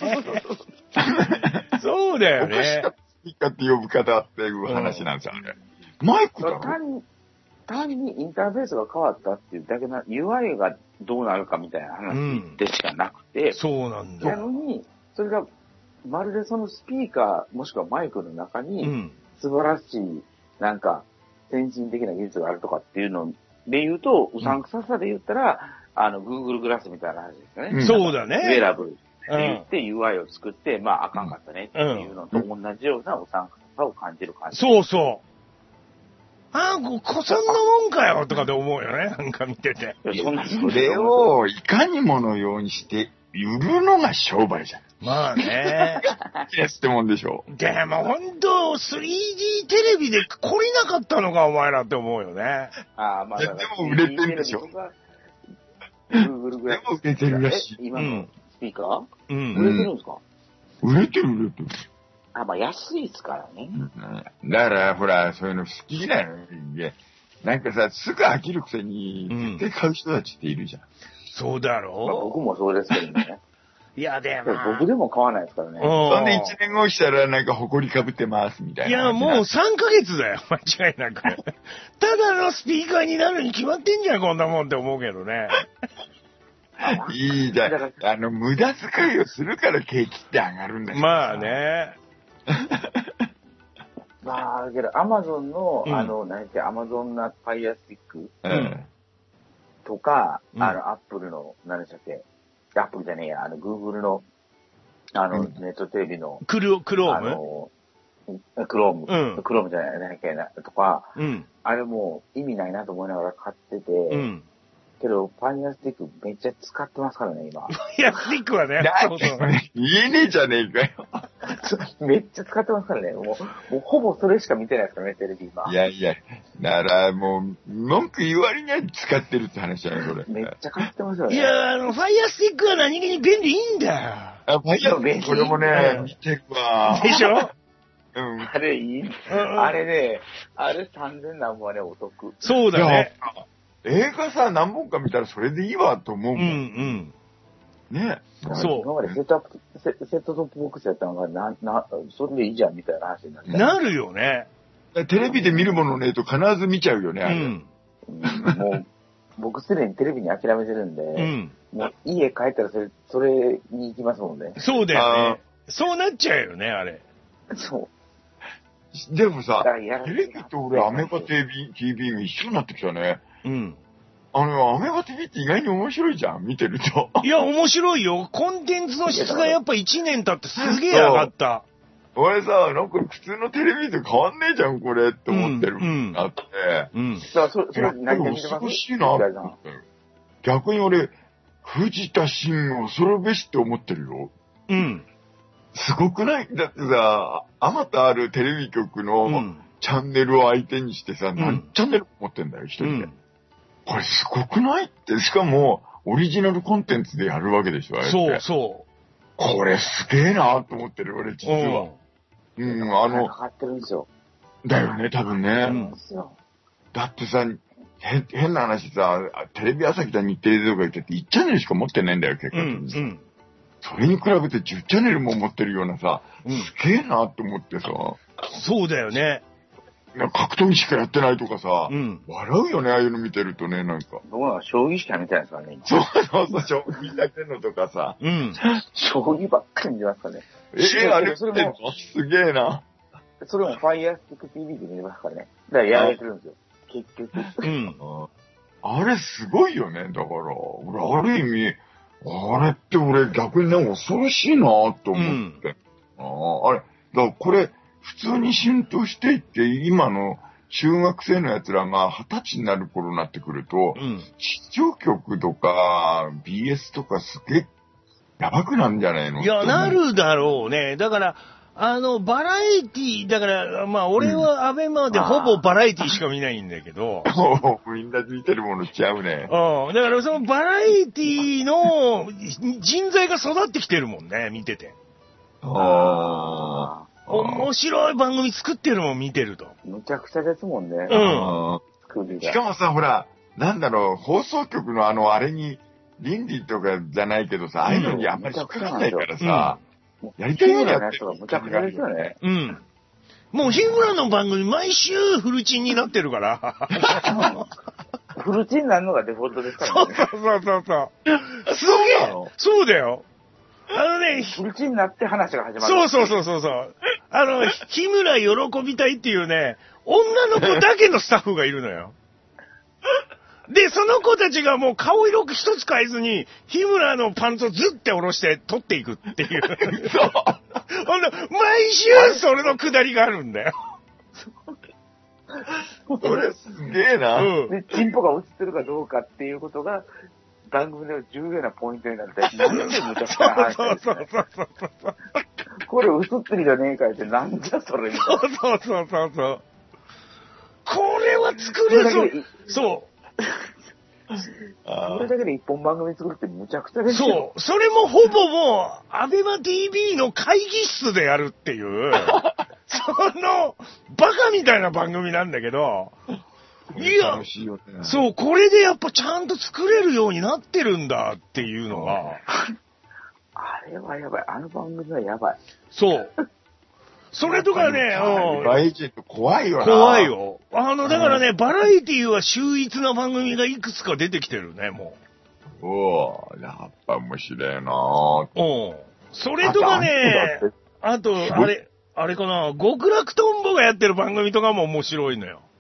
そうだよね。 おかしかったスピーカーって呼ぶ方っていう話なんですよね。マイクだろ。 単にインターフェースが変わったっていうだけな UI がどうなるかみたいな話でしかなくて、 そうなんだ。 なのにそれがまるでそのスピーカーもしくはマイクの中に素晴らしいなんか先進的な技術があるとかっていうので言うと、うさんくささで言ったら、Google グラスみたいな話ですよね。 そうだね。 ウェアラブルって言って UI を作って、まああかんかったねっていうのと同じようなうさんくささを感じる感じ。 そう。そんなもんかよとかで思うよね。なんか見てて。 それをいかにものようにして売るのが商売じゃん。 まあね。 いやってもんでしょ。 でもほんと、3D テレビで懲りなかったのか、お前らって思うよね。 まあでも売れてるでしょ。 Google グラス。 でも売れてるらしい。 今のスピーカー売れてるんですか？ 売れてる。 まあ安いですからね。 だから、ほら、そういうの好きなの。なんかさ、すぐ飽きるくせに、絶対買う人たちっているじゃん。 そうだろう。 僕もそうですけどね。 いや、でも。 僕でも買わないですからね。 そんで1年後したらなんか埃かぶってますみたいな。 いや、もう3ヶ月だよ、間違いなく。ただのスピーカーになるに決まってんじゃん、こんなもんって思うけどね。 いいじゃん。無駄遣いをするから景気って上がるんだよ。 まあね。 まあ、だけど、アマゾンの、アマゾンなファイアスティックとか、アップルの、何でしたっけ、アップルじゃねえや、グーグルの、ネットテレビの、 クロームクロームじゃない、何だっけな、とか、あれも意味ないなと思いながら買ってて、けど、ファイアスティックめっちゃ使ってますからね、今。 ファイアスティックはね。 言えねえじゃねえかよ。 めっちゃ使ってますからね。もうほぼそれしか見てないですからね、テレビ今。 いや、だからもう、文句言われには使ってるって話じゃない、これ。 めっちゃ買ってますよね。 いや、ファイアスティックは何気に便利いいんだよ。ファイアスティック、これもね、見てるわ。 でしょ？ あれいい。あれね、あれ3000何本はね、お得。 そうだね。 映画さ、何本か見たらそれでいいわと思うもん。ね。 そう。今までセットトップボックスやったのが、それでいいじゃんみたいな話になって。 なるよね。 テレビで見るものねと必ず見ちゃうよね、あれ。 もう、僕すでにテレビに諦めてるんで、もう家帰ったらそれに行きますもんね。 そうだよね。そうなっちゃうよね、あれ。 そう。 でもさ、テレビと俺、アメガ TV が一緒になってきたね。アメガ TV って意外に面白いじゃん、見てると。 いや、面白いよ。コンテンツの質がやっぱ1年経ってすげえ上がった。 俺さ、なんか普通のテレビと変わんねえじゃん、これって思ってる。あって。 それ何で見てます？ 恐ろしいなって思ったよ。逆に俺、藤田真恐るべしって思ってるよ。すごくない？だってさ、あまたあるテレビ局のチャンネルを相手にしてさ、何チャンネル持ってんだよ、一人で。これすごくないって、しかも、オリジナルコンテンツでやるわけでしょ、あれって。そう。これすげえなと思ってる、俺、実は。 かかってるんですよ。 だよね、多分ね。だってさ、変な話さ、テレビ朝日だ日テレとか言って1チャンネルしか持ってないんだよ、結果的にさ。それに比べて10チャンネルも持ってるようなさ、すげえなと思ってさ。 そうだよね。 格闘技しかやってないとかさ、笑うよね、ああいうの見てるとね、なんか。 僕は将棋しか見てないですからね、 そう、将棋だけのとかさ。 将棋ばっかり見てますからね。 あれ、それもすげえな。 それもファイヤースティック TV で見れますからね。だからやられてるんですよ、結局。 あれすごいよね、だから、俺、ある意味、あれって俺逆にね、恐ろしいなと思って。あれ、だからこれ、普通に浸透していって、今の中学生の奴らが20歳になる頃になってくると、地上局とか BS とかすげえやばくなんじゃないの？ いや、なるだろうね。だから、バラエティ、だから、まあ、俺はアベマでほぼバラエティしか見ないんだけど。 みんな見てるものちゃうね。 だからそのバラエティの人材が育ってきてるもんね、見てて。面白い番組作ってるもん、見てると。 むちゃくちゃですもんね。 しかもさ、ほら、なんだろう、放送局のあれに、倫理とかじゃないけどさ、ああいうのにあんまり引っかかんないからさ、やりたいようなやつがむちゃくちゃですよね。 もう日村の番組毎週フルチンになってるから。 フルチンになるのがデフォルトですからね。 そう。すげえ。そうだよ。 フルチンになって話が始まる。 そう。日村喜びたいっていうね、女の子だけのスタッフがいるのよ。で、その子たちがもう顔色一つ変えずに、日村のパンツをずって下ろして取っていくっていう。そう。毎週それのくだりがあるんだよ。 これすげえな。 で、チンポが映ってるかどうかっていうことが、番組の重要なポイントになって、なんでむちゃくちゃ話してるんですか？これ映ってるじゃねえかって、なんじゃそれみたいな。 そう。これは作れそう。そう。 それだけで一本番組作るってむちゃくちゃですよ。 そう。それもほぼもう、アベマ TV の会議室でやるっていう、その、バカみたいな番組なんだけど、いや、そう、これでやっぱちゃんと作れるようになってるんだっていうのが。 あれはやばい。あの番組はやばい。 そう。それとかね、 バイジェット怖いよな。 怖いよ。だからね、バラエティは秀逸な番組がいくつか出てきてるね、もう。やっぱ面白いな。 それとかね、あと、あれかな、極楽とんぼがやってる番組とかも面白いのよ。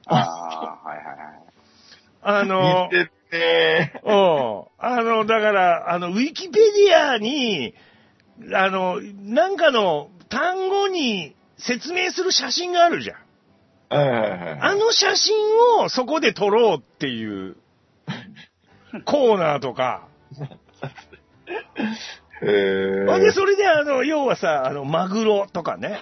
見てるね。 だから、ウィキペディアに、なんかの単語に説明する写真があるじゃん。あの写真をそこで撮ろうっていうコーナーとか。で、それで要はさ、マグロとかね、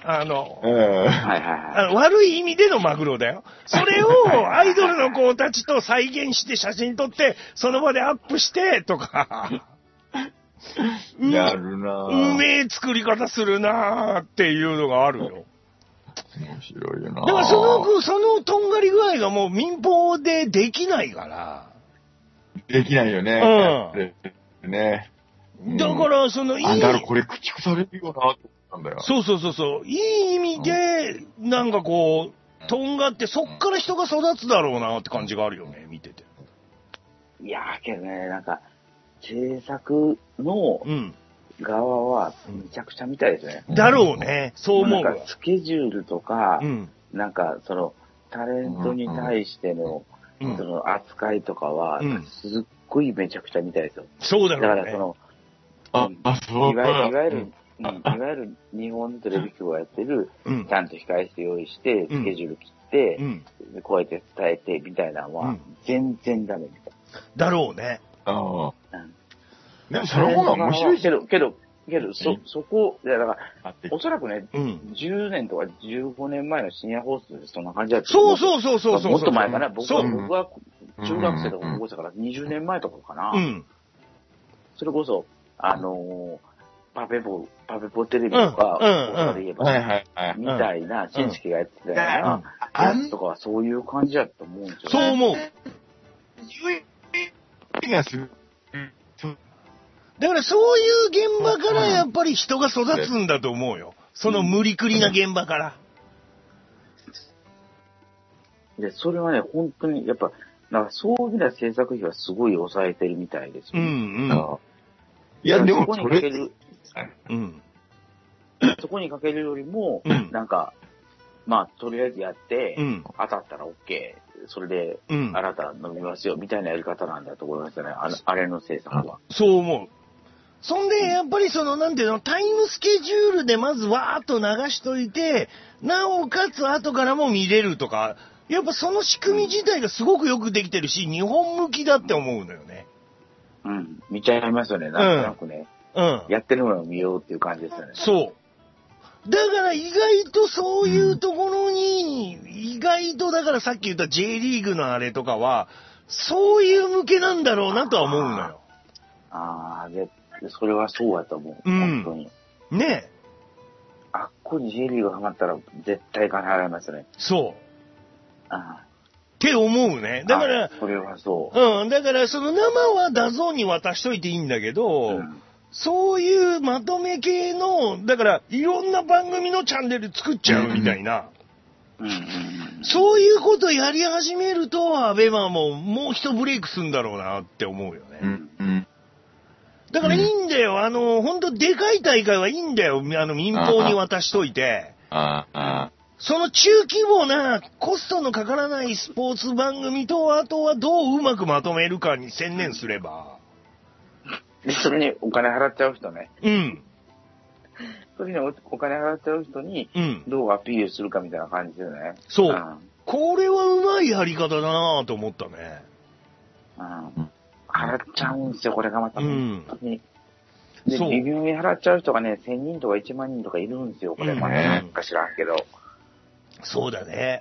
悪い意味でのマグロだよ。それをアイドルの子たちと再現して写真撮って、その場でアップしてとか。 やるなぁ。うめえ作り方するなぁっていうのがあるよ。 面白いよなぁ。 だからそのとんがり具合がもう民放でできないから。 できないよね。ね。 だからだからこれ駆逐されるよなぁと思ったんだよ。 そう。いい意味で、なんかこう、 とんがって、そっから人が育つだろうなって感じがあるよね、見てて。 いやーけどね、なんか、制作の側はめちゃくちゃ見たいですね。 だろうね、そう思う。 なんかスケジュールとか、なんかその、タレントに対しての、その扱いとかは、すっごいめちゃくちゃ見たいですよ。 そうだろうね。 だからその、いわゆる日本のテレビ局がやってる、ちゃんと控え室用意して、スケジュール切って、こうやって伝えてみたいなのは、全然ダメみたいな。だろうね。 でもその方が面白いけど、そこ、いやだから、おそらくね、10年とか15年前の深夜放送でそんな感じだった。 そう。 もっと前かな。僕は中学生とか高校生から20年前とかかな。それこそ、パペポテレビとか、大阪で言えば、みたいな、新式がやってたような、やつとかはそういう感じだと思うんですよ。 そう思う。だからそういう現場からやっぱり人が育つんだと思うよ。その無理くりな現場から。 で、それはね、本当に、やっぱ、なんかそういう意味では制作費はすごい抑えてるみたいですよ、ね。 いや、でもそこにかける、そこにかけるよりも、なんか、まあ、とりあえずやって、当たったら OK。それで、あなた飲みますよ、みたいなやり方なんだと思いましたね。あれの制作は。 そう思う。そんで、やっぱりその、なんていうの、タイムスケジュールでまずわーっと流しといて、なおかつ後からも見れるとか、やっぱその仕組み自体がすごくよくできてるし、日本向きだって思うのよね。 見ちゃいますよね、なんとなくね。やってるのを見ようっていう感じですよね。 そう。だから意外とそういうところに、意外とだからさっき言った J リーグのあれとかは、そういう向けなんだろうなとは思うのよ。 それはそうだと思う。本当に。 ねえ。 あっこに J リーグハマったら絶対金払いますね。 そう。って思うね。だから、 それはそう。 だからその生はダゾーンに渡しといていいんだけど、そういうまとめ系の、だからいろんな番組のチャンネル作っちゃうみたいな。そういうことやり始めると、アベマももう一ブレイクするんだろうなって思うよね。だからいいんだよ。本当でかい大会はいいんだよ。民放に渡しといて。その中規模なコストのかからないスポーツ番組と、あとはどううまくまとめるかに専念すれば。 で、それにお金払っちゃう人ね。それにお金払っちゃう人に、どうアピールするかみたいな感じだよね。 そう。これはうまいやり方だなぁと思ったね。 払っちゃうんですよ、これがまた。本当に。で、微妙に払っちゃう人がね、1000人とか1万人とかいるんですよ、これ。まだなんか知らんけど。 そうだね。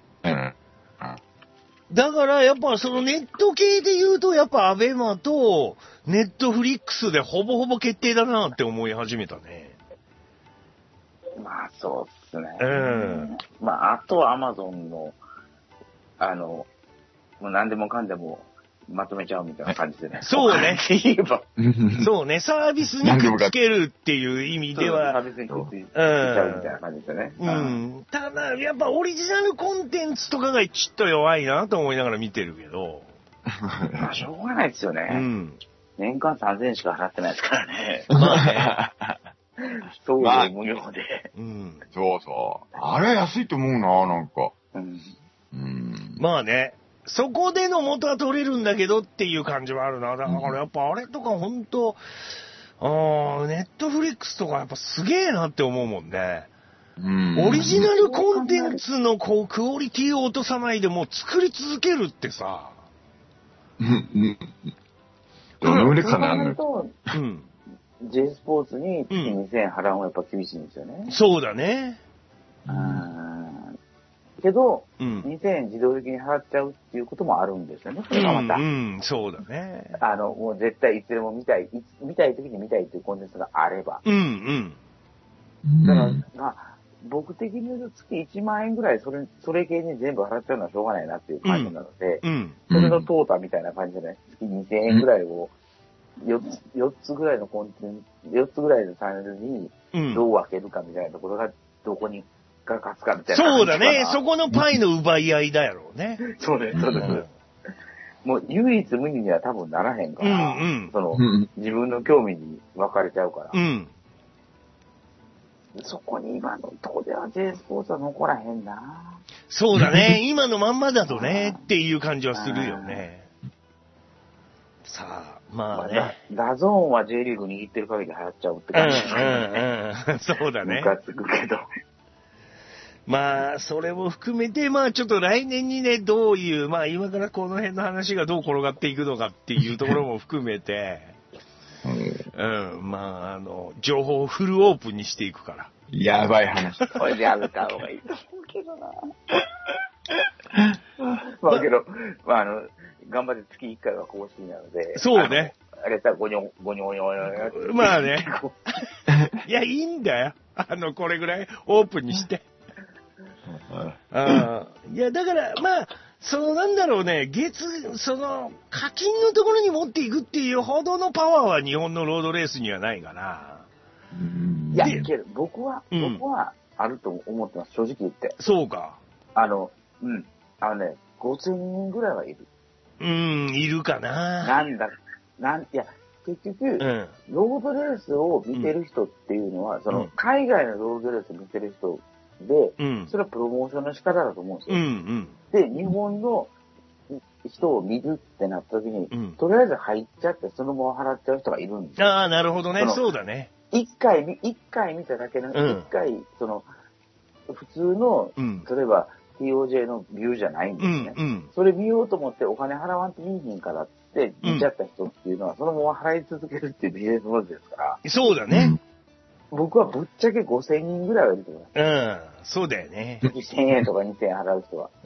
だからやっぱそのネット系で言うとやっぱアベマとネットフリックスでほぼほぼ決定だなって思い始めたね。 まあそうっすね。まああとはアマゾンのもう何でもかんでもまとめちゃうみたいな感じでね。 そうね。 言えば。 そうね。サービスにくっつけるっていう意味では。 サービスにくっつけちゃうみたいな感じですよね。 ただ、やっぱオリジナルコンテンツとかがちょっと弱いなと思いながら見てるけど。 まあ、しょうがないですよね。年間3000円しか払ってないですからね。 まあね。送料無料で。 そうそう。あれ安いと思うな、なんか。 まあね。そこでの元は取れるんだけどっていう感じはあるな。だからやっぱあれとかほんと、ネットフリックスとかやっぱすげえなって思うもんね。オリジナルコンテンツのこうクオリティを落とさないでもう作り続けるってさ。 どのぐらいかなの J スポーツに月2000円払うのはやっぱ厳しいんですよね。 そうだね。 けど、2000円自動的に払っちゃうっていうこともあるんですよね。それがまた。 そうだね。 もう絶対いつでも見たい時に見たいっていうコンテンツがあれば。だから、まあ、僕的に言うと月1万円ぐらいそれ系に全部払っちゃうのはしょうがないなっていう感じなので、それのトータみたいな感じでね、月2000円ぐらいを4つぐらいのコンテンツ、4つぐらいのチャンネルにどう分けるかみたいなところがどこにが勝つかみたいな。 そうだね。そこのパイの奪い合いだやろうね。 そうです、そうです。もう唯一無二には多分ならへんから、自分の興味に分かれちゃうから。そこに今のとこでは J スポーツは残らへんな。 そうだね。今のまんまだとね、っていう感じはするよね。さあ、まあね。 ダゾーンは J リーグ握ってる限り流行っちゃうって感じ。 そうだね。 ムカつくけど。 まあ、それも含めて、まあ、ちょっと来年にね、どういう、まあ、今からこの辺の話がどう転がっていくのかっていうところも含めて、まあ、情報をフルオープンにしていくから。 やばい話。 これでやめた方がいいと思うけどな。まあ、けど、まあ、頑張って月1回は更新なので。 そうね。 あれさ、ゴニョゴニョゴニョ。 まあね。いや、いいんだよ。これぐらいオープンにして。いや、だから、まあ、なんだろうね、課金のところに持っていくっていうほどのパワーは日本のロードレースにはないかな。 いや、けど、僕はあると思ってます、正直言って。 そうか。 5000人ぐらいはいる。 いるかな。 いや、結局、ロードレースを見てる人っていうのは、海外のロードレースを見てる人で、それはプロモーションの仕方だと思うんですよ。で、日本の人を見るってなった時に、とりあえず入っちゃってそのまま払っちゃう人がいるんですよ。 ああ、なるほどね。そうだね。 一回見ただけの、一回、普通の、例えば TOJ のビューじゃないんですね。それ見ようと思ってお金払わんと見えへんからって見ちゃった人っていうのは、そのまま払い続けるっていうビジネスモデルですから。 そうだね。 僕はぶっちゃけ5000人ぐらいはいると思います。そうだよね。1000円とか2000円払う人は。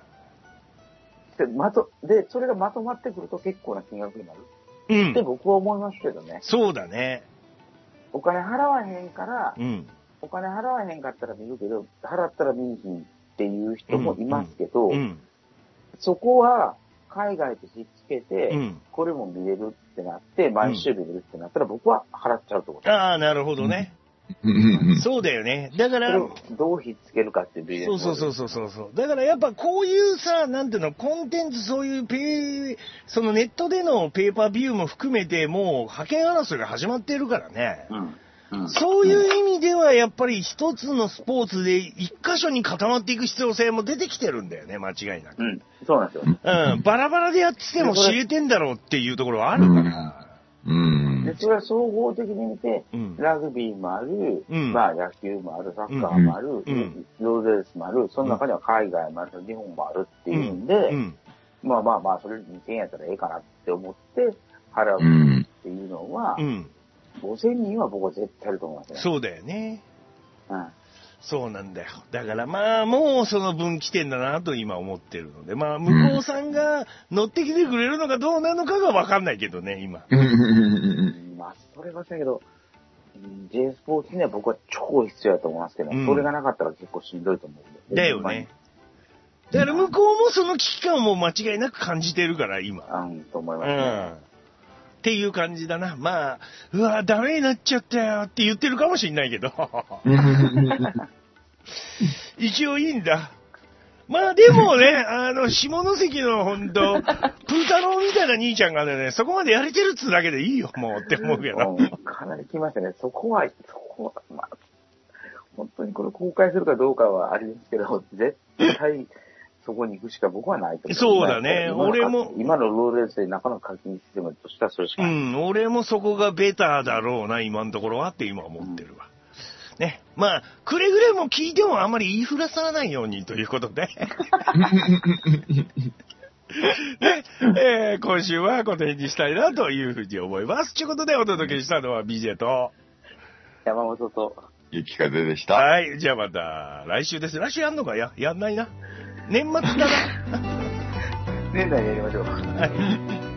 で、それがまとまってくると結構な金額になる。って僕は思いますけどね。 そうだね。 お金払わへんから、お金払わへんかったら見るけど、払ったら見えひんっていう人もいますけど、そこは海外とひっつけて、これも見れるってなって、毎週見れるってなったら僕は払っちゃうと思う。 ああ、なるほどね。そうだよね。だから、 どうひっつけるかっていうビジネス。 そう。だからやっぱこういうさ、なんていうの、コンテンツ、そういうネットでのペーパービューも含めて、もう覇権争いが始まっているからね。そういう意味ではやっぱり一つのスポーツで一箇所に固まっていく必要性も出てきてるんだよね、間違いなく。 そうなんですよ。バラバラでやってても知れてんだろうっていうところはあるから。 で、それは総合的に見て、ラグビーもある、まあ野球もある、サッカーもある、ロードレースもある、その中には海外もある、日本もあるっていうんで、まあ、それ2000円やったらええかなって思って払うっていうのは、5000人は僕は絶対あると思いますね。 そうだよね。そうなんだよ。だからまあ、もうその分岐点だなと今思ってるので、まあ、向こうさんが乗ってきてくれるのかどうなのかがわかんないけどね、今。 まあ、それはだけど、J スポーツには僕は超必要だと思いますけど、それがなかったら結構しんどいと思う。 だよね。だから向こうもその危機感も間違いなく感じてるから、今。 と思いますね。 っていう感じだな。まあ、うわ、ダメになっちゃったよって言ってるかもしんないけど。一応いいんだ。まあでもね、下関のほんと、プータローみたいな兄ちゃんがね、そこまでやれてるっつうだけでいいよ、もうって思うけど。 かなり来ましたね。そこは、まあ、本当にこれ公開するかどうかはあれですけど、絶対、そこに行くしか僕はないと思う。 そうだね。俺も。 今のロードレースで中の課金システムとしたらそれしかない。 俺もそこがベターだろうな、今のところはって今思ってるわ。ね。まあ、くれぐれも聞いてもあんまり言いふらさないようにということで。ね、今週はこの辺にしたいなというふうに思います。ということでお届けしたのは BJ と山本と雪風でした。 はい。じゃあまた来週です。来週やんのかやんないな。年末だな。 年内やりましょう。はい。